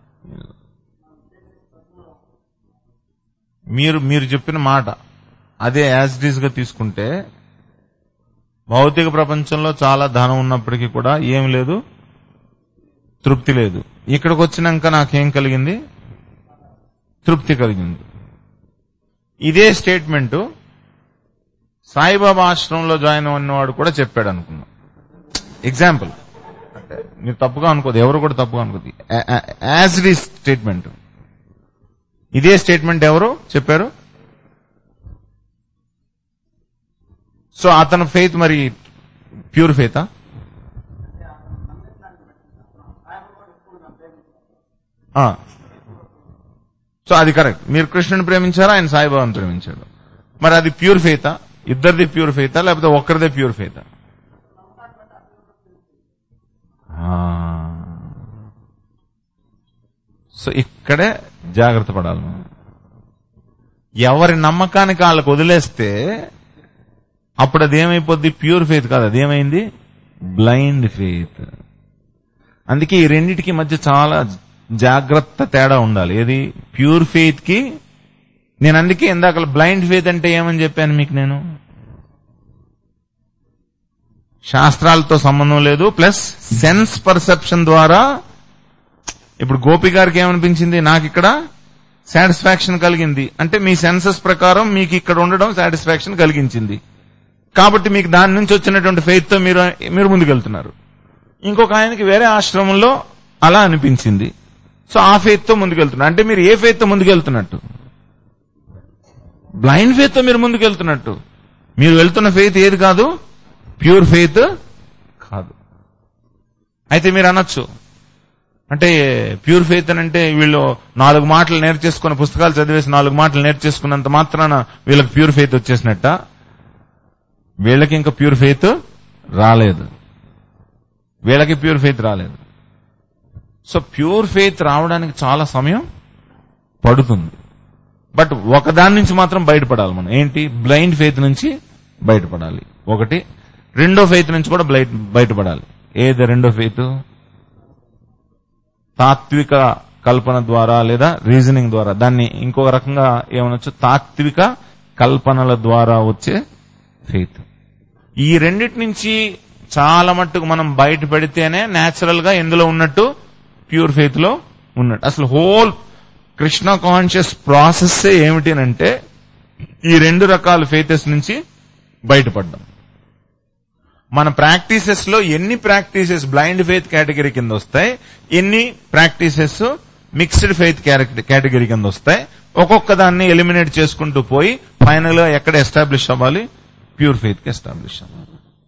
మీరు చెప్పిన మాట అదే యాజ్ ఇట్ ఈజ్ గా తీసుకుంటే, భౌతిక ప్రపంచంలో చాలా ధనం ఉన్నప్పటికీ కూడా ఏం లేదు, తృప్తి లేదు. ఇక్కడికి వచ్చినాక నాకేం కలిగింది? తృప్తి కలిగింది. ఇదే స్టేట్మెంట్ సాయిబాబా ఆశ్రమంలో జాయిన్ అయినవాడు కూడా చెప్పాడు అనుకున్నాం. ఎగ్జాంపుల్, అంటే మీరు తప్పుగా అనుకోదు, ఎవరు కూడా తప్పుగా అనుకోదు. యాజ్ ఇట్ ఈజ్ స్టేట్మెంట్, ఇదే స్టేట్మెంట్ ఎవరు చెప్పారు? సో అతని ఫెయిత్ మరి ప్యూర్ ఫెయితా? సో అది కరెక్ట్. మీరు కృష్ణుని ప్రేమించారా, ఆయన సాయిబాబాను ప్రేమించాడు. మరి అది ప్యూర్ ఫెయితా? ఇద్దరిది ప్యూర్ ఫెయితా, లేకపోతే ఒక్కరిదే ప్యూర్ ఫెయితా? సో ఇక్కడే జాగ్రత్త పడాలి మనం. ఎవరి నమ్మకానికి వాళ్ళకు వదిలేస్తే అప్పుడు అది ఏమైపోద్ది? ప్యూర్ ఫెయిత్ కాదు, అదేమైంది? Blind faith. అందుకే ఈ రెండింటికి మధ్య చాలా జాగ్రత్త తేడా ఉండాలి. ఏది? ప్యూర్ ఫెయిత్ కి. నేను అందుకే ఇందాక బ్లైండ్ ఫెయిత్ అంటే ఏమని చెప్పాను మీకు? నేను శాస్త్రాలతో సంబంధం లేదు, ప్లస్ సెన్స్ పర్సెప్షన్ ద్వారా. ఇప్పుడు గోపి గారికి ఏమనిపించింది? నాకు ఇక్కడ సాటిస్ఫాక్షన్ కలిగింది అంటే మీ సెన్సెస్ ప్రకారం మీకు ఇక్కడ ఉండడం సాటిస్ఫాక్షన్ కలిగించింది, కాబట్టి మీకు దాని నుంచి వచ్చినటువంటి ఫెయిత్ తో మీరు ముందుకెళ్తున్నారు. ఇంకొక ఆయనకి వేరే ఆశ్రమంలో అలా అనిపించింది, సో ఆ ఫెయిత్ తో ముందుకెళ్తున్నారు. అంటే మీరు ఏ ఫెయిత్ తో ముందుకెళ్తున్నట్టు? బ్లైండ్ ఫెయిత్ తో మీరు ముందుకెళ్తున్నట్టు. మీరు వెళ్తున్న ఫెయిత్ ఏది కాదు? ప్యూర్ ఫెయిత్ కాదు. అయితే మీరు అనొచ్చు, అంటే ప్యూర్ ఫెయిత్ అని అంటే వీళ్ళు 4 మాటలు నేర్చేసుకుని, పుస్తకాలు చదివేసి 4 మాటలు నేర్చేసుకున్నంత మాత్రాన వీళ్ళకి ప్యూర్ ఫెయిత్ వచ్చేసినట్ట? వీళ్ళకి ఇంకా ప్యూర్ ఫెయిత్ రాలేదు, వీళ్ళకి ప్యూర్ ఫెయిత్ రాలేదు. సో ప్యూర్ ఫెయిత్ రావడానికి చాలా సమయం పడుతుంది. బట్ ఒకదాని నుంచి మాత్రం బయటపడాలి మనం. ఏంటి? బ్లైండ్ ఫెయిత్ నుంచి బయటపడాలి ఒకటి. రెండో ఫెయిత్ నుంచి కూడా బయటపడాలి. ఏది రెండో ఫెయిత్? తాత్విక కల్పన ద్వారా లేదా రీజనింగ్ ద్వారా. దాన్ని ఇంకొక రకంగా ఏమనొచ్చు? తాత్విక కల్పనల ద్వారా వచ్చే ఫెయిత్. ఈ రెండిటి నుంచి చాలా మట్టుకు మనం బయటపడితేనే న్యాచురల్ గా ఎందులో ఉన్నట్టు? ప్యూర్ ఫెయిత్ లో ఉన్నట్టు. అసలు హోల్ కృష్ణ కాన్షియస్ ప్రాసెస్ ఏమిటి అంటే ఈ రెండు రకాల ఫెయితెస్ నుంచి బయటపడ్డాం. మన ప్రాక్టీసెస్ లో ఎన్ని ప్రాక్టీసెస్ బ్లైండ్ ఫెయిత్ కేటగిరీ కింద వస్తాయి, ఎన్ని ప్రాక్టీసెస్ మిక్స్డ్ ఫెయిత్ కేటగిరీ కింద వస్తాయి. ఒక్కొక్క దాన్ని ఎలిమినేట్ చేసుకుంటూ పోయి ఫైనల్ గా ఎక్కడ ఎస్టాబ్లిష్ అవ్వాలి? ప్యూర్ ఫెయిత్ కి ఎస్టాబ్లిష్ అవ్వాలి.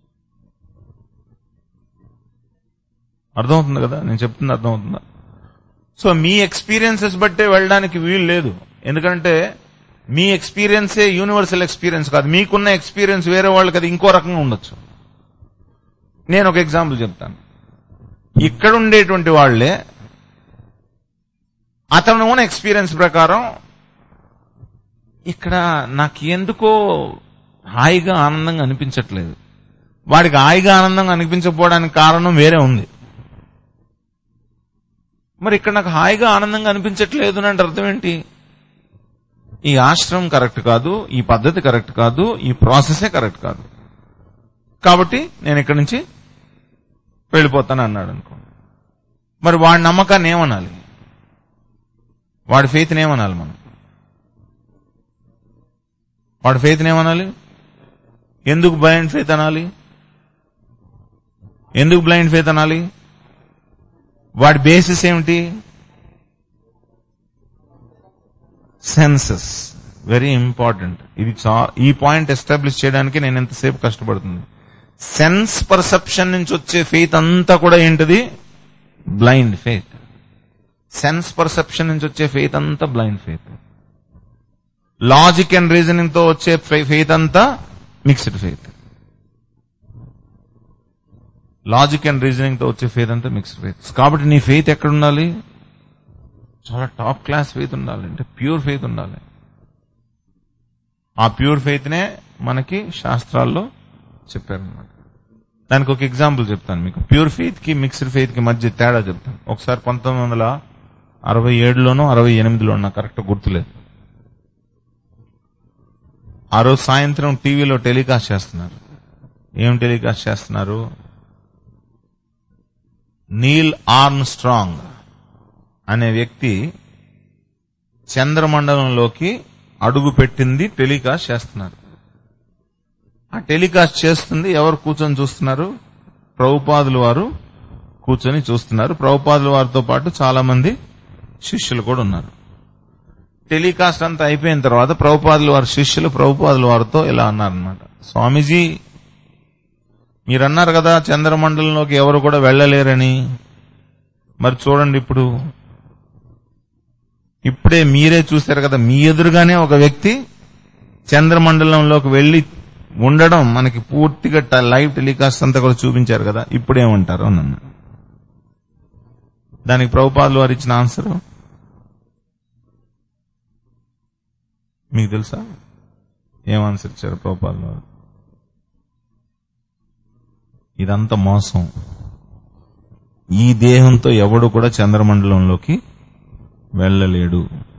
అర్థమవుతుంది కదా నేను చెప్తుంది? అర్థమవుతుందా? సో మీ ఎక్స్పీరియన్సెస్ బట్టే వెళ్ళడానికి వీలు లేదు. ఎందుకంటే మీ ఎక్స్పీరియన్సే యూనివర్సల్ ఎక్స్పీరియన్స్ కాదు. మీకున్న ఎక్స్పీరియన్స్ వేరే వాళ్ళకి అది ఇంకో రకంగా ఉండొచ్చు. నేను ఒక ఎగ్జాంపుల్ చెప్తాను. ఇక్కడ ఉండేటువంటి వాళ్లే అతను ఉన్న ఎక్స్పీరియన్స్ ప్రకారం ఇక్కడ నాకు ఎందుకో హాయిగా ఆనందంగా అనిపించట్లేదు. వాడికి హాయిగా ఆనందంగా అనిపించకపోవడానికి కారణం వేరే ఉంది. మరి ఇక్కడ నాకు హాయిగా ఆనందంగా అనిపించట్లేదు అంటే అర్థం ఏంటి? ఈ ఆశ్రమం కరెక్ట్ కాదు, ఈ పద్ధతి కరెక్ట్ కాదు, ఈ ప్రాసెసే కరెక్ట్ కాదు, కాబట్టి నేను ఇక్కడి నుంచి వెళ్ళిపోతాను అన్నాడు అనుకో. మరి వాడి నమ్మకాన్ని ఏమనాలి? వాడి ఫెయిత్ని ఏమనాలి మనం? వాడి ఫెయిత్ని ఏమనాలి? ఎందుకు బ్లైండ్ ఫెయిత్ అనాలి? ఎందుకు బ్లైండ్ ఫెయిత్ అనాలి? వాడి బేసిస్ ఏమిటి? సెన్సెస్. Very important. ఇది ఈ పాయింట్ ఎస్టాబ్లిష్ చేయడానికి నేను ఎంతసేపు కష్టపడుతుంది. సెన్స్ పర్సెప్షన్ నుంచి వచ్చే ఫెయిత్ అంతా కూడా ఏంటిది? Blind faith. సెన్స్ పర్సెప్షన్ నుంచి వచ్చే ఫెయిత్ అంతా blind faith. Logic and reasoning తో వచ్చే ఫెయిత్ అంతా mixed faith. Logic and reasoning తో వచ్చే ఫెయిత్ అంతా మిక్స్డ్ ఫెయిత్. కాబట్టి నీ ఫెయిత్ ఎక్కడ ఉండాలి? చాలా టాప్ క్లాస్ ఫెయిత్ ఉండాలి. అంటే ప్యూర్ ఫెయిత్ ఉండాలి. ఆ ప్యూర్ ఫెయిత్ నే మనకి శాస్త్రాల్లో చెప్పారనమాట. దానికి ఒక ఎగ్జాంపుల్ చెప్తాను మీకు. ప్యూర్ ఫెయిత్ కి మిక్స్డ్ ఫెయిత్ కి మధ్య తేడా చెప్తాను. ఒకసారి 1967లోనో 68లోనో నాకు కరెక్ట్ గుర్తులేదు. ఆ రోజు సాయంత్రం టీవీలో టెలికాస్ట్ చేస్తున్నారు. ఏం టెలికాస్ట్ చేస్తున్నారు? నీల్ ఆర్మ్స్ట్రాంగ్ అనే వ్యక్తి చంద్రమండలంలోకి అడుగు పెట్టింది టెలికాస్ట్ చేస్తున్నారు. ఆ టెలికాస్ట్ చేస్తుంది ఎవరు కూర్చొని చూస్తున్నారు? ప్రభుపాదుల వారు కూర్చొని చూస్తున్నారు. ప్రభుపాదుల వారితో పాటు చాలా మంది శిష్యులు కూడా ఉన్నారు. టెలికాస్ట్ అంతా అయిపోయిన తర్వాత ప్రభుపాదుల వారి శిష్యులు ప్రభుపాదుల వారితో ఇలా అన్నారనమాట. స్వామీజీ, మీరన్నారు కదా చంద్రమండలంలోకి ఎవరు కూడా వెళ్లలేరని. మరి చూడండి, ఇప్పుడే మీరే చూశారు కదా, మీ ఎదురుగానే ఒక వ్యక్తి చంద్రమండలంలోకి వెళ్లి ఉండడం మనకి పూర్తిగా లైవ్ టెలికాస్ట్ అంతా కూడా చూపించారు కదా, ఇప్పుడేమంటారు అని అన్నా. దానికి ప్రభుపాదులు వారు ఇచ్చిన ఆన్సర్ మీకు తెలుసా? ఏం ఆన్సర్ ఇచ్చారు ప్రభుపాదులు వారు? ఇదంతా మోసం. ఈ దేహంతో ఎవడు కూడా చంద్రమండలంలోకి వెళ్ళలేడు.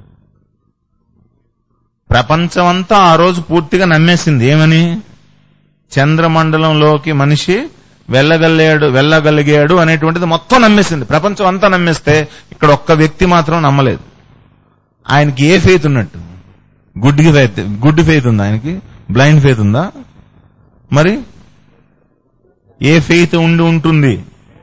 ప్రపంచమంతా ఆ రోజు పూర్తిగా నమ్మేసింది. ఏమని? చంద్రమండలంలోకి మనిషి వెళ్ళగలిగాడు అనేటువంటిది మొత్తం నమ్మేసింది. ప్రపంచం అంతా నమ్మేస్తే ఇక్కడ ఒక్క వ్యక్తి మాత్రం నమ్మలేదు. ఆయనకి ఏ ఫెయిత్ ఉన్నట్టు? గుడ్ ఫెయిత్ ఉందా ఆయనకి? బ్లైండ్ ఫెయిత్ ఉందా? మరి ఏ ఫెయిత్ ఉంటుంది?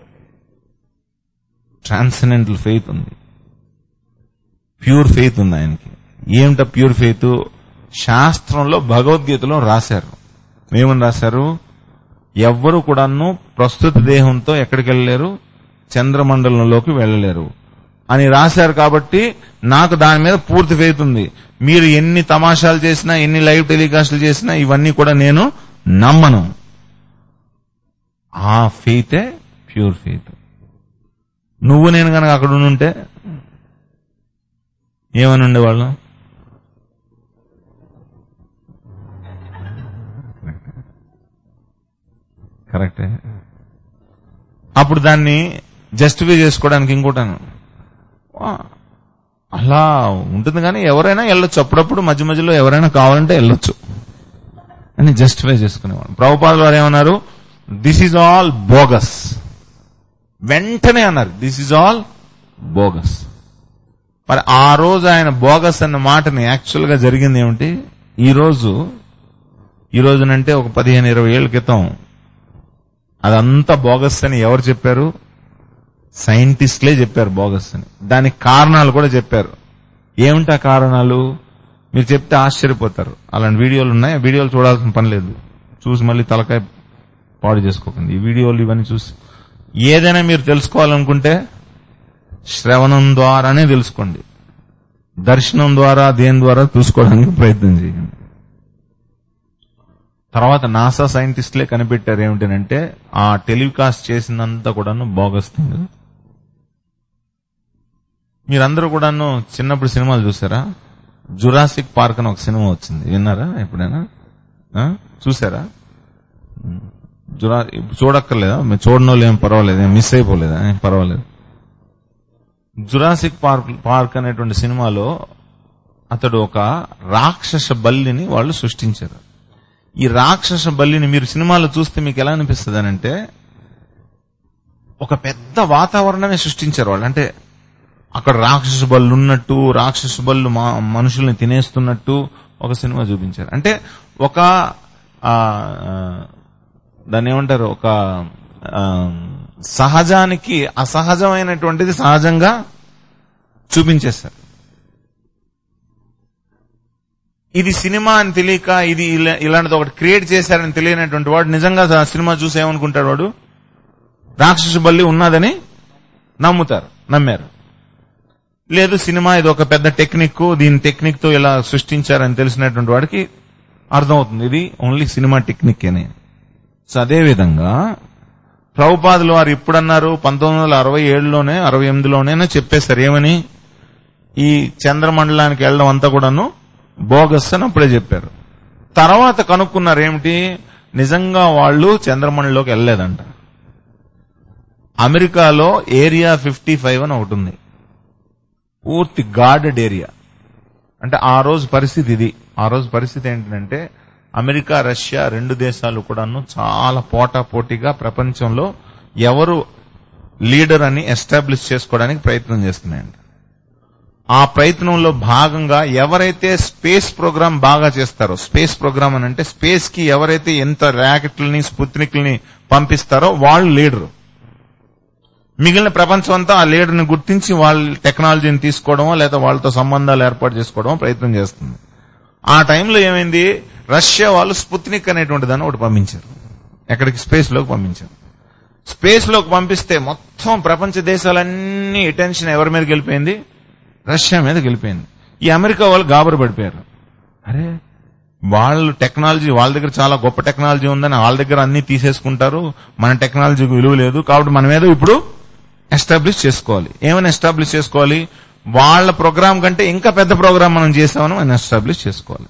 ట్రాన్సెండెంటల్ ఫెయిత్ ఉంది. ప్యూర్ ఫెయిత్ ఉంది ఆయనకి. ఏమిటా ప్యూర్ ఫెయిత్? శాస్త్రంలో భగవద్గీతలో రాశారు. ఏమని రాశారు? ఎవ్వరూ కూడాను ప్రస్తుత దేహంతో ఎక్కడికి వెళ్ళలేరు, చంద్రమండలంలోకి వెళ్ళలేరు అని రాశారు. కాబట్టి నాకు దాని మీద పూర్తి ఫెయిత్ ఉంది. మీరు ఎన్ని తమాషాలు చేసినా, ఎన్ని లైవ్ టెలికాస్ట్లు చేసినా ఇవన్నీ కూడా నేను నమ్మను. ఆ ఫెయితే ప్యూర్ ఫెయిత్. నువ్వు నేను కనుక అక్కడ ఉంటే ఏమని ఉండేవాళ్ళం? కరెక్టే. అప్పుడు దాన్ని జస్టిఫై చేసుకోవడానికి ఇంకోటాను అలా ఉంటుంది. కానీ ఎవరైనా వెళ్ళొచ్చు, అప్పుడప్పుడు మధ్య మధ్యలో ఎవరైనా కావాలంటే వెళ్ళొచ్చు అని జస్టిఫై చేసుకునేవాడు. ప్రభుపాదులు వారు ఏమన్నారు, దిస్ ఈజ్ ఆల్ బోగస్. వెంటనే అన్నారు, దిస్ ఈజ్ ఆల్ బోగస్. మరి ఆ రోజు ఆయన బోగస్ అన్న మాటని యాక్చువల్ గా జరిగింది ఏమిటి? ఈ రోజునంటే ఒక 15-20 ఏళ్ల క్రితం అదంతా బోగస్ అని ఎవరు చెప్పారు? సైంటిస్టులే చెప్పారు బోగస్ అని. దానికి కారణాలు కూడా చెప్పారు. ఏమిటా కారణాలు? మీరు చెప్తే ఆశ్చర్యపోతారు. అలాంటి వీడియోలు ఉన్నాయి, వీడియోలు చూడాల్సిన పని లేదు. చూసి మళ్ళీ తలకాయ పాడు చేసుకోకండి. ఈ వీడియోలు ఇవన్నీ చూసి ఏదైనా మీరు తెలుసుకోవాలనుకుంటే శ్రవణం ద్వారానే తెలుసుకోండి. దర్శనం ద్వారా దేని ద్వారా చూసుకోవడానికి ప్రయత్నం చేయండి. తర్వాత నాసా సైంటిస్టులే కనిపెట్టారు ఏమిటంటే ఆ టెలికాస్ట్ చేసినంతా కూడాను బోగస్ థింగ్. మీరందరూ కూడాను చిన్నప్పుడు సినిమాలు చూసారా? జురాసిక్ పార్క్ అని ఒక సినిమా వచ్చింది, విన్నారా? ఎప్పుడైనా చూసారా? చూడక్కర్లేదా? మీరు చూడనో ఏం పర్వాలేదు, మిస్ అయిపోలేదా? పర్వాలేదు. జురాసిక్ పార్క్ అనేటువంటి సినిమాలో అతడు ఒక రాక్షస బల్లిని వాళ్ళు సృష్టించారు. ఈ రాక్షస బల్లిని మీరు సినిమాలో చూస్తే మీకు ఎలా అనిపిస్తుంది అంటే ఒక పెద్ద వాతావరణమే సృష్టించారు వాళ్ళు. అంటే అక్కడ రాక్షస బల్లు ఉన్నట్టు, రాక్షస బల్లు మనుషుల్ని తినేస్తున్నట్టు ఒక సినిమా చూపించారు. అంటే ఒక దాన్ని ఏమంటారు, ఒక సహజానికి అసహజమైనటువంటిది సహజంగా చూపించేశారు. ఇది సినిమా అని తెలియక ఇది ఇలాంటిది ఒకటి క్రియేట్ చేశారని తెలియనటువంటి వాడు నిజంగా సినిమా చూసి ఏమనుకుంటాడు? వాడు రాక్షస బల్లి ఉన్నదని నమ్మారు. లేదు, సినిమా ఇది ఒక పెద్ద టెక్నిక్, దీని టెక్నిక్ తో ఇలా సృష్టించారని తెలిసినటువంటి వాడికి అర్థమవుతుంది ఇది ఓన్లీ సినిమా టెక్నిక్ అని. సో అదేవిధంగా ప్రభుపాదులు వారు ఇప్పుడన్నారు 1967లోనే 68లోనే చెప్పేశారు. ఏమని? ఈ చంద్రమండలానికి వెళ్ళడం అంతా కూడాను బోగస్ అని అప్పుడే చెప్పారు. తర్వాత కనుక్కున్నారు ఏమిటి, నిజంగా వాళ్ళు చంద్రమండలిలోకి వెళ్ళలేదంట. అమెరికాలో ఏరియా 55 అని ఒకటి ఉంది, పూర్తి గార్డెడ్ ఏరియా. అంటే ఆ రోజు పరిస్థితి ఇది. ఆ రోజు పరిస్థితి ఏంటంటే అమెరికా రష్యా రెండు దేశాలు కూడాను చాలా పోటాపోటీగా ప్రపంచంలో ఎవరు లీడర్ అని ఎస్టాబ్లిష్ చేసుకోవడానికి ప్రయత్నం చేస్తున్నాయండి. ఆ ప్రయత్నంలో భాగంగా ఎవరైతే స్పేస్ ప్రోగ్రామ్ బాగా చేస్తారో, స్పేస్ ప్రోగ్రామ్ అని అంటే స్పేస్ కి ఎవరైతే ఎంత ర్యాకెట్లని స్పుత్నిక్లని పంపిస్తారో వాళ్ళు లీడరు. మిగిలిన ప్రపంచం అంతా ఆ లీడర్ని గుర్తించి వాళ్ళ టెక్నాలజీని తీసుకోవడమో లేదా వాళ్ళతో సంబంధాలు ఏర్పాటు చేసుకోవడమో ప్రయత్నం చేస్తుంది. ఆ టైంలో ఏమైంది, రష్యా వాళ్ళు స్పుత్నిక్ అనేటువంటి దాన్ని ఒకటి పంపించారు. ఎక్కడికి? స్పేస్ లోకి పంపించారు. స్పేస్ లోకి పంపిస్తే మొత్తం ప్రపంచ దేశాలన్నీ అటెన్షన్ ఎవరి మీద గెలిపోయింది? రష్యా మీద గెలిపోయింది. ఈ అమెరికా వాళ్ళు గాబరు పడిపోయారు. అరే, వాళ్ళు టెక్నాలజీ, వాళ్ళ దగ్గర చాలా గొప్ప టెక్నాలజీ ఉందని వాళ్ళ దగ్గర అన్ని తీసేసుకుంటారు, మన టెక్నాలజీకి విలువ లేదు, కాబట్టి మనం ఏదో ఇప్పుడు ఎస్టాబ్లిష్ చేసుకోవాలి. ఏమైనా ఎస్టాబ్లిష్ చేసుకోవాలి? వాళ్ళ ప్రోగ్రామ్ కంటే ఇంకా పెద్ద ప్రోగ్రామ్ మనం చేసామని మనం ఎస్టాబ్లిష్ చేసుకోవాలి.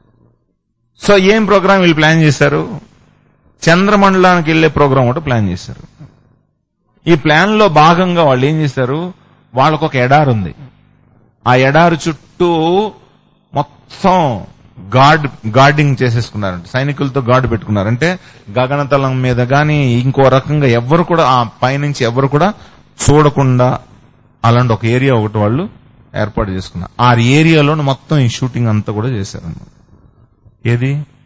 సో ఏం ప్రోగ్రామ్ వీళ్ళు ప్లాన్ చేశారు? చంద్రమండలానికి వెళ్లే ప్రోగ్రామ్ ఒకటి ప్లాన్ చేశారు. ఈ ప్లాన్ లో భాగంగా వాళ్ళు ఏం చేశారు, వాళ్ళకు ఒక ఎడారి ఉంది. ఆ ఎడారి చుట్టూ మొత్తం గార్డింగ్ చేసేసుకున్నారంట, సైనికులతో గార్డు పెట్టుకున్నారు. అంటే గగనతలం మీద గాని ఇంకో రకంగా ఎవరు కూడా ఆ పైనుంచి ఎవరు కూడా చూడకుండా అలాంటి ఒక ఏరియా ఒకటి వాళ్ళు ఏర్పాటు చేసుకున్నారు. ఆ ఏరియాలో మొత్తం ఈ షూటింగ్ అంతా కూడా చేశారన్నమాట. ఏది?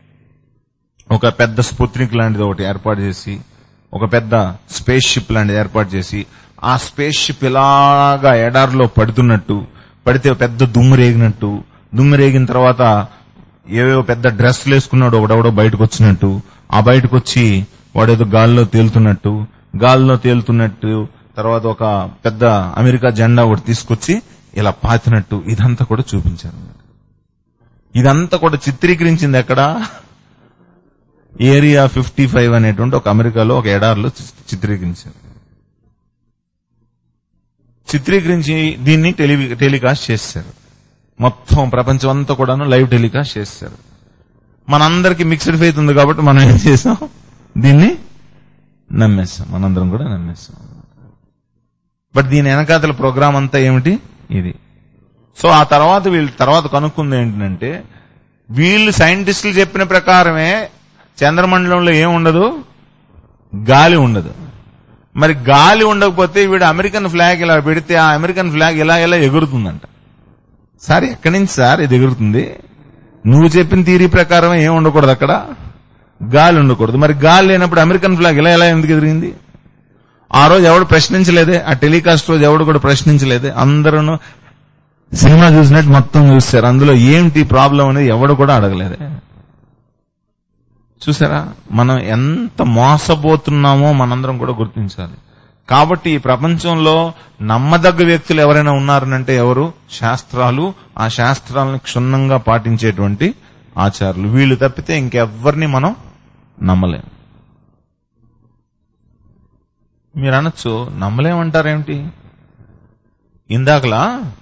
ఒక పెద్ద స్పుత్నిక్ లాంటిది ఒకటి ఏర్పాటు చేసి, ఒక పెద్ద స్పేస్ షిప్ లాంటిది ఏర్పాటు చేసి, ఆ స్పేస్ షిప్ ఇలాగా ఎడారిలో పడుతున్నట్టు, పడితే పెద్ద దుమ్ము రేగినట్టు, దుమ్ము రేగిన తర్వాత ఏవేవో పెద్ద డ్రెస్లు వేసుకున్నాడు ఒకడెవడో బయటకు వచ్చినట్టు, ఆ బయటకు వచ్చి వాడేదో గాల్లో తేలుతున్నట్టు తర్వాత ఒక పెద్ద అమెరికా జెండా ఒకటి తీసుకొచ్చి ఇలా పాతినట్టు ఇదంతా కూడా చూపించారు. ఇదంతా కూడా చిత్రీకరించింది ఎక్కడ? ఏరియా 55 అనేటువంటి ఒక అమెరికాలో ఒక ఎడారిలో చిత్రీకరించారు. చిత్రీకరించి దీన్ని టెలికాస్ట్ చేశారు. మొత్తం ప్రపంచం అంతా కూడాను లైవ్ టెలికాస్ట్ చేశారు. మనందరికీ మిక్స్డ్ ఫెయిత్ ఉంది కాబట్టి మనం ఏం చేసాం, దీన్ని నమ్మేస్తాం, మనందరం కూడా నమ్మేస్తాం. బట్ దీని వెనకాతల ప్రోగ్రామ్ అంతా ఏమిటి? ఇది. సో ఆ తర్వాత వీళ్ళు తర్వాత కనుక్కుంది ఏంటంటే, వీళ్ళు సైంటిస్టులు చెప్పిన ప్రకారమే చంద్రమండలంలో ఏముండదు, గాలి ఉండదు. మరి గాలి ఉండకపోతే వీడు అమెరికన్ ఫ్లాగ్ ఇలా పెడితే ఆ అమెరికన్ ఫ్లాగ్ ఇలా ఇలా ఎగురుతుందంట. సార్ ఎక్కడి నుంచి సార్ ఇది ఎగురుతుంది? నువ్వు చెప్పిన థియరీ ప్రకారం ఏం ఉండకూడదు, అక్కడ గాలి ఉండకూడదు. మరి గాలి లేనప్పుడు అమెరికన్ ఫ్లాగ్ ఇలా ఎలా ఎందుకు ఎదిరింది? ఆ రోజు ఎవడు ప్రశ్నించలేదే, ఆ టెలికాస్ట్ రోజు ఎవడు కూడా ప్రశ్నించలేదే. అందరూ సినిమా చూసినట్టు మొత్తం చూస్తారు, అందులో ఏంటి ప్రాబ్లం అనేది ఎవడు కూడా అడగలేదే. చూసారా, మనం ఎంత మోసపోతున్నామో మనందరం కూడా గుర్తించాలి. కాబట్టి ఈ ప్రపంచంలో నమ్మదగ్గ వ్యక్తులు ఎవరైనా ఉన్నారనంటే ఎవరు? శాస్త్రాలు, ఆ శాస్త్రాలను క్షుణ్ణంగా పాటించేటువంటి ఆచార్యులు. వీళ్ళు తప్పితే ఇంకెవ్వరిని మనం నమ్మలేం. మీరు అనొచ్చు, నమ్మలేమంటారేమిటి? ఇందాకలా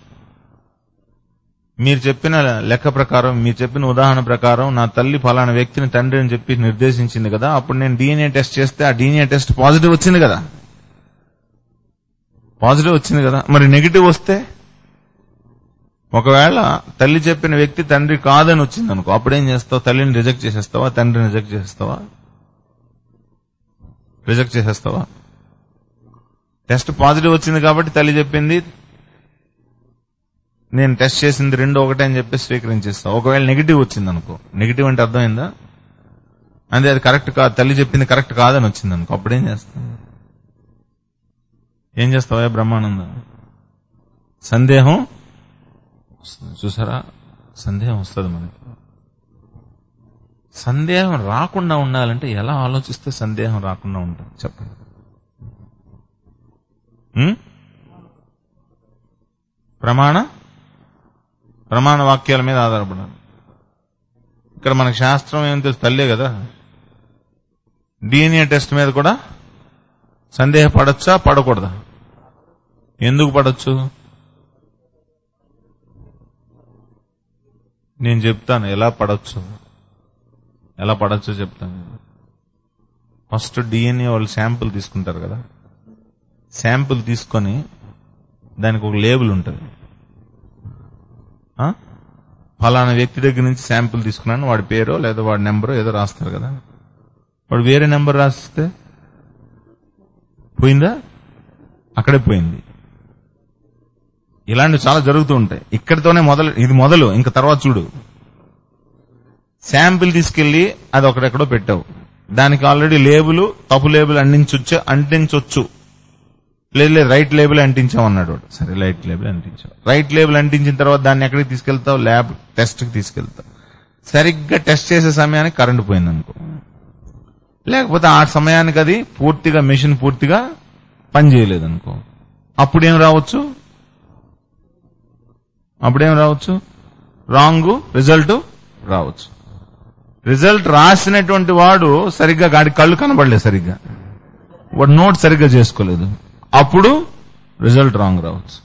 మీరు చెప్పిన లెక్క ప్రకారం, మీరు చెప్పిన ఉదాహరణ ప్రకారం నా తల్లి ఫలానా వ్యక్తిని తండ్రి అని చెప్పి నిర్దేశించింది కదా, అప్పుడు నేను DNA టెస్ట్ చేస్తే ఆ DNA టెస్ట్ పాజిటివ్ వచ్చింది కదా, పాజిటివ్ వచ్చింది కదా. మరి నెగిటివ్ వస్తే, ఒకవేళ తల్లి చెప్పిన వ్యక్తి తండ్రి కాదని వచ్చింది అనుకో, అప్పుడేం చేస్తావు? తల్లిని రిజెక్ట్ చేసేస్తావా? తండ్రిని రిజెక్ట్ చేసేస్తావా? రిజెక్ట్ చేసేస్తావా? టెస్ట్ పాజిటివ్ వచ్చింది కాబట్టి తల్లి చెప్పింది, నేను టెస్ట్ చేసింది రెండు ఒకటే అని చెప్పి స్వీకరించేస్తావు. ఒకవేళ నెగిటివ్ వచ్చింది అనుకో, నెగిటివ్ అంటే అర్థమైందా? అంటే అది కరెక్ట్ కాదు, తల్లి చెప్పింది కరెక్ట్ కాదని వచ్చింది అనుకో, అప్పుడేం చేస్తావు? ఏం చేస్తావా బ్రహ్మానందం? సందేహం వస్తుంది. చూసారా, సందేహం వస్తుంది మనకి. సందేహం రాకుండా ఉండాలంటే ఎలా ఆలోచిస్తే సందేహం రాకుండా ఉంటుంది చెప్పండి? ప్రమాణ వాక్యాల మీద ఆధారపడాలి. ఇక్కడ మనకు శాస్త్రం ఏం తెలుసు? తల్లే కదా. DNA టెస్ట్ మీద కూడా సందేహపడచ్చా, పడకూడదా? ఎందుకు పడచ్చు? నేను చెప్తాను ఎలా పడచ్చో చెప్తాను. ఫస్ట్ DNA వాళ్ళు శాంపుల్ తీసుకుంటారు కదా, శాంపుల్ తీసుకొని దానికి ఒక లేబుల్ ఉంటుంది. ఫలానా వ్యక్తి దగ్గర నుంచి శాంపుల్ తీసుకున్నాను, వాడి పేరో లేదా వాడి నెంబరో ఏదో రాస్తారు కదా. వాడు వేరే నెంబర్ రాస్తే పోయిందా? అక్కడే పోయింది. ఇలాంటివి చాలా జరుగుతూ ఉంటాయి. ఇక్కడితోనే ఇది మొదలు, ఇంకా తర్వాత చూడు. శాంపిల్ తీసుకెళ్లి అది ఒకడెక్కడో పెట్టావు, దానికి ఆల్రెడీ లేబుల్, తప్పు లేబుల్ అంటించొచ్చు. లేదు రైట్ లేబుల్ అంటించావు అన్నాడు వాడు. సరే రైట్ లేబుల్ అంటించావు. రైట్ లేబుల్ అంటించిన తర్వాత దాన్ని ఎక్కడికి తీసుకెళ్తావు? ల్యాబ్ టెస్ట్ కి తీసుకెళ్తావు. సరిగ్గా టెస్ట్ చేసే సమయానికి కరెంటు పోయింది అనుకో, లేకపోతే ఆ సమయానికి అది పూర్తిగా మెషిన్ పూర్తిగా పనిచేయలేదు అనుకో, అప్పుడేం రావచ్చు? రాంగ్ రిజల్ట్ రావచ్చు. రిజల్ట్ రాసినటువంటి వాడు సరిగ్గా గాడి కళ్ళు కనబడలేదు, సరిగ్గా వాడు నోట్ సరిగ్గా చేసుకోలేదు, అప్పుడు రిజల్ట్ రాంగ్ రావచ్చు.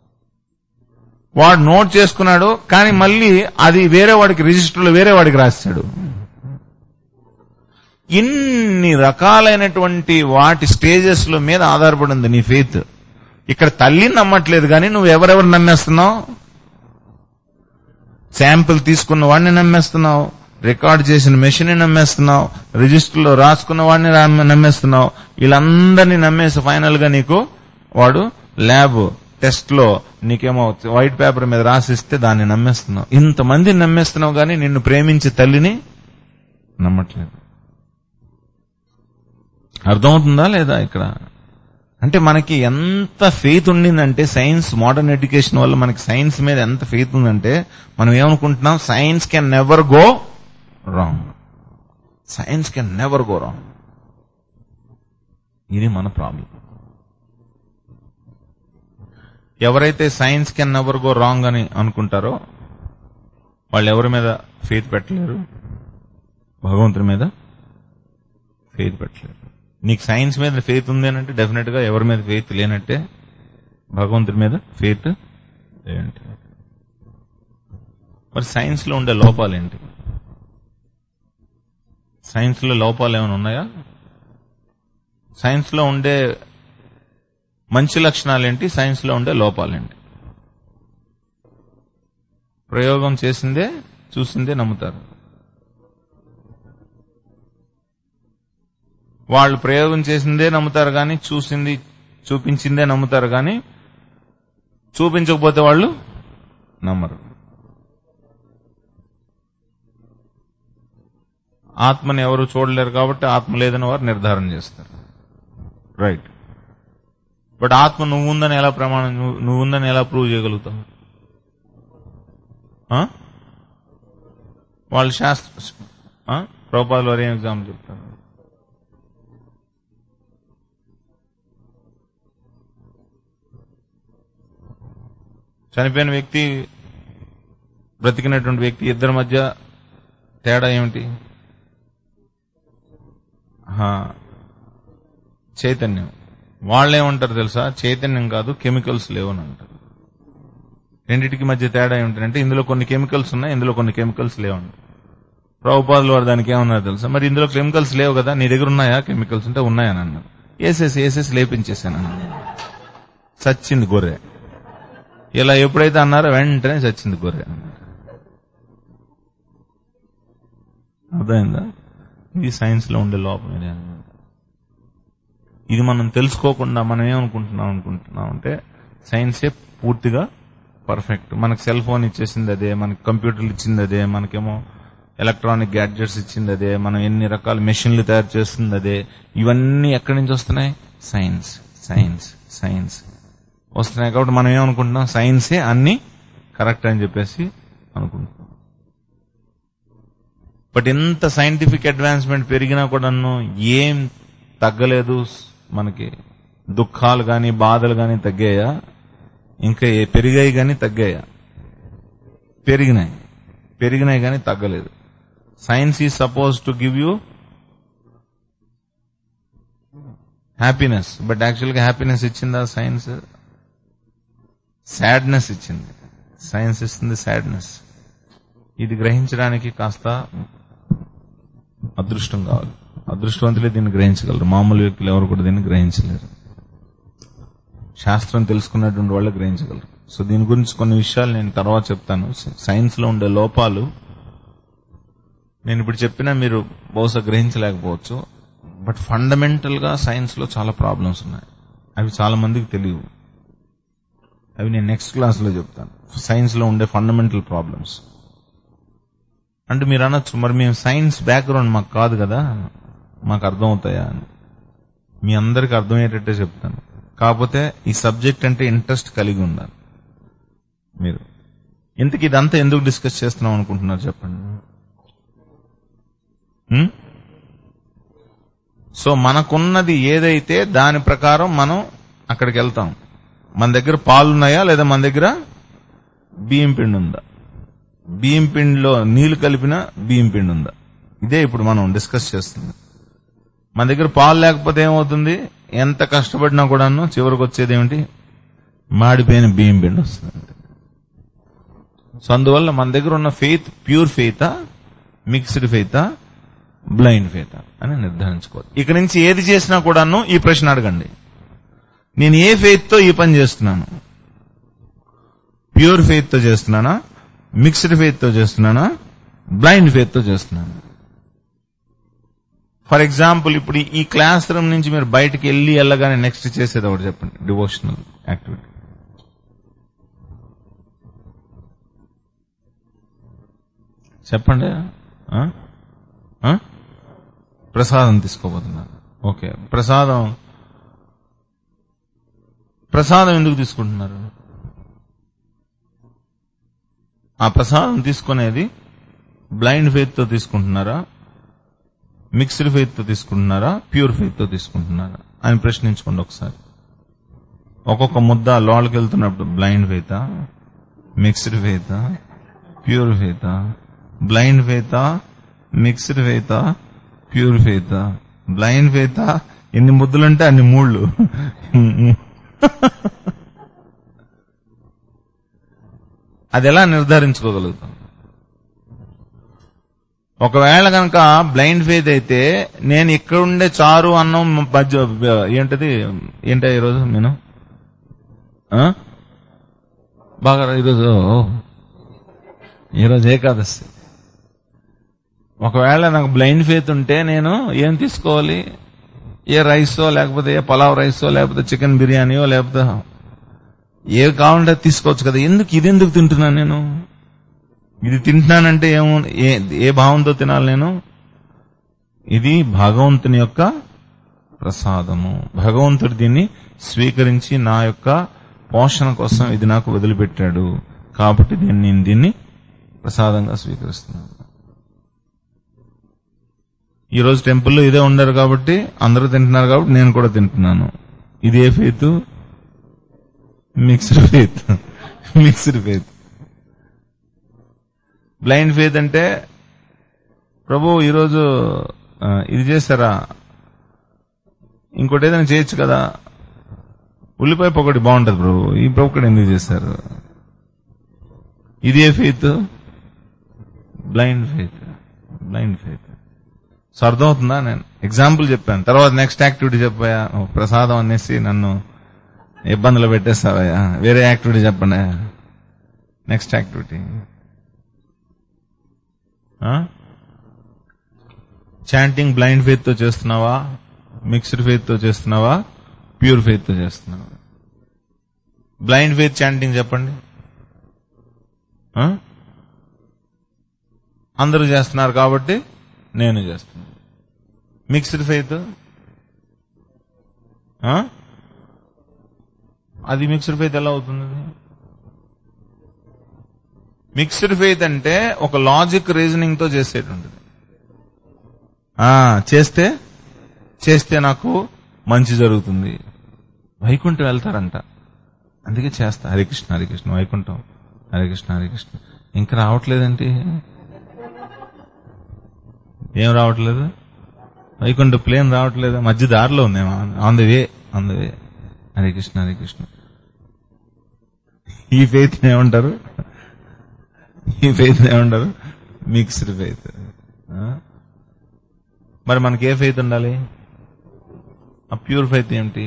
వాడు నోట్ చేసుకున్నాడు కానీ మళ్ళీ అది వేరే వాడికి రిజిస్టర్లో వేరే వాడికి రాశాడు. ఇన్ని రకాలైనటువంటి వాటి స్టేజెస్ లో మీద ఆధారపడి ఉంది నీ ఫెయిత్. ఇక్కడ తల్లిని నమ్మట్లేదు కానీ నువ్వు ఎవరెవరు నమ్మేస్తున్నావు? శాంపుల్ తీసుకున్న వాడిని నమ్మేస్తున్నావు, రికార్డ్ చేసిన మెషిన్ నమ్మేస్తున్నావు, రిజిస్టర్లో రాసుకున్న వాడిని నమ్మేస్తున్నావు. వీళ్ళందరినీ నమ్మేసి ఫైనల్ గా నీకు వాడు ల్యాబ్ టెస్ట్ లో నీకేమో వైట్ పేపర్ మీద రాసిస్తే దాన్ని నమ్మేస్తున్నావు. ఇంతమందిని నమ్మేస్తున్నావు కానీ నిన్ను ప్రేమించే తల్లిని నమ్మట్లేదు. అర్థమవుతుందా లేదా? ఇక్కడ అంటే మనకి ఎంత ఫెయిత్ ఉండిందంటే, సైన్స్ మోడర్న్ ఎడ్యుకేషన్ వల్ల మనకి సైన్స్ మీద ఎంత ఫెయిత్ ఉందంటే, మనం ఏమనుకుంటున్నాం? Science can never go wrong. Science can never go wrong. ఇది మన ప్రాబ్లం. ఎవరైతే science can never go wrong అని అనుకుంటారో వాళ్ళు ఎవరి మీద ఫెయిత్ పెట్టలేరు? భగవంతుడి మీద ఫెయిత్ పెట్టలేరు. నీకు సైన్స్ మీద ఫెయిత్ ఉంది అని అంటే డెఫినెట్ గా ఎవరి మీద ఫెయిత్ లేనట్టే, భగవంతుడి మీద ఫెయిత్ లేనంటే. మరి సైన్స్ లో ఉండే లోపాలేంటి? సైన్స్ లో లోపాలు ఏమైనా ఉన్నాయా? సైన్స్ లో ఉండే మంచి లక్షణాలేంటి, సైన్స్ లో ఉండే లోపాలేంటి? ప్రయోగం చేసిందే చూసిందే నమ్ముతారు. వాళ్ళు ప్రయోగం చేసిందే నమ్ముతారు కానీ చూపించిందే నమ్ముతారు కానీ చూపించకపోతే వాళ్ళు నమ్మరు. ఆత్మని ఎవరు చూడలేరు కాబట్టి ఆత్మ లేదని వారు నిర్ధారణ చేస్తారు. రైట్. బట్ ఆత్మ నువ్వుందని ఎలా ప్రమాణం, నువ్వుందని ఎలా ప్రూవ్ చేయగలుగుతావు? వాళ్ళు ప్రభుపాదులు వారు ఏం ఎగ్జాంపుల్ చెప్తారు? చనిపోయిన వ్యక్తి, బ్రతికినటువంటి వ్యక్తి, ఇద్దరి మధ్య తేడా ఏమిటి? చైతన్యం. వాళ్ళేమంటారు తెలుసా? చైతన్యం కాదు, కెమికల్స్ లేవని అంటారు. రెండింటికి మధ్య తేడా ఏమిటంటే ఇందులో కొన్ని కెమికల్స్ ఉన్నాయి, ఇందులో కొన్ని కెమికల్స్ లేవండి. ప్రభుపాదులు వారు దానికి ఏమన్నారు తెలుసా? మరి ఇందులో కెమికల్స్ లేవు కదా, నీ దగ్గర ఉన్నాయా కెమికల్స్? అంటే ఉన్నాయని అన్నారు. ఏసేసి లేపించేశాను. చచ్చింది గొర్రె. ఇలా ఎప్పుడైతే అన్నారో వెంటనే చచ్చింది గొర్రె. అర్థమైందా? ఇది సైన్స్ లో ఉండే లోపం. ఇది మనం తెలుసుకోకుండా మనం ఏమనుకుంటున్నాం అంటే సైన్సే పూర్తిగా పర్ఫెక్ట్. మనకు సెల్ ఫోన్ ఇచ్చేసింది అదే, మనకి కంప్యూటర్లు ఇచ్చింది అదే, మనకేమో ఎలక్ట్రానిక్ గ్యాడ్జెట్స్ ఇచ్చింది అదే, మనం ఎన్ని రకాల మెషిన్లు తయారు చేస్తుంది అదే. ఇవన్నీ ఎక్కడి నుంచి వస్తున్నాయి? సైన్స్ సైన్స్ సైన్స్ వస్తున్నాయి. కాబట్టి మనం ఏమనుకుంటున్నాం? సైన్సే అన్ని కరెక్ట్ అని చెప్పేసి అనుకుంటున్నాం. బట్ ఎంత సైంటిఫిక్ అడ్వాన్స్మెంట్ పెరిగినా కూడాను ఏం తగ్గలేదు. మనకి దుఃఖాలు గాని బాధలు గాని తగ్గాయా? ఇంకా పెరిగాయి గాని తగ్గాయా? పెరిగినాయి గాని తగ్గలేదు. Science is suppose to give you happiness, but యాక్చువల్గా హ్యాపీనెస్ ఇచ్చిందా సైన్స్? సాడ్నెస్ ఇచ్చింది. సైన్స్ ఇస్తుంది సాడ్నెస్. ఇది గ్రహించడానికి కాస్త అదృష్టం కావాలి. అదృష్టవంతులే దీన్ని గ్రహించగలరు, మామూలు వ్యక్తులు ఎవరు కూడా దీన్ని గ్రహించలేరు. శాస్త్రం తెలుసుకున్నటువంటి వాళ్ళు గ్రహించగలరు. సో దీని గురించి కొన్ని విషయాలు నేను తర్వాత చెప్తాను. సైన్స్ లో ఉండే లోపాలు నేను ఇప్పుడు చెప్పినా మీరు బహుశా గ్రహించలేకపోవచ్చు. బట్ ఫండమెంటల్ గా సైన్స్ లో చాలా ప్రాబ్లమ్స్ ఉన్నాయి. అవి చాలా మందికి తెలియవు. అవి నేను నెక్స్ట్ క్లాస్ లో చెప్తాను. సైన్స్ లో ఉండే ఫండమెంటల్ ప్రాబ్లమ్స్. అంటే మీరు అనొచ్చు, మరి మేము సైన్స్ బ్యాక్గ్రౌండ్ మాకు కాదు కదా, మాకు అర్థమవుతాయా అని. మీ అందరికి అర్థమయ్యేటట్టే చెప్తాను. కాకపోతే ఈ సబ్జెక్ట్ అంటే ఇంట్రెస్ట్ కలిగి ఉండాలి మీరు. ఇంతకీ ఇదంతా ఎందుకు డిస్కస్ చేస్తున్నాం అనుకుంటున్నారు చెప్పండి. సో మనకున్నది ఏదైతే దాని ప్రకారం మనం అక్కడికి వెళ్తాం. మన దగ్గర పాలున్నాయా లేదా మన దగ్గర బియ్యం పిండి ఉందా? బియ్యం పిండిలో నీళ్లు కలిపిన బియ్యం పిండి ఉందా? ఇదే ఇప్పుడు మనం డిస్కస్ చేస్తుంది. మన దగ్గర పాలు లేకపోతే ఏమవుతుంది? ఎంత కష్టపడినా కూడాను చివరికి వచ్చేది ఏమిటి? మాడిపోయిన బియ్యం పిండి వస్తుంది. సో అందువల్ల మన దగ్గర ఉన్న ఫెయిత్ ప్యూర్ ఫెయితా, మిక్స్డ్ ఫెయితా, బ్లైండ్ ఫెయితా అని నిర్ధారించుకోవాలి. ఇక నుంచి ఏది చేసినా కూడాను ఈ ప్రశ్న అడగండి. నేను ఏ ఫెయిత్ తో ఈ పని చేస్తున్నాను? ప్యూర్ ఫెయిత్ తో చేస్తున్నానా, మిక్స్డ్ ఫెయిత్ తో చేస్తున్నానా, బ్లైండ్ ఫెయిత్ తో చేస్తున్నాను? ఫర్ ఎగ్జాంపుల్ ఇప్పుడు ఈ క్లాస్ రూమ్ నుంచి మీరు బయటికి వెళ్ళగానే నెక్స్ట్ చేసేది ఒకటి చెప్పండి. Devotional activity. చెప్పండి. ప్రసాదం తీసుకోబోతున్నారు. ఓకే, ప్రసాదం ఎందుకు తీసుకుంటున్నారు? ఆ ప్రసాదం తీసుకునేది బ్లైండ్ ఫెయిత్ తో తీసుకుంటున్నారా, మిక్స్డ్ ఫెయిత్ తో తీసుకుంటున్నారా, ప్యూర్ ఫెయిత్ తో తీసుకుంటున్నారా అని ప్రశ్నించుకోండి ఒకసారి. ఒక్కొక్క ముద్ద లోపలికి వెళ్తున్నప్పుడు బ్లైండ్ ఫెయితా, మిక్స్డ్ ఫెయితా, ప్యూర్ ఫెయితా, బ్లైండ్ ఫెయితా, మిక్స్డ్ ఫెయితా, ప్యూర్ ఫెయితా, బ్లైండ్ ఫెయితా? ఎన్ని ముద్దులుంటే అన్ని మూళ్ళు. అది ఎలా నిర్ధారించుకోగలుగుతాం? ఒకవేళ కనుక బ్లైండ్ ఫెయిత్ అయితే నేను ఇక్కడుండే చారు అన్నం ఏంటది ఏంటో ఈరోజు నేను బాగా ఈరోజు ఏకాదశి. ఒకవేళ నాకు బ్లైండ్ ఫెయిత్ ఉంటే నేను ఏం తీసుకోవాలి? ఏ రైసో లేకపోతే ఏ పలావ్ రైసో లేకపోతే చికెన్ బిర్యానీయో లేకపోతే ఏ కావాలంటే తీసుకోవచ్చు కదా. ఇదెందుకు తింటున్నాను నేను? ఇది తింటున్నానంటే ఏ భావంతో తినాలి నేను? ఇది భగవంతుని యొక్క ప్రసాదము. భగవంతుడు దీన్ని స్వీకరించి నా యొక్క పోషణ కోసం ఇది నాకు వదిలిపెట్టాడు కాబట్టి నేను దీన్ని ప్రసాదంగా స్వీకరిస్తున్నాను. ఈ రోజు టెంపుల్లో ఇదే ఉండరు కాబట్టి అందరూ తింటున్నారు కాబట్టి నేను కూడా తింటున్నాను. ఇది ఏ faith? Mixed faith. Mixed faith. Blind faith అంటే ప్రభు ఈరోజు ఇది చేశారా, ఇంకోటి ఏదైనా చేయొచ్చు కదా, ఉల్లిపాయ పకోడీ బాగుంటది ప్రభు, ఈ పకోడీ ఎందుకు చేశారు? ఇది ఏ faith? Blind faith. Blind faith. So అర్థమవుతుందా? నేను ఎగ్జాంపుల్ చెప్పాను, తర్వాత నెక్స్ట్ యాక్టివిటీ చెప్పాయా, ప్రసాదం అనేసి నన్ను ఇబ్బందులు పెట్టేస్తావయ్యా, వేరే యాక్టివిటీ చెప్పండి. Next activity chanting blind faith తో చేస్తున్నావా, మిక్స్డ్ ఫెయిత్ తో చేస్తున్నావా, ప్యూర్ ఫెయిత్ తో చేస్తున్నావా? బ్లైండ్ ఫెయిత్ చాంటింగ్ చెప్పండి. అందరూ చేస్తున్నారు కాబట్టి నేను చేస్తున్నాను. మిక్స్డ్ ఫెయిత్ అది మిక్స్డ్ ఫెయిత్ ఎలా అవుతుంది? మిక్స్డ్ ఫెయిత్ అంటే ఒక లాజిక్ రీజనింగ్ తో చేసేటువంటిది. చేస్తే నాకు మంచి జరుగుతుంది, వైకుంఠం వెళ్తారంట, అందుకే చేస్తా. హరికృష్ణ హరికృష్ణ వైకుంఠం, హరికృష్ణ హరికృష్ణ. ఇంకా రావట్లేదంటే ఏం రావట్లేదు? వైకుంఠ ప్లేన్ రావట్లేదు, మధ్య దారిలో ఉందేమో, on the way Hari Krishna Hari Krishna. ఈ ఫెయిత్ ఏమంటారు? Mixed faith. మరి మనకి ఏ ఫెయిత్ ఉండాలి? ఆ ప్యూర్ ఫెయిత్ ఏమిటి?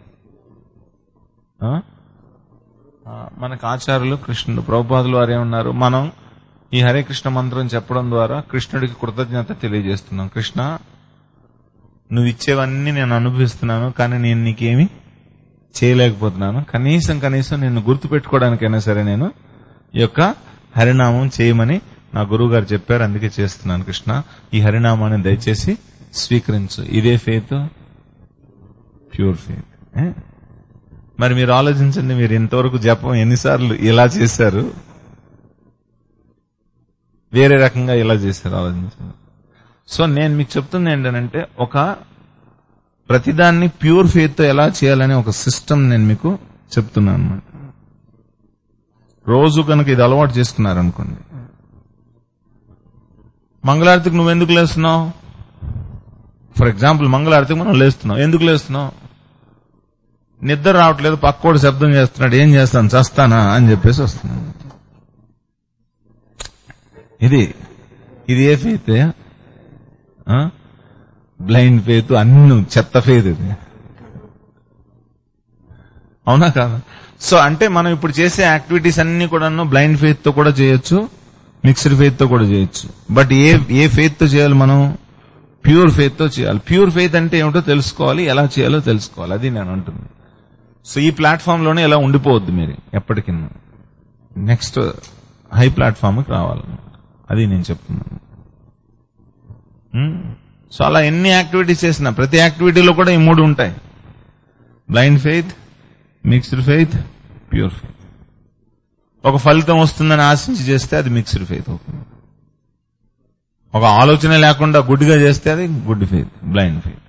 మనకు ఆచార్యులు కృష్ణుడు ప్రభుపాదులు వారు ఏమన్నారు? మనం ఈ హరే కృష్ణ మంత్రం చెప్పడం ద్వారా కృష్ణుడికి కృతజ్ఞత తెలియజేస్తున్నాం. కృష్ణ, నువ్వు ఇచ్చేవన్నీ నేను అనుభవిస్తున్నాను, కానీ నేను నీకేమి చేయలేకపోతున్నాను. కనీసం నిన్ను గుర్తుపెట్టుకోవడానికైనా సరే నేను ఈ యొక్క హరినామం చేయమని నా గురువు గారు చెప్పారు, అందుకే చేస్తున్నాను. కృష్ణ, ఈ హరినామాన్ని దయచేసి స్వీకరించు. ఇదే ఫెయిత్, ప్యూర్ ఫెయిత్. మరి మీరు ఆలోచించండి, మీరు ఇంతవరకు జపం ఎన్నిసార్లు ఇలా చేశారు, వేరే రకంగా ఇలా చేశారు, ఆలోచించండి. సో నేను మీకు చెప్తుంది ఏంటంటే, ఒక ప్రతిదాన్ని ప్యూర్ ఫెయిత్ తో ఎలా చేయాలని ఒక సిస్టమ్ నేను మీకు చెప్తున్నాను అన్నమాట. రోజు కనుక ఇది అలవాటు చేసుకున్నారనుకోండి, మంగళారతికి నువ్వు ఎందుకు లేస్తున్నావు? ఫర్ ఎగ్జాంపుల్, మంగళారతికి మనం లేస్తున్నావు. ఎందుకు లేస్తున్నావు? నిద్ర రావట్లేదు, పక్కోడు శబ్దం చేస్తున్నాడు, ఏం చేస్తాను, చస్తానా అని చెప్పేసి వస్తున్నాను. ఇది ఏ ఫెయిత్? బ్లైండ్ ఫెయిత్, అన్ని చెత్త ఫెయిత్ ఇది. అవునా కాదా? సో అంటే మనం ఇప్పుడు చేసే యాక్టివిటీస్ అన్ని కూడా బ్లైండ్ ఫెయిత్ తో కూడా చేయొచ్చు, మిక్స్డ్ ఫెయిత్ తో కూడా చేయొచ్చు. బట్ ఏ ఫెయిత్ తో చేయాలి? మనం ప్యూర్ ఫెయిత్ తో చేయాలి. ప్యూర్ ఫెయిత్ అంటే ఏమిటో తెలుసుకోవాలి, ఎలా చేయాలో తెలుసుకోవాలి, అది నేను అంటుంది. సో ఈ ప్లాట్ఫామ్ లోనే ఎలా ఉండిపోవద్దు మీరు ఎప్పటికీ, నెక్స్ట్ హై ప్లాట్ఫామ్ కి రావాలి, అది నేను చెప్తున్నాను. సో అలా ఎన్ని యాక్టివిటీస్ చేసినా ప్రతి యాక్టివిటీలో కూడా ఈ మూడు ఉంటాయి: blind faith, mixed faith, pure faith. ఒక ఫలితం వస్తుందని ఆశించి చేస్తే అది మిక్స్డ్ ఫెయిత్ అవుతుంది. ఒక ఆలోచన లేకుండా గుడ్డిగా చేస్తే అది good faith, blind faith.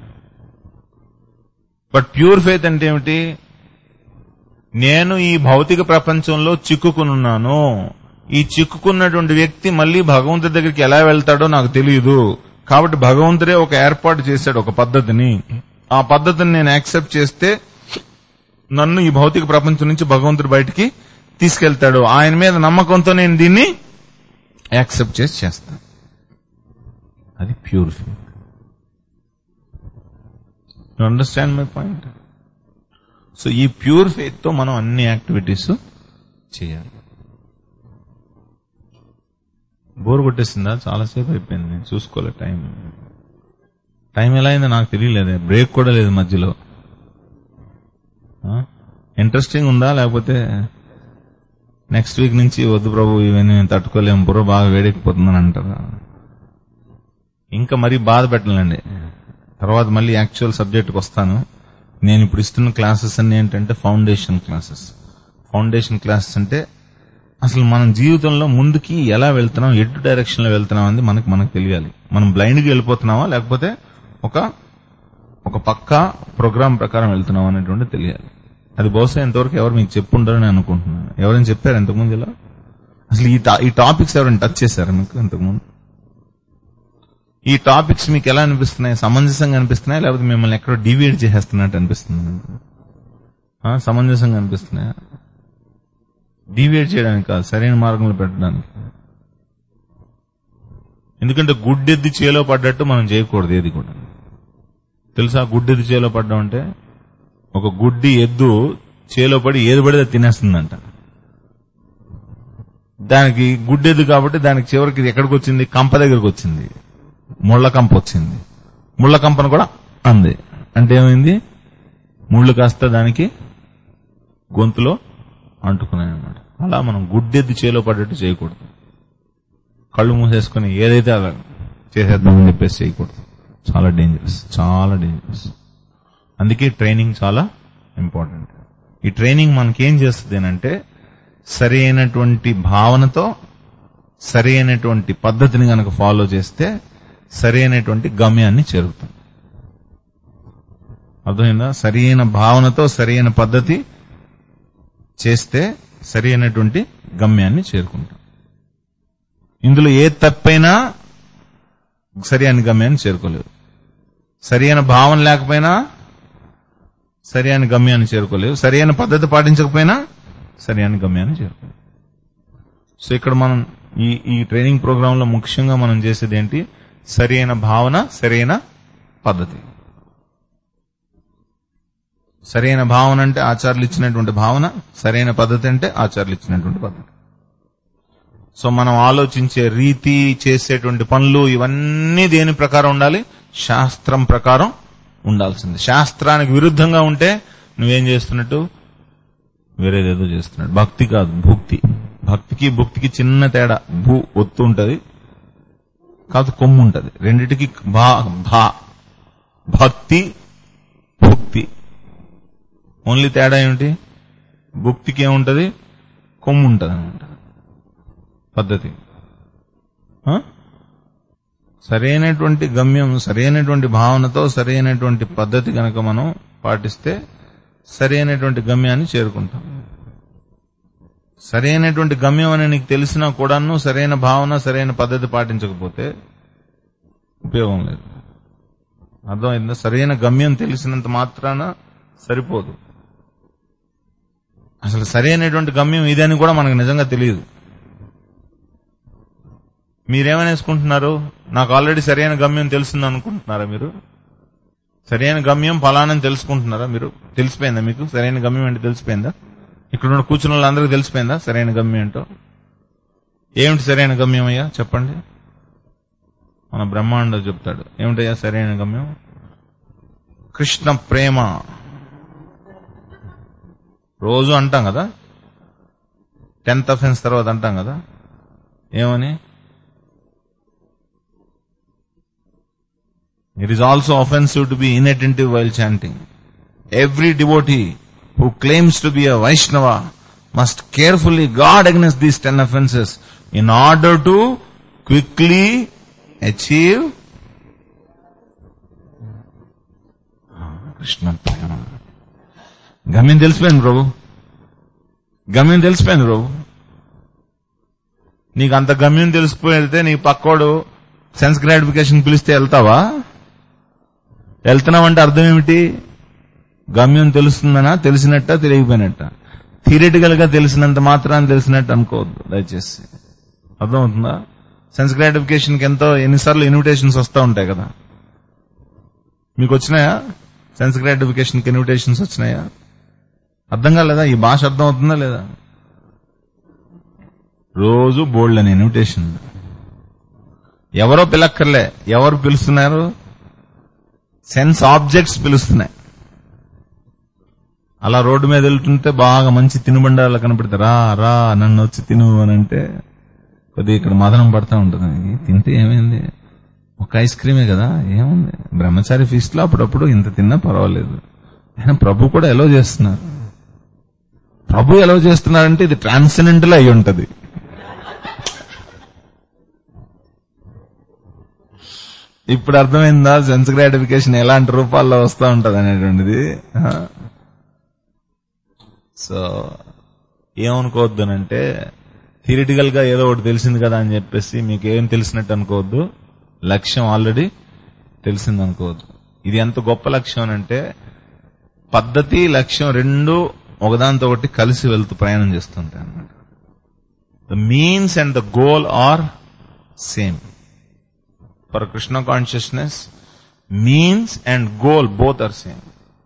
But pure faith అంటే ఏమిటి? నేను ఈ భౌతిక ప్రపంచంలో చిక్కుకున్నాను, ఈ చిక్కుకున్నటువంటి వ్యక్తి మళ్ళీ భగవంతుడి దగ్గరికి ఎలా వెళ్తాడో నాకు తెలియదు, కాబట్టి భగవంతుడే ఒక ఏర్పాటు చేశాడు, ఒక పద్ధతిని. ఆ పద్ధతిని నేను యాక్సెప్ట్ చేస్తే నన్ను ఈ భౌతిక ప్రపంచం నుంచి భగవంతుడు బయటికి తీసుకెళ్తాడు. ఆయన మీద నమ్మకంతో నేను దీన్ని యాక్సెప్ట్ చేస్తాను. అది pure faith. You understand my point? So ఈ ప్యూర్ ఫెయిత్ తో మనం అన్ని యాక్టివిటీస్ చేయాలి. బోర్ కొట్టేసిందా? చాలాసేపు అయిపోయింది, నేను చూసుకోలే టైం ఎలా అయిందో నాకు తెలియలేదే, బ్రేక్ కూడా లేదు మధ్యలో. ఇంట్రెస్టింగ్ ఉందా? లేకపోతే నెక్స్ట్ వీక్ నుంచి వద్దు ప్రభు ఇవన్నీ మేము తట్టుకోలేము, బుర్ర బాగా వేడెక్కిపోతుందని అంటారా? ఇంకా మరీ బాధ పెట్టాలండి. తర్వాత మళ్ళీ యాక్చువల్ సబ్జెక్ట్కి వస్తాను. నేను ఇప్పుడు ఇస్తున్న క్లాసెస్ అన్ని ఏంటంటే ఫౌండేషన్ క్లాసెస్. ఫౌండేషన్ క్లాసెస్ అంటే అసలు మనం జీవితంలో ముందుకి ఎలా వెళ్తున్నాం, ఎటు డైరెక్షన్ లో వెళ్తున్నాం అనేది మనకు తెలియాలి. మనం బ్లైండ్ గా వెళ్ళిపోతున్నావా లేకపోతే ఒక పక్కా ప్రోగ్రామ్ ప్రకారం వెళ్తున్నాం అనేటువంటి తెలియాలి. అది బహుశా ఇంతవరకు ఎవరు మీకు చెప్పుంటారని అనుకుంటున్నాను. ఎవరైనా చెప్పారు ఇంతకుముందు ఇలా? అసలు ఈ టాపిక్స్ ఎవరైనా టచ్ చేశారు మీకు ఇంతకుముందు? ఈ టాపిక్స్ మీకు ఎలా అనిపిస్తున్నాయి? సమంజసంగా అనిపిస్తున్నాయా లేకపోతే మిమ్మల్ని ఎక్కడో డివియేట్ చేసేస్తున్నట్టు అనిపిస్తుంది? సమంజసంగా అనిపిస్తున్నాయా? డివియేట్ చేయడానికి కాదు, సరైన మార్గంలో పెట్టడానికి. ఎందుకంటే గుడ్డెద్ది చేలో పడ్డట్టు మనం చేయకూడదు ఏది కూడా. తెలుసా గుడ్డెద్ది చేలో పడ్డం అంటే? ఒక గుడ్డి ఎద్దు చేలో పడి ఏది పడితే తినేస్తుందంట. దానికి గుడ్డెద్దు కాబట్టి దానికి చివరికి ఎక్కడికి వచ్చింది? కంప దగ్గరకు వచ్చింది. ముళ్ల కంప వచ్చింది. ముళ్ల కంపను కూడా అంది. అంటే ఏమైంది? ముళ్ళు కాస్త దానికి గొంతులో అంటుకున్నాయన్నమాట. అలా మనం గుడ్డెద్దు చేలో పడ్డట్టు చేయకూడదు. కళ్ళు మూసేసుకుని ఏదైతే అలా చేసేద్దామని చెప్పేసి చేయకూడదు. చాలా డేంజరస్. అందుకే ట్రైనింగ్ చాలా ఇంపార్టెంట్. ఈ ట్రైనింగ్ మనకేం చేస్తుంది అంటే సరి అయినటువంటి భావనతో సరి అయినటువంటి పద్ధతిని గనక ఫాలో చేస్తే సరి అయినటువంటి గమ్యాన్ని చేరుతాం. అర్థమైందా? సరి అయిన భావనతో సరి అయిన పద్ధతి చేస్తే సరి అయినటువంటి గమ్యాన్ని చేరుకుంటాం. ఇందులో ఏ తప్పైనా సరి అయిన గమ్యాన్ని చేరుకోలేదు. సరి అయిన భావన లేకపోయినా సరి అయిన గమ్యాన్ని చేరుకోలేదు. సరి అయిన పద్ధతి పాటించకపోయినా సరి అయిన గమ్యాన్ని చేరుకోలేదు. సో ఇక్కడ మనం ఈ ట్రైనింగ్ ప్రోగ్రామ్ లో ముఖ్యంగా మనం చేసేది ఏంటి? సరి అయిన భావన, సరైన పద్ధతి. సరైన భావన అంటే ఆచార్యులు ఇచ్చినటువంటి భావన, సరైన పద్ధతి అంటే ఆచార్యులు ఇచ్చినటువంటి పద్ధతి. సో మనం ఆలోచించే రీతి, చేసేటువంటి పనులు ఇవన్నీ దేని ప్రకారం ఉండాలి? శాస్త్రం ప్రకారం ఉండాల్సింది. శాస్త్రానికి విరుద్ధంగా ఉంటే నువ్వేం చేస్తున్నట్టు? వేరేదేదో చేస్తున్నట్టు. భక్తి కాదు, భుక్తి. భక్తికి భుక్తికి చిన్న తేడా. భూ ఒత్తు ఉంటది, కాదు కొమ్ము ఉంటది. రెండిటికి భక్తి, భుక్తి. ఓన్లీ తేడా ఏమిటి? భుక్తికి ఏముంటది? కొమ్ము ఉంటది అనమాట పద్ధతి. సరైనటువంటి గమ్యం, సరైనటువంటి భావనతో సరైనటువంటి పద్ధతి కనుక మనం పాటిస్తే సరైనటువంటి గమ్యాన్ని చేరుకుంటాం. సరైనటువంటి గమ్యం అని నీకు తెలిసినా కూడాను సరైన భావన, సరైన పద్ధతి పాటించకపోతే ఉపయోగం లేదు. అర్థమైందా? సరైన గమ్యం తెలిసినంత మాత్రాన సరిపోదు. అసలు సరైనటువంటి గమ్యం ఇదని కూడా మనకు నిజంగా తెలియదు. మీరేమనేసుకుంటున్నారు? నాకు ఆల్రెడీ సరైన గమ్యం తెలుస్తుంది అనుకుంటున్నారా మీరు? సరైన గమ్యం ఫలానని తెలుసుకుంటున్నారా మీరు? తెలిసిపోయిందా మీకు? సరైన గమ్యం అంటే తెలిసిపోయిందా? ఇక్కడ కూర్చున్న వాళ్ళందరికీ తెలిసిపోయిందా సరైన గమ్యం ఏంటో? ఏమిటి సరైన గమ్యం అయ్యా చెప్పండి? మన బ్రహ్మాండ చెప్తాడు. ఏమిటయ్యా సరైన గమ్యం? కృష్ణ ప్రేమ. రోజు అంటాం కదా, 10th offense తర్వాత అంటాం కదా, ఏమని? It is also offensive to be inattentive while chanting. Every devotee who claims to be a Vaishnava must carefully guard against these 10 offenses in order to quickly achieve Krishna Prema. గమ్యం తెలిసిపోయింది ప్రభు, గమ్యం తెలిసిపోయింది ప్రభు. నీకు అంత గమ్యం తెలిసిపోయితే నీ పక్కోడు సెన్స్ గ్రాటిఫికేషన్ పిలిస్తే వెళ్తావా? వెళ్తున్నావంటే అర్థం ఏమిటి? గమ్యం తెలుస్తుందనా? తెలిసినట్ట, తెలియకపోయినట్ట? థియరిటికల్ గా తెలిసినంత మాత్రాన్ని తెలిసినట్టు అనుకోవద్దు దయచేసి. అర్థమవుతుందా? సెన్స్ గ్రాటిఫికేషన్ కి ఎన్నిసార్లు ఇన్విటేషన్స్ వస్తూ ఉంటాయి కదా. మీకు వచ్చినాయా? సెన్స్ గ్రాటిఫికేషన్ కి ఇన్విటేషన్స్ వచ్చినాయా? అర్థం కాలేదా? ఈ భాష అర్థం అవుతుందా లేదా? రోజు బోల్డ్ అని ఇన్విటేషన్. ఎవరో పిలక్కర్లే, ఎవరు పిలుస్తున్నారు? సెన్స్ ఆబ్జెక్ట్స్ పిలుస్తున్నాయి. అలా రోడ్డు మీద వెళ్తుంటే బాగా మంచి తినుబండాలు కనపడితే రా రా నన్ను వచ్చి తిను అని అంటే కొద్దిగా ఇక్కడ మదనం పడతా ఉంటుంది. తింటే ఏమైంది, ఒక ఐస్ క్రీమే కదా, ఏముంది, బ్రహ్మచారి ఫీస్ట్ లో అప్పుడప్పుడు ఇంత తిన్నా పర్వాలేదు. అయినా ప్రభు కూడా ఎలో చేస్తున్నారు. ప్రభు ఎలో చేస్తున్నారంటే ఇది ట్రాన్సెండెంటల్ అయి ఉంటది. ఇప్పుడు అర్థమైందా సెన్స్ గ్రాటిఫికేషన్ ఎలాంటి రూపాల్లో వస్తూ ఉంటది అనేటువంటిది. సో ఏమనుకోవద్దనంటే థియరిటికల్ గా ఏదో ఒకటి తెలిసింది కదా అని చెప్పేసి మీకు ఏం తెలిసినట్టు అనుకోవద్దు. లక్ష్యం ఆల్రెడీ తెలిసింది అనుకోవద్దు. ఇది ఎంత గొప్ప లక్ష్యం అంటే పద్ధతి లక్ష్యం రెండు ఒకదాంతో ఒకటి కలిసి వెళ్తూ ప్రయాణం చేస్తుంటాయి అన్నమాట. The means and the goal are same. For Krishna consciousness means and goal both are same.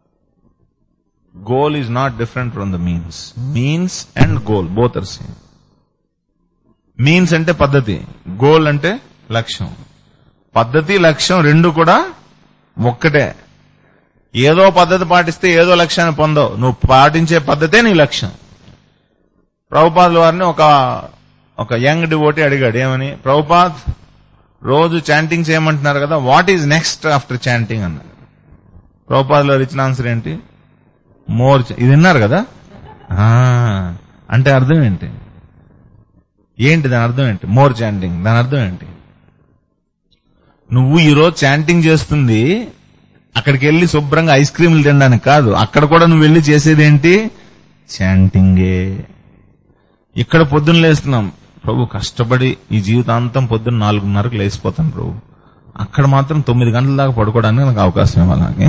Goal is not different from the means. Means and goal both are same. Means అంటే పద్ధతి, గోల్ అంటే లక్ష్యం. పద్ధతి లక్ష్యం రెండు కూడా ఒక్కటే. ఏదో పద్ధతి పాటిస్తే ఏదో లక్ష్యాన్ని పొందవు, నువ్వు పాటించే పద్ధతే నీ లక్ష్యం. ప్రభుపాదుల వారిని ఒక యంగ్ డివోటీ అడిగాడు, ఏమని, ప్రభుపాద్ రోజు చాంటింగ్ చేయమంటున్నారు కదా, what is next after chanting అన్నారు. ప్రభుపాదుల వారు ఇచ్చిన ఆన్సర్ ఏంటి? మోర్. ఇది విన్నారు కదా, అంటే అర్థం ఏంటి? దాని అర్థం ఏంటి? More chanting. దాని అర్థం ఏంటి? నువ్వు ఈరోజు చాంటింగ్ చేస్తుంది అక్కడికి వెళ్లి శుభ్రంగా ఐస్ క్రీములు తినడానికి కాదు. అక్కడ కూడా నువ్వు వెళ్లి చేసేదేంటి? చాంటింగే. ఇక్కడ పొద్దున్న లేస్తున్నాం, ప్రభు కష్టపడి ఈ జీవితాంతం పొద్దున్న 4:30కు లేచిపోతాను ప్రభు, అక్కడ మాత్రం 9 గంటల దాకా పడుకోవడానికి నాకు అవకాశం ఇవ్వాలి.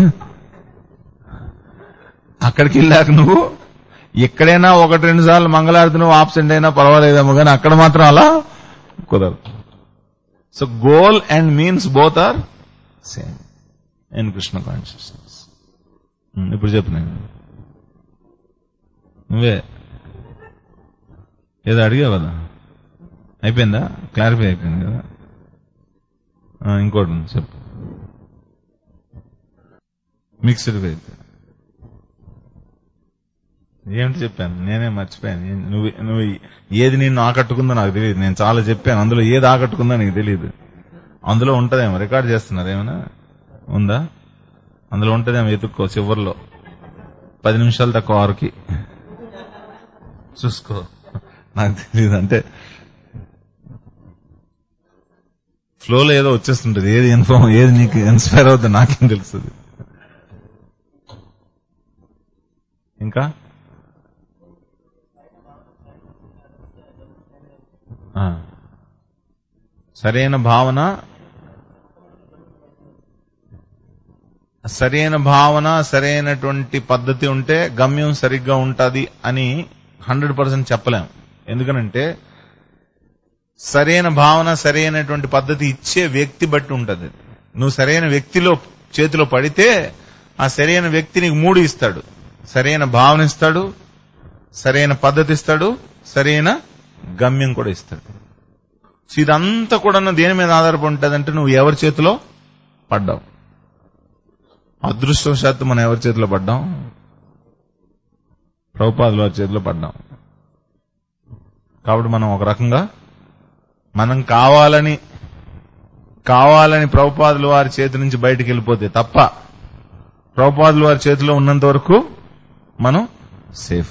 అక్కడికి వెళ్ళాక నువ్వు ఎక్కడైనా 1-2 సార్లు మంగళారతి నువ్వు ఆబ్సెంట్ అయినా పర్వాలేదేమో కానీ అక్కడ మాత్రం అలా కుదరదు. So goal and means both are same in Krishna consciousness. ఇప్పుడు చెప్తున్నాను, నువ్వే ఏదో అడిగావు కదా, అయిపోయిందా? క్లారిఫై అయిపోయింది కదా. ఇంకోటి చెప్పు. మిక్స్డ్ ఫెయిత్ ఏమిటి చెప్పాను? నేనే మర్చిపోయాను. నువ్వు ఏది నిన్ను ఆకట్టుకుందో నాకు తెలియదు. నేను చాలా చెప్పాను, అందులో ఏది ఆకట్టుకుందో నీకు తెలియదు. అందులో ఉంటదేమో, రికార్డ్ చేస్తున్నారు ఏమైనా ఉందా? అందులో ఉంటదేమో, ఎత్తుక్కో. చివరిలో 10 నిమిషాలు తక్కువ 6కి చూసుకో. నాకు తెలియదు, అంటే ఫ్లోలో ఏదో వచ్చేస్తుంటది. ఏది నీకు ఇన్స్పైర్ అవుతుంది నాకేం తెలుస్తుంది. ఇంకా సరైన భావన, సరైనటువంటి పద్ధతి ఉంటే గమ్యం సరిగ్గా ఉంటది అని 100% చెప్పలేం. ఎందుకనంటే సరైన భావన, సరైనటువంటి పద్ధతి ఇచ్చే వ్యక్తి బట్టి ఉంటది. నువ్వు సరైన వ్యక్తిలో చేతిలో పడితే ఆ సరైన వ్యక్తి నీకు 3 ఇస్తాడు. సరైన భావన ఇస్తాడు, సరైన పద్ధతి ఇస్తాడు, సరైన గమ్యం కూడా ఇస్తాడు. ఇదంతా కూడా దేని మీద ఆధారపడి ఉంటుందంటే నువ్వు ఎవరి చేతిలో పడ్డావు. అదృష్టవశాత్తు మనం ఎవరి చేతిలో పడ్డాం? ప్రభుపాదుల వారి చేతిలో పడ్డాం. కాబట్టి మనం ఒక రకంగా మనం కావాలని ప్రభుపాదుల వారి చేతి నుంచి బయటికి వెళ్ళిపోతే తప్ప ప్రభుపాదుల వారి చేతిలో ఉన్నంత వరకు మనం సేఫ్.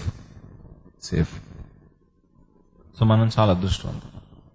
సో మనం చాలా అదృష్టవంతం.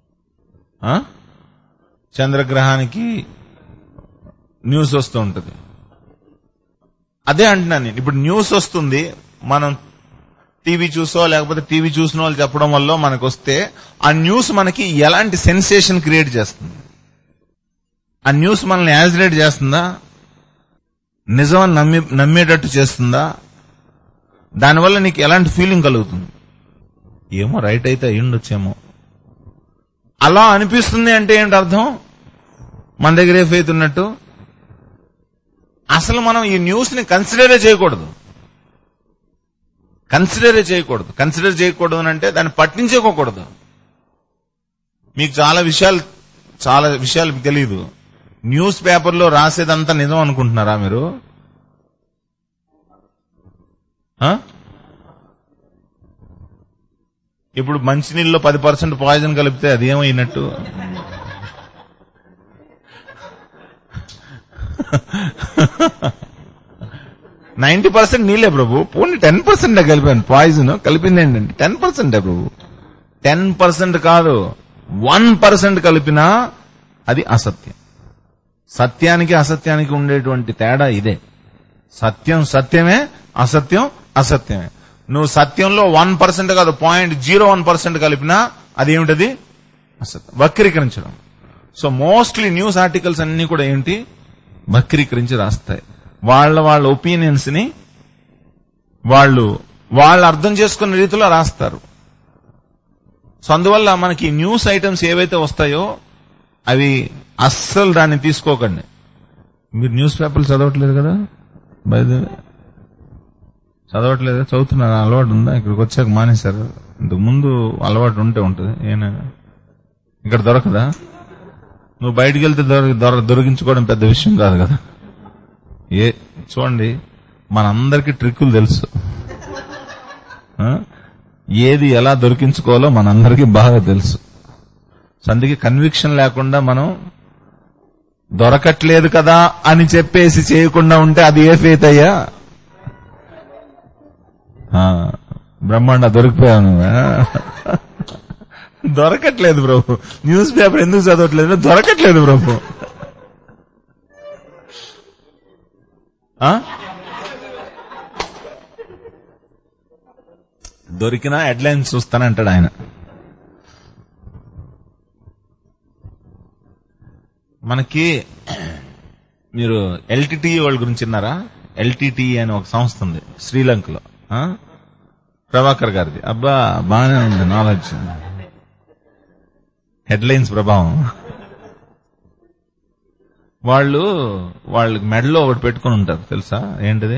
చంద్రగ్రహానికి న్యూస్ వస్తూ ఉంటుంది. అదే అంటున్నాను నేను. ఇప్పుడు న్యూస్ వస్తుంది, మనం టీవీ చూసో లేకపోతే టీవీ చూసిన వాళ్ళు చెప్పడం వల్ల మనకు వస్తే ఆ న్యూస్ మనకి ఎలాంటి సెన్సేషన్ క్రియేట్ చేస్తుంది? ఆ న్యూస్ మనల్ని యాజిటేట్ చేస్తుందా? నిజమని నమ్మేటట్టు చేస్తుందా? దానివల్ల నీకు ఎలాంటి ఫీలింగ్ కలుగుతుంది? ఏమో రైట్ అయితే అయ్యుండొచ్చేమో, అలా అనిపిస్తుంది అంటే ఏంటి అర్థం? మన దగ్గరే ఫెయిత్ ఉన్నట్టు. అసలు మనం ఈ న్యూస్ ని కన్సిడరే చేయకూడదు. కన్సిడర్ చేయకూడదు అంటే దాన్ని పట్టించుకోకూడదు. మీకు చాలా విషయాలు మీకు తెలియదు. న్యూస్ పేపర్లో రాసేదంతా నిజం అనుకుంటున్నారా మీరు? ఇప్పుడు మంచినీళ్ళలో 10% పాయిజన్ కలిపితే అది ఏమైనట్టు? — 90% నీళ్ళే ప్రభు, పోనీ 10% కలిపాను. పాయిజన్ కలిపింది ఏంటంటే 10% ప్రభు. 10% కాదు, 1% కలిపినా అది అసత్యం. సత్యానికి అసత్యానికి ఉండేటువంటి తేడా ఇదే. సత్యం సత్యమే, అసత్యం అసత్యమే. నువ్వు సత్యంలో 1% కాదు 0.01% కలిపినా అదేమిటది? అసత్యం, వక్రీకరించడం. సో మోస్ట్లీ న్యూస్ ఆర్టికల్స్ అన్ని కూడా ఏంటి? వక్రీకరించి రాస్తాయి. వాళ్ళ ఒపీనియన్స్ ని వాళ్ళు అర్థం చేసుకున్న రీతిలో రాస్తారు. సో అందువల్ల మనకి న్యూస్ ఐటమ్స్ ఏవైతే వస్తాయో అవి అస్సలు దాన్ని తీసుకోకండి. మీరు న్యూస్ పేపర్లు చదవట్లేదు కదా? చదవట్లేదు, చదువుతున్నారు. అలవాటు ఉందా? ఇక్కడికి వచ్చాక మానేశారు. ఇంతకు ముందు అలవాటు ఉంటే ఉంటుంది. ఇక్కడ దొరకదా? నువ్వు బయటికి వెళ్తే దొరికించుకోవడం పెద్ద విషయం కాదు కదా. చూడండి, మనందరికీ ట్రిక్కులు తెలుసు. ఏది ఎలా దొరికించుకోవాలో మనందరికీ బాగా తెలుసు. అందుకే కన్విక్షన్ లేకుండా మనం దొరకట్లేదు కదా అని చెప్పేసి చేయకుండా ఉంటే అది ఏ ఫెయిత్ అయ్యా? బ్రహ్మాండ దొరికిపోయాను. దొరకట్లేదు ప్రభు. న్యూస్ పేపర్ ఎందుకు చదవట్లేదు? దొరకట్లేదు ప్రభు. దొరికినా హెడ్లైన్స్ చూస్తానంటాడు ఆయన. మనకి మీరు ఎల్టీటీ వాళ్ళ గురించి విన్నారా? ఎల్టీటీ అని ఒక సంస్థ ఉంది శ్రీలంకలో, ప్రభాకర్ గారిది. అబ్బా బాగానే ఉంది నాలెడ్జ్. హెడ్లైన్స్ ప్రభావం. వాళ్ళకి మెడలో ఒకటి పెట్టుకుని ఉంటారు తెలుసా? ఏంటిది?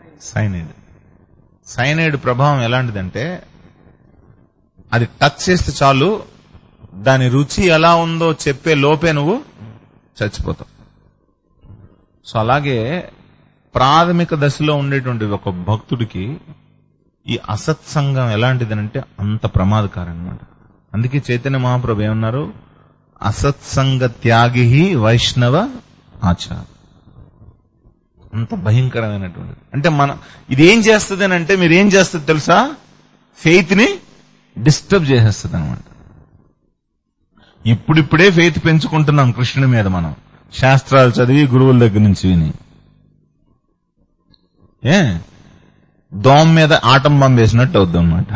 సైనైడ్ ప్రభావం ఎలాంటిదంటే అది టచ్ చేస్తే చాలు, దాని రుచి ఎలా ఉందో చెప్పే లోపే నువ్వు చచ్చిపోతావు. సో అలాగే ప్రాథమిక దశలో ఉండేటువంటి ఒక భక్తుడికి ఈ అసత్సంగం ఎలాంటిదనంటే అంత ప్రమాదకారం అన్నమాట. అందుకే చైతన్య మహాప్రభు ఏమన్నారు? అసత్సంగ త్యాగి వైష్ణవ ఆచార. అంత భయంకరమైనటువంటిది. అంటే ఇదేం చేస్తుంది అని అంటే, మీరు ఏం చేస్తుంది తెలుసా? ఫెయిత్ ని డిస్టర్బ్ చేసేస్తుంది అనమాట. ఇప్పుడిప్పుడే ఫెయిత్ పెంచుకుంటున్నాం కృష్ణుడి మీద మనం, శాస్త్రాలు చదివి గురువుల దగ్గర నుంచి విని. దోమ మీద ఆటం బాంబు వేసినట్టు అవుద్ది అనమాట.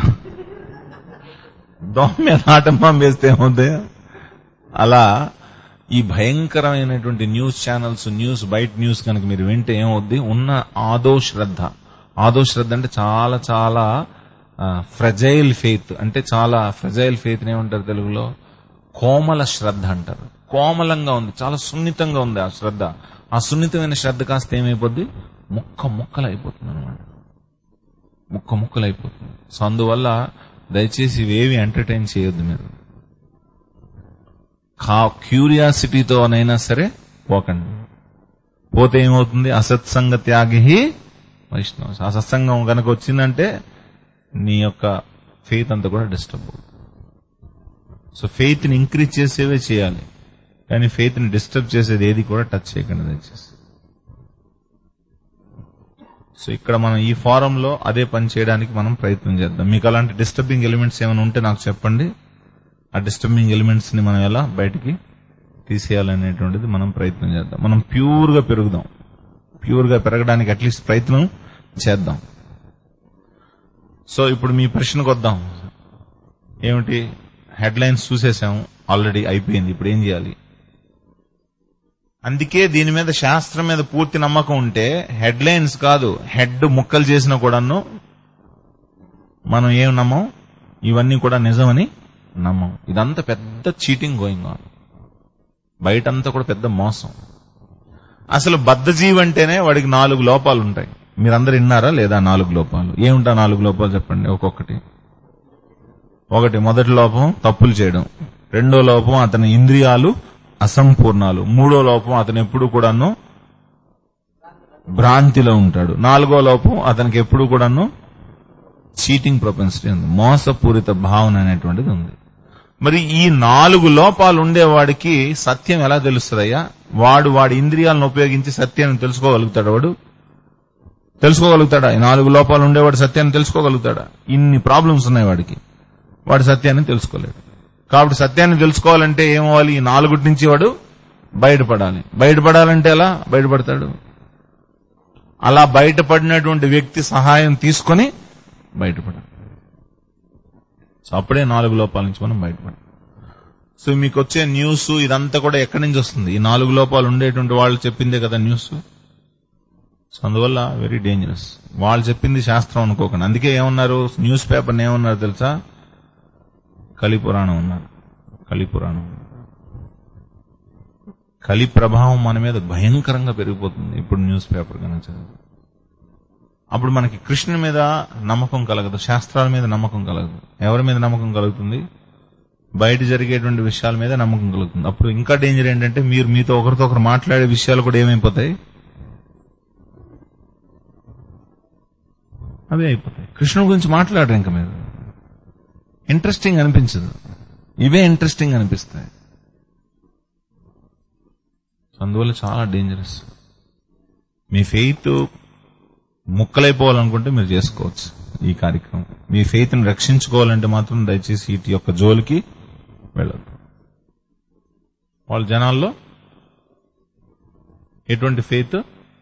దోమ మీద ఆటం బాంబు వేస్తే ఏమవుద్ది? అలా ఈ భయంకరమైనటువంటి న్యూస్ ఛానల్స్, బయట న్యూస్ కనుక మీరు వింటే ఏమవుద్ది? ఉన్న ఆదో శ్రద్ధ అంటే చాలా చాలా ఫ్రెజైల్ ఫెయిత్, అంటే చాలా ఫ్రెజైల్ ఫెయిత్ ఏమంటారు తెలుగులో? కోమల శ్రద్ధ అంటారు. కోమలంగా ఉంది, చాలా సున్నితంగా ఉంది ఆ శ్రద్ధ. ఆ సున్నితమైన శ్రద్ధ కాస్త ఏమైపోద్ది? ముక్కలైపోతుంది అనమాట. ముక్కలైపోతుంది. సో అందువల్ల దయచేసి ఇవేవి ఎంటర్టైన్ చేయొద్దు మీరు. క్యూరియాసిటీతోనైనా సరే పోకండి. పోతే ఏమవుతుంది? అసత్సంగ త్యాగి వైష్ణవ. అసత్సంగం కనుక వచ్చిందంటే నీ యొక్క ఫెయిత్ అంతా కూడా డిస్టర్బ్ అవుతుంది. సో ఫెయిత్ ని ఇంక్రీజ్ చేసేవే చేయాలి, కానీ ఫెయిత్ ని డిస్టర్బ్ చేసేది ఏది కూడా టచ్ చేయకండి దయచేసి. సో ఇక్కడ మనం ఈ ఫారంలో అదే పని చేయడానికి మనం ప్రయత్నం చేద్దాం. మీకు అలాంటి డిస్టర్బింగ్ ఎలిమెంట్స్ ఏమైనా ఉంటే నాకు చెప్పండి. ఆ డిస్టర్బింగ్ ఎలిమెంట్స్ ని మనం ఎలా బయటికి తీసేయాలనేటువంటిది మనం ప్రయత్నం చేద్దాం. మనం ప్యూర్ గా పెరుగుదాం. ప్యూర్ గా పెరగడానికి అట్లీస్ట్ ప్రయత్నం చేద్దాం. సో ఇప్పుడు మీ ప్రశ్నకు వద్దాం. ఏమిటి? హెడ్లైన్స్ చూసేసాం, ఆల్రెడీ అయిపోయింది, ఇప్పుడు ఏం చేయాలి? అందుకే దీని మీద శాస్త్రం మీద పూర్తి నమ్మకం ఉంటే హెడ్లైన్స్ కాదు, హెడ్ ముక్కలు చేసినా కూడాను మనం ఏం నమ్మం? ఇవన్నీ కూడా నిజమని నమ్మం. ఇదంతా పెద్ద చీటింగ్ గోయింగ్ ఆన్. బయటంతా కూడా పెద్ద మోసం. అసలు బద్ధజీవి అంటేనే వాడికి 4 లోపాలు ఉంటాయి. మీరందరూ విన్నారా లేదా 4 లోపాలు? ఏముంటా 4 లోపాలు చెప్పండి ఒక్కొక్కటి. మొదటి లోపం తప్పులు చేయడం. రెండో లోపం అతని ఇంద్రియాలు అసంపూర్ణాలు. మూడో లోపం అతను ఎప్పుడు కూడాను భ్రాంతిలో ఉంటాడు. 4వ లోపం అతనికి ఎప్పుడు కూడాను చీటింగ్ ప్రొపెన్సిటీ ఉంది, మోసపూరిత భావన అనేటువంటిది ఉంది. మరి ఈ 4 లోపాలు ఉండేవాడికి సత్యం ఎలా తెలుస్తుందయ్యా? వాడి ఇంద్రియాలను ఉపయోగించి సత్యాన్ని తెలుసుకోగలుగుతాడా? తెలుసుకోగలుగుతాడా? ఈ 4 లోపాలు ఉండేవాడు సత్యాన్ని తెలుసుకోగలుగుతాడా? ఇన్ని ప్రాబ్లమ్స్ ఉన్నాయి వాడికి, వాడు సత్యాన్ని తెలుసుకోలేడు. కాబట్టి సత్యాన్ని తెలుసుకోవాలంటే ఏమవ్వాలి? ఈ 4 నుంచి వాడు బయటపడాలి. బయటపడాలంటే ఎలా బయటపడతాడు? అలా బయటపడినటువంటి వ్యక్తి సహాయం తీసుకొని బయటపడాలి. సో అప్పుడే 4 లోపాల నుంచి మనం బయటపడాలి. సో మీకు వచ్చే న్యూస్ ఇదంతా కూడా ఎక్కడి నుంచి వస్తుంది? ఈ 4 లోపాలు ఉండేటువంటి వాళ్ళు చెప్పిందే కదా న్యూస్. సో అందువల్ల వెరీ డేంజరస్. వాళ్ళు చెప్పింది శాస్త్రం అనుకోకండి. అందుకే ఏమన్నారు, న్యూస్ పేపర్ని ఏమన్నారు తెలుసా? కలిపురాణం ఉన్నారు. కలిపురాణం, కలి ప్రభావం మన మీద భయంకరంగా పెరిగిపోతుంది ఇప్పుడు న్యూస్ పేపర్ కనుక చదివి. అప్పుడు మనకి కృష్ణుని మీద నమ్మకం కలగదు, శాస్త్రాల మీద నమ్మకం కలగదు. ఎవరి మీద నమ్మకం కలుగుతుంది? బయట జరిగేటువంటి విషయాల మీద నమ్మకం కలుగుతుంది. అప్పుడు ఇంకా డేంజర్ ఏంటంటే మీతో ఒకరితో ఒకరు మాట్లాడే విషయాలు కూడా ఏమైపోతాయి? అవే అయిపోతాయి. కృష్ణుని గురించి మాట్లాడరు ఇంకా మీరు. ఇంట్రెస్టింగ్ అనిపించదు, ఇవే ఇంట్రెస్టింగ్ అనిపిస్తాయి. అందువల్ల చాలా డేంజరస్. మీ ఫెయిత్ ముక్కలైపోవాలనుకుంటే మీరు చేసుకోవచ్చు ఈ కార్యక్రమం. మీ ఫెయిత్ ని రక్షించుకోవాలంటే మాత్రం దయచేసి ఇటు యొక్క జోలికి వెళ్ళదు. వాళ్ళ జనాల్లో ఎటువంటి ఫెయిత్,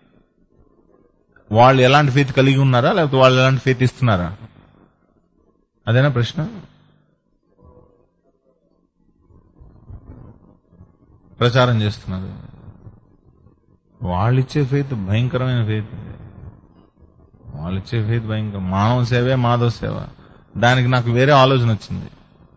వాళ్ళు ఎలాంటి ఫెయిత్ కలిగి ఉన్నారా, లేకపోతే వాళ్ళు ఎలాంటి ఫెయిత్ ఇస్తున్నారా? అదేనా ప్రశ్న? ప్రచారం చేస్తున్నారు. వాళ్ళిచ్చే ఫెయిత్ భయంకరమైన ఫెయిత్. వాళ్ళిచ్చే ఫెయిత్ భయంకర. మానవ సేవే మాధవ సేవ. దానికి నాకు వేరే ఆలోచన వచ్చింది.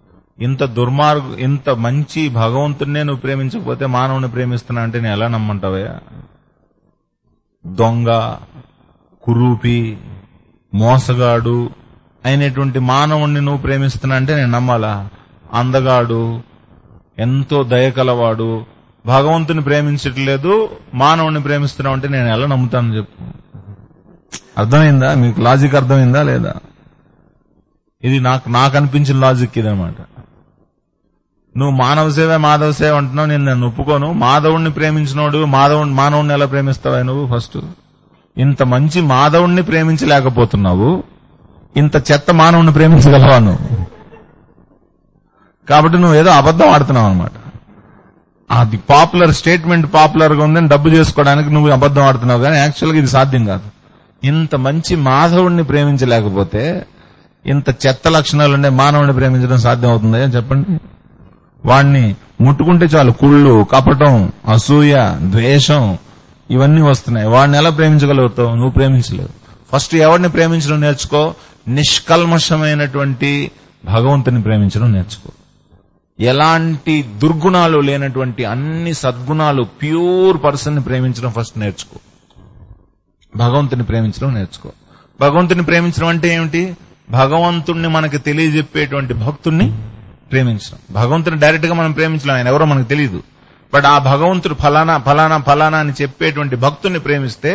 ఇంత మంచి భగవంతుడినే నువ్వు ప్రేమించకపోతే మానవుని ప్రేమిస్తున్నా అంటే నేను ఎలా నమ్మంటావయ్యా? దొంగ, కురూపి, మోసగాడు అయినటువంటి మానవుణ్ణి నువ్వు ప్రేమిస్తున్నా అంటే నేను నమ్మాలా? అందగాడు, ఎంతో దయకలవాడు భగవంతుని ప్రేమించట్లేదు, మానవుణ్ణి ప్రేమిస్తున్నావు అంటే నేను ఎలా నమ్ముతాను చెప్పు? అర్థమైందా మీకు? లాజిక్ అర్థమైందా లేదా? ఇది నాకు అనిపించిన లాజిక్ ఇదనమాట. నువ్వు మానవ సేవ మాధవ సేవ అంటున్నావు, నేను నన్ను ఒప్పుకోను. మాధవుణ్ణి ప్రేమించినోడు మానవుణ్ణి ఎలా ప్రేమిస్తావా నువ్వు? ఫస్ట్ ఇంత మంచి మాధవుణ్ణి ప్రేమించలేకపోతున్నావు, ఇంత చెత్త మానవుణ్ణి ప్రేమించగలవా నువ్వు? కాబట్టి నువ్వు ఏదో అబద్ధం ఆడుతున్నావు అనమాట. అది పాపులర్ స్టేట్మెంట్, పాపులర్ గా ఉందని డబ్బు చేసుకోవడానికి నువ్వు అబద్ధం ఆడుతున్నావు, కానీ యాక్చువల్గా ఇది సాధ్యం కాదు. ఇంత మంచి మాధవుణ్ణి ప్రేమించలేకపోతే ఇంత చెత్త లక్షణాలు ఉండే మానవుడిని ప్రేమించడం సాధ్యం అవుతుందా చెప్పండి? వాణ్ణి ముట్టుకుంటే చాలు కుళ్ళు, కపటం, అసూయ, ద్వేషం ఇవన్నీ వస్తున్నాయి. వాడిని ఎలా ప్రేమించగలుగుతావు? నువ్వు ప్రేమించలేవు. ఫస్ట్ ఎవరిని ప్రేమించడం నేర్చుకో? నిష్కల్మషమైనటువంటి భగవంతుని ప్రేమించడం నేర్చుకో. ఎలాంటి దుర్గుణాలు లేనటువంటి అన్ని సద్గుణాలు, ప్యూర్ పర్సన్ ని ప్రేమించడం ఫస్ట్ నేర్చుకో. భగవంతుని ప్రేమించడం నేర్చుకో. భగవంతుని ప్రేమించడం అంటే ఏమిటి? భగవంతుణ్ణి మనకు తెలియజెప్పేటువంటి భక్తుణ్ణి ప్రేమించడం. భగవంతుని డైరెక్ట్ గా మనం ప్రేమించలేం, ఆయన ఎవరో మనకు తెలియదు. బట్ ఆ భగవంతుడు ఫలానా ఫలానా ఫలానా అని చెప్పేటువంటి భక్తుని ప్రేమిస్తే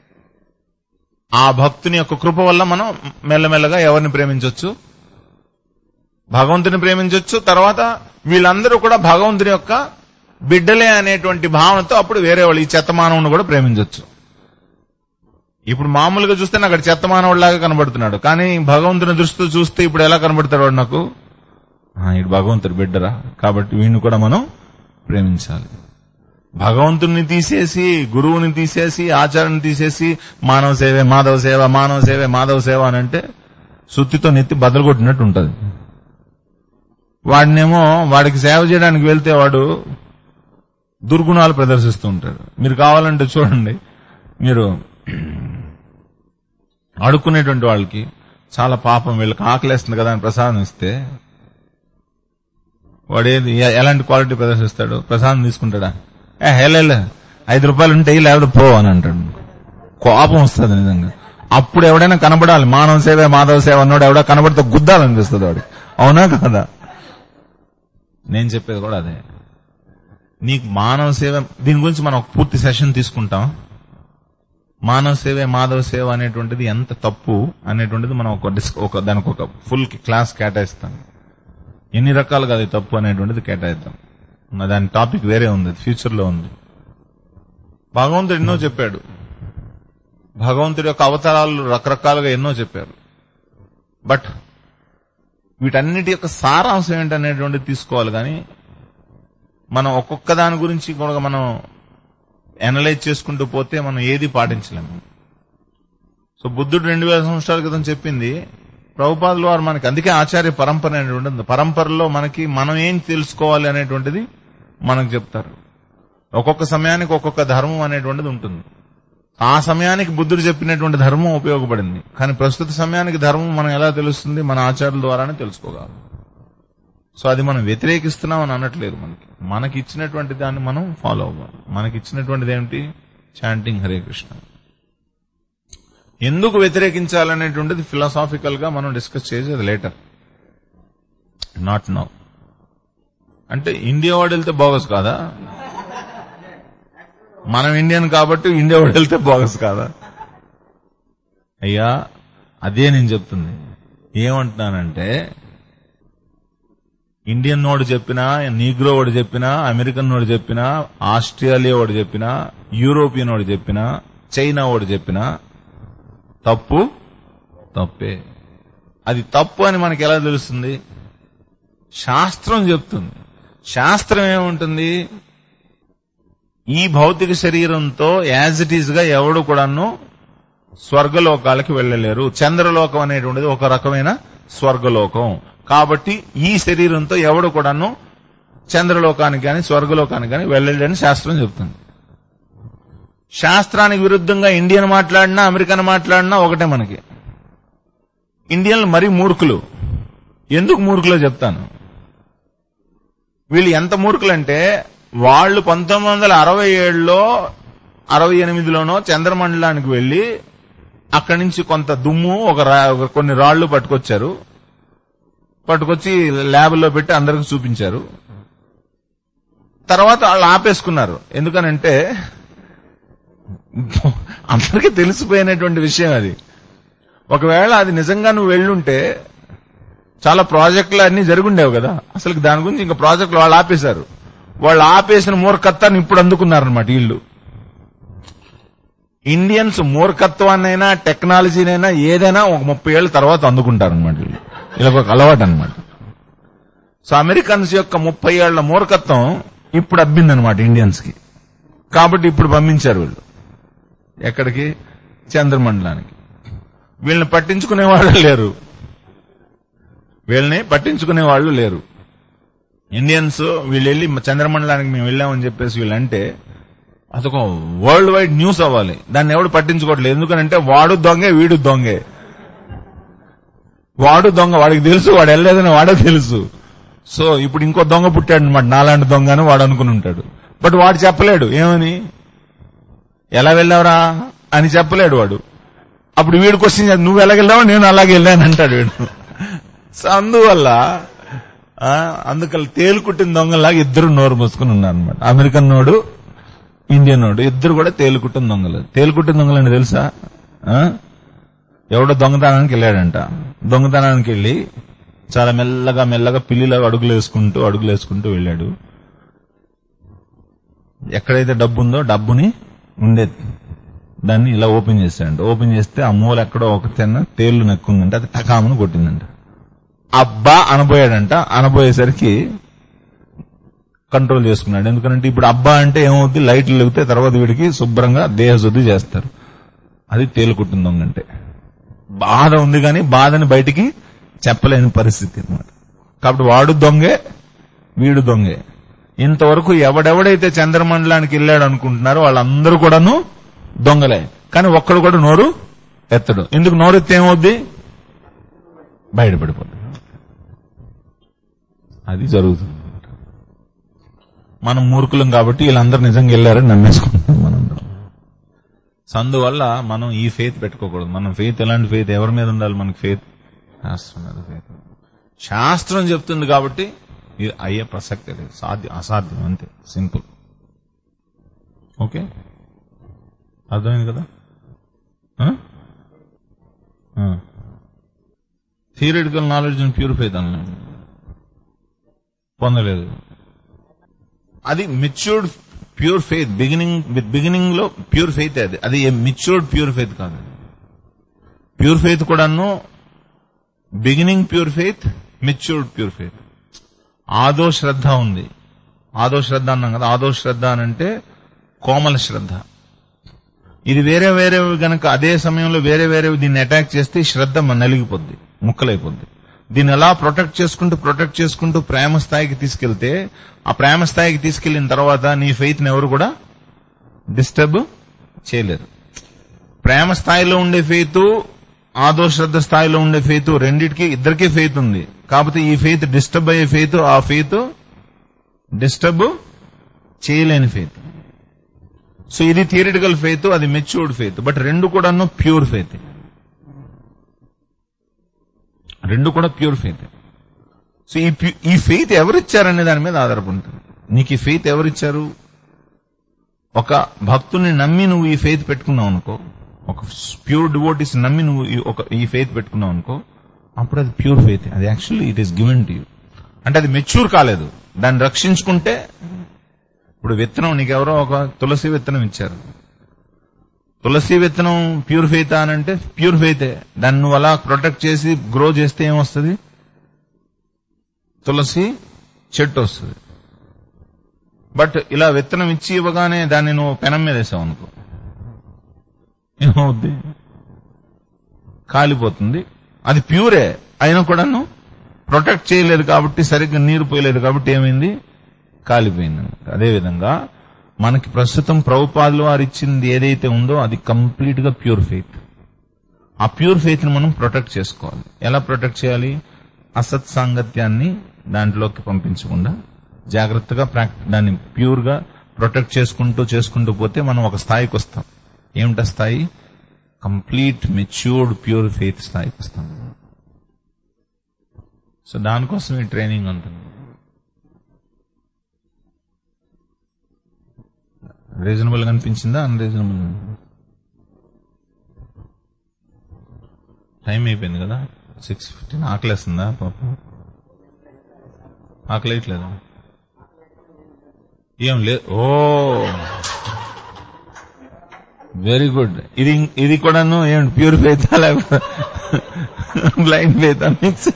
ఆ భక్తుని యొక్క కృప వల్ల మనం మెల్లమెల్లగా ఎవరిని ప్రేమించవచ్చు? భగవంతుని ప్రేమించవచ్చు. తర్వాత వీళ్ళందరూ కూడా భగవంతుని యొక్క బిడ్డలే అనేటువంటి భావనతో అప్పుడు వేరే వాళ్ళు ఈ చెత్త మానవుని కూడా ప్రేమించవచ్చు. ఇప్పుడు మామూలుగా చూస్తే నాకు అక్కడ చెత్త మానవుడిలాగా కనబడుతున్నాడు, కానీ భగవంతుని దృష్టితో చూస్తే ఇప్పుడు ఎలా కనబడతాడు వాడు నాకు? ఇటు భగవంతుడి బిడ్డరా, కాబట్టి వీడిని కూడా మనం ప్రేమించాలి. భగవంతుని తీసేసి, గురువుని తీసేసి, ఆచార్యని తీసేసి మానవ సేవే మాధవ సేవ, మానవ సేవే మాధవ సేవ అని అంటే సుత్తితో నెత్తి బద్దలు కొట్టినట్టు ఉంటది. వాడినేమో వాడికి సేవ చేయడానికి వెళ్తే వాడు దుర్గుణాలు ప్రదర్శిస్తూ ఉంటాడు. మీరు కావాలంటే చూడండి, మీరు అడుక్కునేటువంటి వాళ్ళకి చాలా పాపం, వీళ్ళకి ఆకలేస్తుంది కదా అని ప్రసాదం ఇస్తే వాడు ఎలాంటి క్వాలిటీ ప్రదర్శిస్తాడు? ప్రసాదం తీసుకుంటాడా? హేలే 5 రూపాయలు ఉంటాయి లేకపోతే పో అని అంటాడు. కోపం వస్తుంది నిజంగా. అప్పుడు ఎవడైనా కనబడాలి. మానవ సేవ మాధవ సేవ అన్నాడు ఎవడో కనబడితే గుద్దాలనిపిస్తుంది వాడు. అవునా కదా? నేను చెప్పేది కూడా అదే. నీకు మానవ సేవ, దీని గురించి మనం ఒక పూర్తి సెషన్ తీసుకుంటాం. మానవ సేవ మాధవ సేవ అనేటువంటిది ఎంత తప్పు అనేటువంటిది మనం దానికి ఒక ఫుల్ క్లాస్ కేటాయిస్తాం. ఎన్ని రకాలుగా అది తప్పు అనేటువంటిది కేటాయిద్దాం. దాని టాపిక్ వేరే ఉంది, ఫ్యూచర్ లో ఉంది. భగవంతుడు ఎన్నో చెప్పాడు. భగవంతుడి యొక్క అవతారాలు రకరకాలుగా ఎన్నో చెప్పారు. బట్ వీటన్నిటి యొక్క సారాంశం ఏంటనేటువంటిది తీసుకోవాలి. కానీ మనం ఒక్కొక్క దాని గురించి కూడా మనం అనలైజ్ చేసుకుంటూ పోతే మనం ఏది పాటించలేము. సో బుద్ధుడు 2000 సంవత్సరాల క్రితం చెప్పింది ప్రభుపాదుల వారు మనకి, అందుకే ఆచార్య పరంపర అనేటువంటిది. పరంపరలో మనకి మనం ఏం తెలుసుకోవాలి అనేటువంటిది మనకు చెప్తారు. ఒక్కొక్క సమయానికి ఒక్కొక్క ధర్మం అనేటువంటిది ఉంటుంది. ఆ సమయానికి బుద్ధుడు చెప్పినటువంటి ధర్మం ఉపయోగపడింది. కానీ ప్రస్తుత సమయానికి ధర్మం మనం ఎలా తెలుస్తుంది? మన ఆచార్యుల ద్వారానే తెలుసుకోగలం. సో అది మనం వ్యతిరేకిస్తున్నాం అని అనట్లేదు. మనకి ఇచ్చినటువంటి దాన్ని మనం ఫాలో అవ్వాలి. మనకి ఇచ్చినటువంటిది ఏమిటి? చాంటింగ్ హరే కృష్ణ. ఎందుకు వ్యతిరేకించాలనేటువంటిది ఫిలాసాఫికల్ గా మనం డిస్కస్ చేసేది లేటర్, నాట్ నౌ. అంటే ఇండియా వాడు వెళ్తే బోగస్ కాదా? మనం ఇండియన్ కాబట్టి ఇండియా వాడు వెళ్తే బోగస్ కాదా? అయ్యా అదే నేను చెప్తుంది. ఏమంటున్నానంటే ఇండియన్ వాడు చెప్పినా, నీగ్రో వాడు చెప్పినా, అమెరికన్ వాడు చెప్పినా, ఆస్ట్రేలియా వాడు చెప్పినా, యూరోపియన్ వాడు చెప్పినా, చైనా వాడు చెప్పినా తప్పే. అది తప్పు అని మనకి ఎలా తెలుస్తుంది? శాస్త్రం చెప్తుంది. శాస్త్రం ఏముంటుంది? ఈ భౌతిక శరీరంతో యాజ్ ఇట్ ఈజ్ గా ఎవడు కూడాను స్వర్గలోకాలకి వెళ్లలేరు. చంద్రలోకం అనేటువంటిది ఒక రకమైన స్వర్గలోకం. కాబట్టి ఈ శరీరంతో ఎవడు కూడాను చంద్రలోకానికి గాని స్వర్గలోకానికి గాని వెళ్ళలేడని శాస్త్రం చెప్తుంది. శాస్త్రానికి విరుద్ధంగా ఇండియన్ మాట్లాడినా అమెరికన్ మాట్లాడినా ఒకటే మనకి. ఇండియన్లు మరీ మూర్ఖులు. ఎందుకు మూర్ఖులో చెప్తాను. వీళ్ళు ఎంత మూర్ఖులంటే వాళ్ళు 1967లో 68లోనో చంద్రమండలానికి వెళ్లి అక్కడి నుంచి కొంత దుమ్ము కొన్ని రాళ్లు పట్టుకొచ్చి ల్యాబ్లో పెట్టి అందరికి చూపించారు. తర్వాత వాళ్ళు ఆపేసుకున్నారు. ఎందుకనంటే అందరికీ తెలిసిపోయినటువంటి విషయం అది. ఒకవేళ అది నిజంగా నువ్వు వెళ్ళుంటే చాలా ప్రాజెక్టులు అన్ని జరుగుండేవు కదా. అసలు దాని గురించి ఇంకా ప్రాజెక్టులు వాళ్ళు ఆపేశారు. వాళ్ళు ఆపేసిన మూర్ఖత్వాన్ని ఇప్పుడు అందుకున్నారనమాట వీళ్ళు. ఇండియన్స్ మూర్ఖత్వాన్నైనా టెక్నాలజీనైనా ఏదైనా ఒక 30 ఏళ్ల తర్వాత అందుకుంటారనమాట వీళ్ళు. ఇలా ఒక అలవాటు అనమాట. సో అమెరికన్స్ యొక్క 30 ఏళ్ల మూర్ఖత్వం ఇప్పుడు అబ్బిందనమాట ఇండియన్స్ కి. కాబట్టి ఇప్పుడు పంపించారు వీళ్ళు ఎక్కడికి? చంద్రమండలానికి. వీళ్ళని పట్టించుకునే వాళ్ళు లేరు. ఇండియన్స్ వీళ్ళు వెళ్ళి చంద్రమండలానికి మేము వెళ్ళామని చెప్పేసి వీళ్ళంటే అదొక వరల్డ్ వైడ్ న్యూస్ అవ్వాలి. దాన్ని ఎవడు పట్టించుకోవట్లేదు. ఎందుకంటే వాడు దొంగే, వీడు దొంగే. వాడు దొంగ, వాడికి తెలుసు వాడు వెళ్ళలేదని వాడే తెలుసు. సో ఇప్పుడు ఇంకో దొంగ పుట్టాడు అనమాట, నాలాంటి దొంగ అని వాడు అనుకుని ఉంటాడు. బట్ వాడు చెప్పలేడు ఏమని, ఎలా వెళ్ళావురా అని చెప్పలేడు వాడు. అప్పుడు వీడు క్వశ్చన్, నువ్వు ఎలాగెళ్ళావు, నేను అలాగే వెళ్ళాను అంటాడు వీడు. సో అందుకని తేలుకుట్టిన దొంగలాగా ఇద్దరు నోరు మూసుకుని ఉన్నారనమాట. అమెరికన్ నోడు, ఇండియన్ నోడు, ఇద్దరు కూడా తేలుకుట్టిన దొంగలు. తేలుకుట్టిన దొంగలండి తెలుసా? ఎవడో దొంగతనానికి వెళ్ళాడంట. దొంగతనానికి వెళ్ళి చాలా మెల్లగా పిల్లిలాగా అడుగులు వేసుకుంటూ వెళ్ళాడు. ఎక్కడైతే డబ్బు ఉందో డబ్బుని ఉండేది దాన్ని ఇలా ఓపెన్ చేశాడు. ఓపెన్ చేస్తే ఆ మూల ఎక్కడో ఒక చిన్న తేళ్లు నెక్కుందంట. అది టకామును కొట్టిందంట. అబ్బా అనబోయాడంట. అనబోయేసరికి కంట్రోల్ చేసుకున్నాడు. ఎందుకంటే ఇప్పుడు అబ్బా అంటే ఏమవుతుంది, లైట్లు వెలిగితే తర్వాత వీడికి శుభ్రంగా దేహశుద్ధి చేస్తారు. అది తేలుకుట్టిన దొంగ అంటే. బాధ ఉంది కానీ బాధని బయటికి చెప్పలేని పరిస్థితి అన్నమాట. కాబట్టి వాడు దొంగే, వీడు దొంగే. ఇంతవరకు ఎవడెవడైతే చంద్రమండలానికి వెళ్ళాడు అనుకుంటున్నారో వాళ్ళందరూ కూడాను దొంగలే. కానీ ఒక్కడు కూడా నోరు ఎత్తడు. ఎందుకు? నోరెత్తే ఏమవుద్ది? బయటపడిపోతుంది. అది జరుగుతుంది. మనం మూర్ఖులం కాబట్టి వీళ్ళందరూ నిజంగా వెళ్ళారని నమ్మేసుకుంటాం మనందరం. అందువల్ల మనం ఈ ఫెయిత్ పెట్టుకోకూడదు. మనం ఫెయిత్ ఎలాంటి ఫెయిత్, ఎవరి మీద ఉండాలి మనకి ఫెయిత్? శాస్త్రం మీద ఫెయిత్. శాస్త్రం చెప్తుంది కాబట్టి ఇది అయ్యే ప్రసక్తే లేదు, అసాధ్యం, అంతే, సింపుల్. ఓకే, అర్థమైంది కదా? థియరిటికల్ నాలెడ్జ్ ప్యూర్ ఫెయిత్ అన్నాడు, పొందలేదు. అది మెచ్యూర్డ్ ప్యూర్ ఫెయిత్. బిగినింగ్ లో ప్యూర్ ఫెయిత్ అది మెచ్యూర్డ్ ప్యూర్ ఫెయిత్ కాదు. ప్యూర్ ఫెయిత్ కూడాను beginning pure faith, matured pure faith. ఆదో శ్రద్ధ ఉంది. ఆదో శ్రద్ధ అన్నాం కదా. ఆదో శ్రద్ధ అనంటే కోమల శ్రద్ధ. ఇది వేరే వేరే గనక అదే సమయంలో వేరే వేరే దీన్ని అటాక్ చేస్తే శ్రద్ధ నలిగిపోద్ది, ముక్కలైపోద్ది. దీన్ని ఎలా ప్రొటెక్ట్ చేసుకుంటూ ప్రేమ స్థాయికి తీసుకెళ్తే, ఆ ప్రేమ స్థాయికి తీసుకెళ్లిన తర్వాత నీ ఫెయిత్ ని ఎవరు కూడా డిస్టర్బ్ చేయలేరు. ప్రేమ స్థాయిలో ఉండే ఫెయిత్, ఆదో శ్రద్ధ స్థాయిలో ఉండే ఫెయిత్, రెండిటికి ఇద్దరికీ ఫెయిత్ ఉంది. కాకపోతే ఈ ఫెయిత్ డిస్టర్బ్ అయ్యే ఫెయిత్, ఆ ఫెయిత్ డిస్టర్బ్ చేయలేని ఫెయిత్. సో ఇది థియరిటికల్ ఫెయిత్, అది మెచ్యూర్డ్ ఫెయిత్. బట్ రెండు కూడాను ప్యూర్ ఫెయిత్. రెండు కూడా ప్యూర్ ఫెయిత్. సో ఈ ఫెయిత్ ఎవరిచ్చారనే దాని మీద ఆధారపడుతుంది. నీకు ఈ ఫెయిత్ ఎవరిచ్చారు? ఒక భక్తుని నమ్మి నువ్వు ఈ ఫెయిత్ పెట్టుకున్నావు అనుకో, ఒక ప్యూర్ డివోటీస్ నమ్మి నువ్వు ఈ ఫెయిత్ పెట్టుకున్నావు అనుకో, అప్పుడు అది ప్యూర్ ఫెయిత్. అది actually it is given to you. అంటే అది మెచ్యూర్ కాలేదు. దాన్ని రక్షించుకుంటే, ఇప్పుడు విత్తనం నీకెవరో ఒక తులసి విత్తనం ఇచ్చారు. తులసి విత్తనం ప్యూర్ ఫెయిత్ అనంటే ప్యూర్ ఫెయితే. దాన్ని నువ్వు అలా ప్రొటెక్ట్ చేసి గ్రో చేస్తే ఏమొస్తుంది? తులసి చెట్టు వస్తుంది. బట్ ఇలా విత్తనం ఇచ్చి ఇవ్వగానే దాన్ని నువ్వు పెనం మీద వేసావు అనుకో, ఏమవుద్ది? కాలిపోతుంది. అది ప్యూరే అయినా కూడా నువ్వు ప్రొటెక్ట్ చేయలేదు కాబట్టి, సరిగ్గా నీరు పోయలేదు కాబట్టి ఏమైంది? కాలిపోయింది. అదేవిధంగా మనకి ప్రస్తుతం ప్రభుపాదులు వారు ఇచ్చింది ఏదైతే ఉందో అది కంప్లీట్ గా ప్యూర్ ఫెయిత్. ఆ ప్యూర్ ఫెయిత్ ని మనం ప్రొటెక్ట్ చేసుకోవాలి. ఎలా ప్రొటెక్ట్ చేయాలి? అసత్ సాంగత్యాన్ని దాంట్లోకి పంపించకుండా జాగ్రత్తగా దాన్ని ప్యూర్ గా ప్రొటెక్ట్ చేసుకుంటూ పోతే మనం ఒక స్థాయికి వస్తాం. ఏమిటా స్థాయి? కంప్లీట్ మెచ్యూర్డ్ ప్యూర్ ఫెయిత్ స్థాయికి వస్తాం. సో దానికోసం ఈ ట్రైనింగ్ ఉంటుంది. రీజనబుల్ గా అనిపించిందా? అన్రీజనబుల్? టైం అయిపోయింది కదా, 6:15. ఆకలేస్తుందా పాపం? ఆకలేయట్లేదా? ఏం లేదు. Oh very good. ఇది కూడాను ఏమిటి? ప్యూర్ ఫెయిత్ లేకపోతే బ్లైండ్ ఫెయిత్? మిక్స్.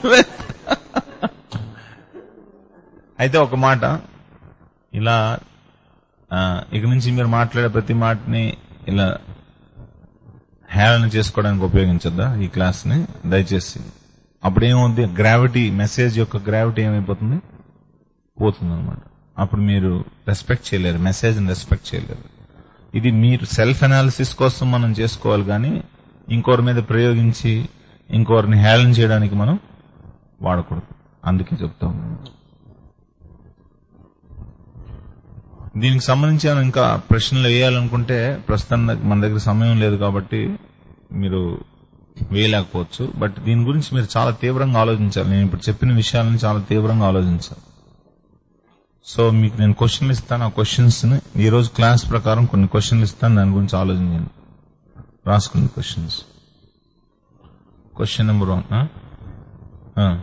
అయితే ఒక మాట, ఇలా ఇక నుంచి మీరు మాట్లాడే ప్రతి మాటని ఇలా హేళన చేసుకోవడానికి ఉపయోగించద్దా ఈ క్లాస్ ని దయచేసి? అప్పుడేమవుద్ది? గ్రావిటీ, మెసేజ్ యొక్క గ్రావిటీ ఏమైపోతుంది? పోతుంది అనమాట. అప్పుడు మీరు రెస్పెక్ట్ చేయలేరు, మెసేజ్ ని రెస్పెక్ట్ చేయలేరు. ఇది మీరు సెల్ఫ్ అనాలిసిస్ కోసం మనం చేసుకోవాలి, కానీ ఇంకోరి మీద ప్రయోగించి ఇంకోరిని హేళన చేయడానికి మనం వాడకూడదు. అందుకే చెప్తాం. దీనికి సంబంధించి ఇంకా ప్రశ్నలు వేయాలనుకుంటే ప్రస్తుతం మన దగ్గర సమయం లేదు కాబట్టి మీరు వేయలేకపోవచ్చు. బట్ దీని గురించి మీరు చాలా తీవ్రంగా ఆలోచించాలి. నేను ఇప్పుడు చెప్పిన విషయాలను చాలా తీవ్రంగా ఆలోచించాలి. సో మీకు నేను క్వశ్చన్లు ఇస్తాను. ఆ క్వశ్చన్స్ ని ఈ రోజు క్లాస్ ప్రకారం కొన్ని క్వశ్చన్లు ఇస్తాను, దాని గురించి ఆలోచించండి. రాసుకున్న క్వశ్చన్స్. క్వశ్చన్ నెంబర్ 1,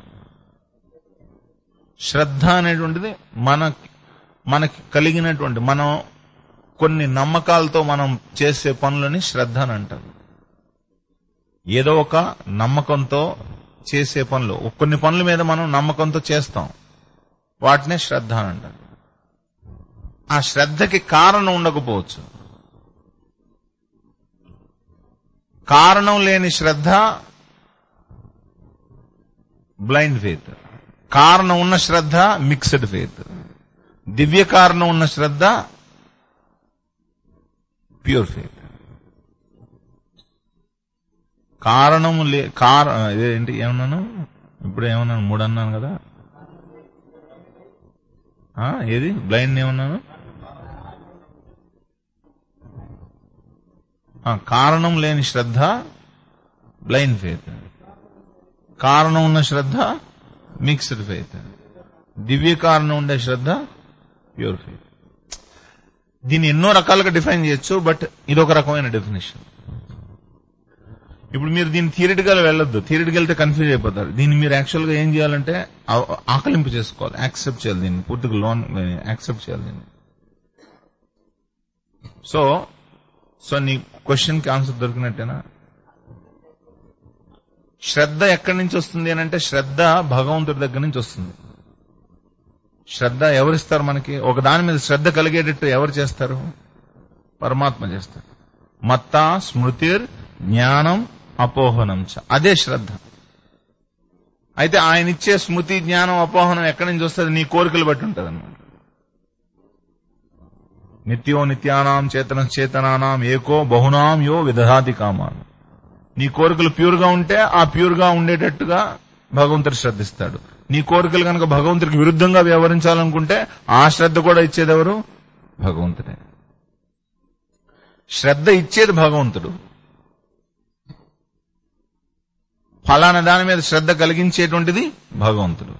శ్రద్ధ అనేటువంటిది మనకి కలిగినటువంటి, మనం కొన్ని నమ్మకాలతో మనం చేసే పనులని శ్రద్ధ అని అంటారు. ఏదో ఒక నమ్మకంతో చేసే పనులు, కొన్ని పనుల మీద మనం నమ్మకంతో చేస్తాం, వాటినే శ్రద్ధ అని అంటారు. ఆ శ్రద్ధకి కారణం ఉండకపోవచ్చు. కారణం లేని శ్రద్ధ బ్లైండ్ ఫెయిత్. కారణం ఉన్న శ్రద్ధ మిక్స్డ్ ఫెయిత్. దివ్య కారణం ఉన్న శ్రద్ధ ప్యూర్ ఫెయిత్. కారణము ఏంటి ఏమన్నాను ఇప్పుడు? ఏమన్నాను? 3 అన్నాను కదా. ఏది బ్లైండ్ ఏమన్నాను? కారణం లేని శ్రద్ధ బ్లైండ్ ఫెయిత్, కారణం ఉన్న శ్రద్ధ మిక్స్డ్ ఫెయిత్, దివ్య కారణం ఉండే శ్రద్ధ ప్యూర్ ఫెయిత్. దీన్ని ఎన్నో రకాలుగా డిఫైన్ చేయొచ్చు, బట్ ఇదొక రకమైన డెఫినేషన్. ఇప్పుడు మీరు దీన్ని థియరిటికల్ వెళ్ళొద్దు, థియరిటికల్ వెళ్తే కన్ఫ్యూజ్ అయిపోతారు. దీన్ని మీరు యాక్చువల్ గా ఏం చేయాలంటే ఆకలింపు చేసుకోవాలి, యాక్సెప్ట్ చేయాలి, దీన్ని పూర్తిగా లోన్ యాక్సెప్ట్ చేయాలి దీన్ని. సో నీ క్వశ్చన్ కి ఆన్సర్ దొరికినట్టేనా? శ్రద్ధ ఎక్కడి నుంచి వస్తుంది అని అంటే, శ్రద్ధ భగవంతుడి దగ్గర నుంచి వస్తుంది. శ్రద్ధ ఎవరిస్తారు మనకి? ఒక దాని మీద శ్రద్ధ కలిగేటట్టు ఎవరు చేస్తారు? పరమాత్మ చేస్తారు. మత్తా స్మృతిర్ జ్ఞానం అపోహనం చ, అదే శ్రద్ధ. అయితే ఆయన ఇచ్చే స్మృతి జ్ఞానం అపోహనం ఎక్కడి నుంచి వస్తుంది? నీ కోరికలు బట్టి ఉంటుంది అన్నమాట. నిత్యో నిత్యానాం చేతన చేతనానాం ఏకో బహునాం యో విదధాతి కామాన్. నీ కోరికలు ప్యూర్ గా ఉంటే ఆ ప్యూర్ గా ఉండేటట్టుగా భగవంతుడు శ్రద్ధిస్తాడు. నీ కోరికలు కనుక భగవంతుడికి విరుద్ధంగా వ్యవహరించాలనుకుంటే ఆ శ్రద్ధ కూడా ఇచ్చేదెవరు? భగవంతుడే. శ్రద్ధ ఇచ్చేది భగవంతుడు, ఫలానా దాని మీద శ్రద్ధ కలిగించేటువంటిది భగవంతుడు.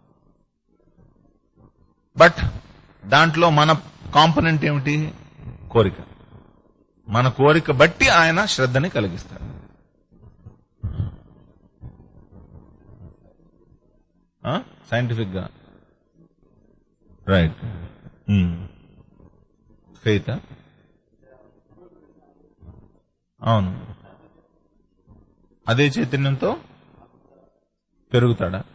బట్ దాంట్లో మన కాంపనెంట్ ఏమిటి? కోరిక. మన కోరిక బట్టి ఆయన శ్రద్ధని కలిగిస్తాడు. సైంటిఫిక్ గా రైట్. ఫెయిత్ అవును. అదే చైతన్యంతో పెరుగుతాడా?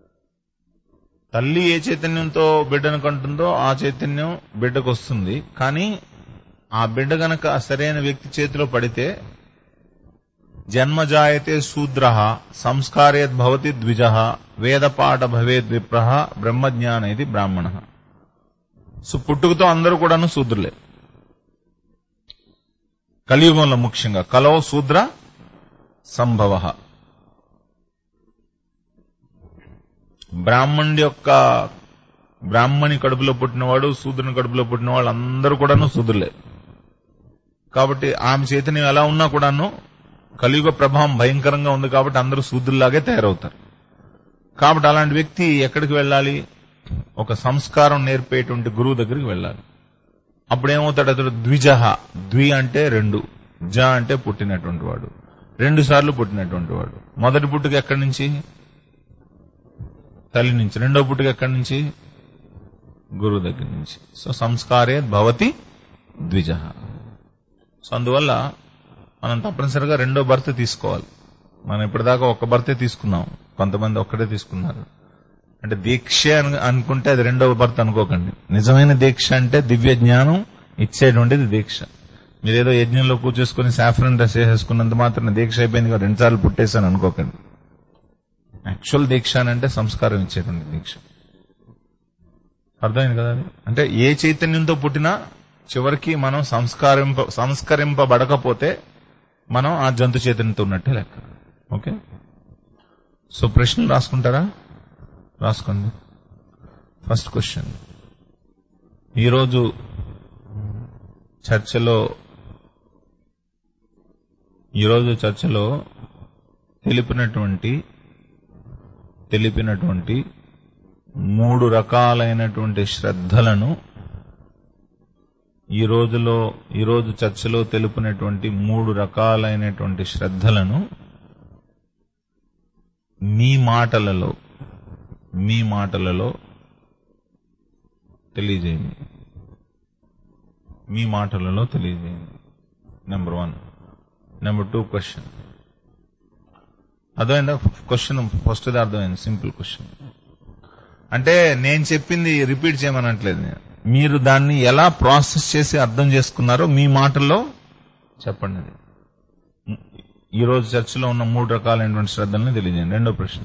తల్లి ఏ చైతన్యంతో బిడ్డను కంటుందో ఆ చైతన్యం బిడ్డకు వస్తుంది. కానీ ఆ బిడ్డ గనక సరైన వ్యక్తి చేతిలో పడితే, జన్మజాయతే శూద్రః సంస్కారేద్ భవతి ద్విజః వేదపాఠ భవేద్ విప్రః బ్రహ్మజ్ఞాన ఇది బ్రాహ్మణః. సో పుట్టుకతో అందరూ కూడాను శూద్రులే. కలియుగంలో ముఖ్యంగా కలో శూద్ర సంభవ. బ్రాహ్మణి కడుపులో పుట్టినవాడు, శూద్రుని కడుపులో పుట్టిన వాళ్ళు అందరూ కూడాను శూద్రులే. కాబట్టి ఆమె చైతన్యం ఎలా ఉన్నా కూడాను కలియుగ ప్రభావం భయంకరంగా ఉంది కాబట్టి అందరూ శూద్రులాగే తయారవుతారు. కాబట్టి అలాంటి వ్యక్తి ఎక్కడికి వెళ్ళాలి? ఒక సంస్కారం నేర్పేటువంటి గురువు దగ్గరికి వెళ్ళాలి. అప్పుడేమవుతాడు అతడు? ద్విజః. ద్వి అంటే రెండు, జ అంటే పుట్టినటువంటి వాడు, 2 సార్లు పుట్టినటువంటి వాడు. మొదటి పుట్టుక ఎక్కడి నుంచి? తల్లి నుంచి. రెండో పుట్టుక ఎక్కడి నుంచి? గురువు దగ్గర నుంచి. సో సంస్కారే భవతి ద్విజః. సో అందువల్ల మనం తప్పనిసరిగా రెండో భర్త తీసుకోవాలి. మనం ఇప్పటిదాకా ఒక్క భర్తే తీసుకున్నాం, కొంతమంది ఒక్కటే తీసుకున్నారు. అంటే దీక్ష అనుకుంటే అది రెండవ భర్త అనుకోకండి. నిజమైన దీక్ష అంటే దివ్య జ్ఞానం ఇచ్చేటువంటిది దీక్ష. మీరేదో యజ్ఞంలో కూర్చేసుకుని సాఫ్రన్ డ్రెస్ వేసేసుకున్నంత మాత్రం దీక్ష అయిపోయింది, 2 సార్లు పుట్టేశాను అనుకోకండి. యాక్చువల్ దీక్ష అంటే సంస్కారం ఇచ్చేటువంటి దీక్ష. అర్థమైంది కదా? అంటే ఏ చైతన్యంతో పుట్టినా చివరికి మనం సంస్కరింపబడకపోతే మనం ఆ జంతు చైతన్యంతో ఉన్నట్టే లెక్క. ఓకే. సో ప్రశ్నలు రాసుకుంటారా? రాసుకోండి. ఫస్ట్ క్వశ్చన్, ఈరోజు చర్చలో తెలిపినటువంటి 3 రకాలైనటువంటి శ్రద్ధలను, ఈరోజు చర్చలో తెలుపునటువంటి 3 రకాలైనటువంటి శ్రద్ధలను మీ మాటలలో తెలియజేయండి. నెంబర్ 1. నెంబర్ 2 క్వశ్చన్ అర్థమైందా? క్వశ్చన్ ఫస్ట్ అర్థమైంది, సింపుల్ క్వశ్చన్. అంటే నేను చెప్పింది రిపీట్ చేయమనట్లేదు, మీరు దాన్ని ఎలా ప్రాసెస్ చేసి అర్థం చేసుకున్నారో మీ మాటల్లో చెప్పండి. ఈరోజు చర్చలో ఉన్న 3 రకాలైనటువంటి శ్రద్ధల్ని తెలియజేయండి. రెండో ప్రశ్న,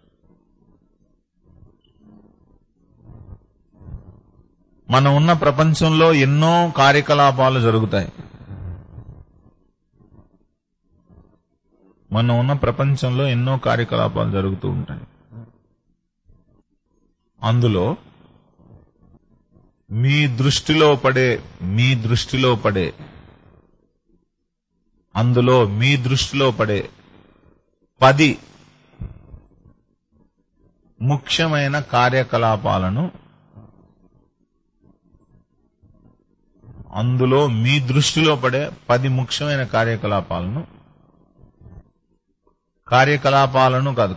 మనం ఉన్న ప్రపంచంలో ఎన్నో కార్యకలాపాలు జరుగుతాయి. జరుగుతూ ఉంటాయి. అందులో మీ దృష్టిలో పడే అందులో మీ దృష్టిలో పడే 10 ముఖ్యమైన కార్యకలాపాలను అందులో మీ దృష్టిలో పడే 10 ముఖ్యమైన కార్యకలాపాలు కాదు,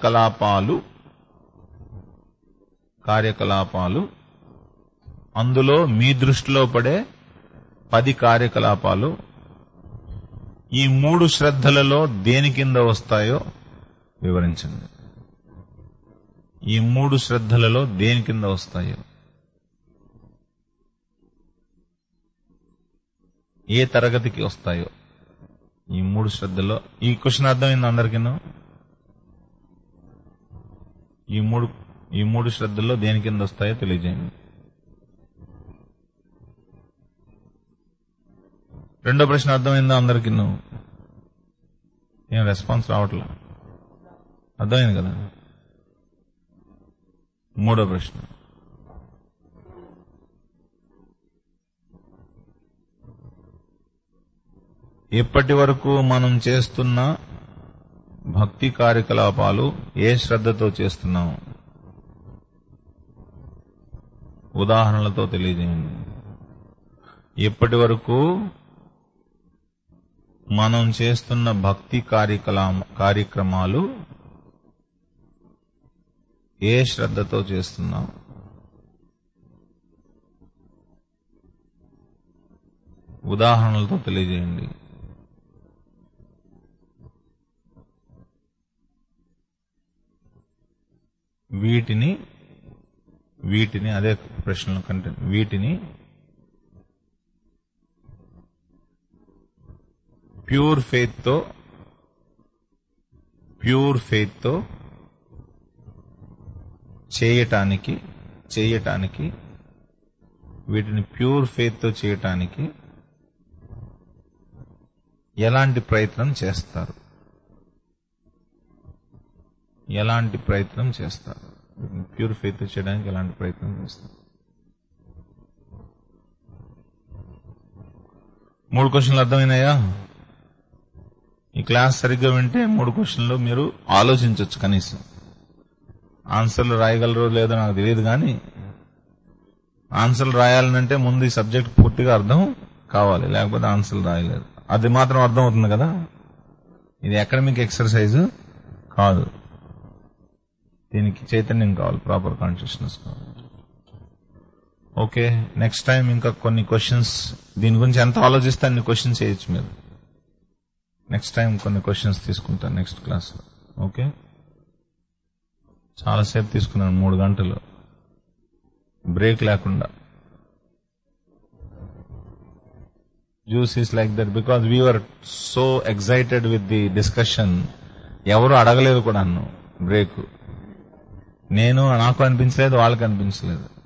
కార్యకలాపాలు అందులో మీ దృష్టిలో పడే 10 కార్యకలాపాలు ఈ 3 శ్రద్ధలలో దేని కింద వస్తాయో వివరించండి. ఈ 3 శ్రద్ధలలో దేని కింద వస్తాయో, ఏ తరగతికి వస్తాయో ఈ 3 శ్రద్ధల్లో. ఈ క్వశ్చన్ అర్థమైంది అందరికీ? ఈ మూడు శ్రద్ధల్లో దేని కింద వస్తాయో తెలియజేయండి. రెండో ప్రశ్న అర్థమైందా అందరికీ? ఏం రెస్పాన్స్ రావట్లా? అర్థమైంది కదా? మూడో ప్రశ్న, ఇప్పటి వరకు మనం చేస్తున్న భక్తి కార్యకలాపాలు ఏ శ్రద్ధతో చేస్తున్నాం? ఉదాహరణలతో తెలియజేయండి. ఇప్పటి వరకు మనం చేస్తున్న భక్తి కార్యక్రమాలు ఏ శ్రద్ధతో చేస్తున్నాం? ఉదాహరణలతో తెలియజేయండి. వీటిని అదే ప్రశ్నల కంటెంట్, వీటిని ప్యూర్ ఫెయిత్ తో చేయటానికి వీటిని ప్యూర్ ఫెయిత్ తో చేయటానికి ఎలాంటి ప్రయత్నం చేస్తారు? ప్యూర్ ఫెయిత్ తో చేయడానికి ఎలాంటి ప్రయత్నం చేస్తారు? 3 క్వశ్చన్లు అర్థమైనాయా? ఈ క్లాస్ సరిగ్గా వింటే 3 క్వశ్చన్లు మీరు ఆలోచించవచ్చు. కనీసం ఆన్సర్లు రాయగలరో లేదో నాకు తెలియదు, కానీ ఆన్సర్లు రాయాలంటే ముందు ఈ సబ్జెక్ట్ పూర్తిగా అర్థం కావాలి, లేకపోతే ఆన్సర్లు రాయలేదు. అది మాత్రం అర్థం అవుతుంది కదా. ఇది అకాడమిక్ ఎక్సర్సైజ్ కాదు, దీనికి చైతన్యం కావాలి, ప్రాపర్ కాన్షియస్నెస్ కావాలి. ఓకే, నెక్స్ట్ టైం ఇంకా కొన్ని క్వశ్చన్స్, దీని గురించి ఎంత ఆలోచిస్తే అన్ని క్వశ్చన్స్ చేయొచ్చు మీరు. నెక్స్ట్ టైం కొన్ని క్వశ్చన్స్ తీసుకుంటాను నెక్స్ట్ క్లాస్. ఓకే, చాలాసేపు తీసుకున్నాను, 3 గంటలు బ్రేక్ లేకుండా. Juice is like that because we were so excited with the discussion. ఎవరు అడగలేదు కూడా నన్ను బ్రేక్. నాకు అనిపించలేదు, వాళ్ళకి అనిపించలేదు.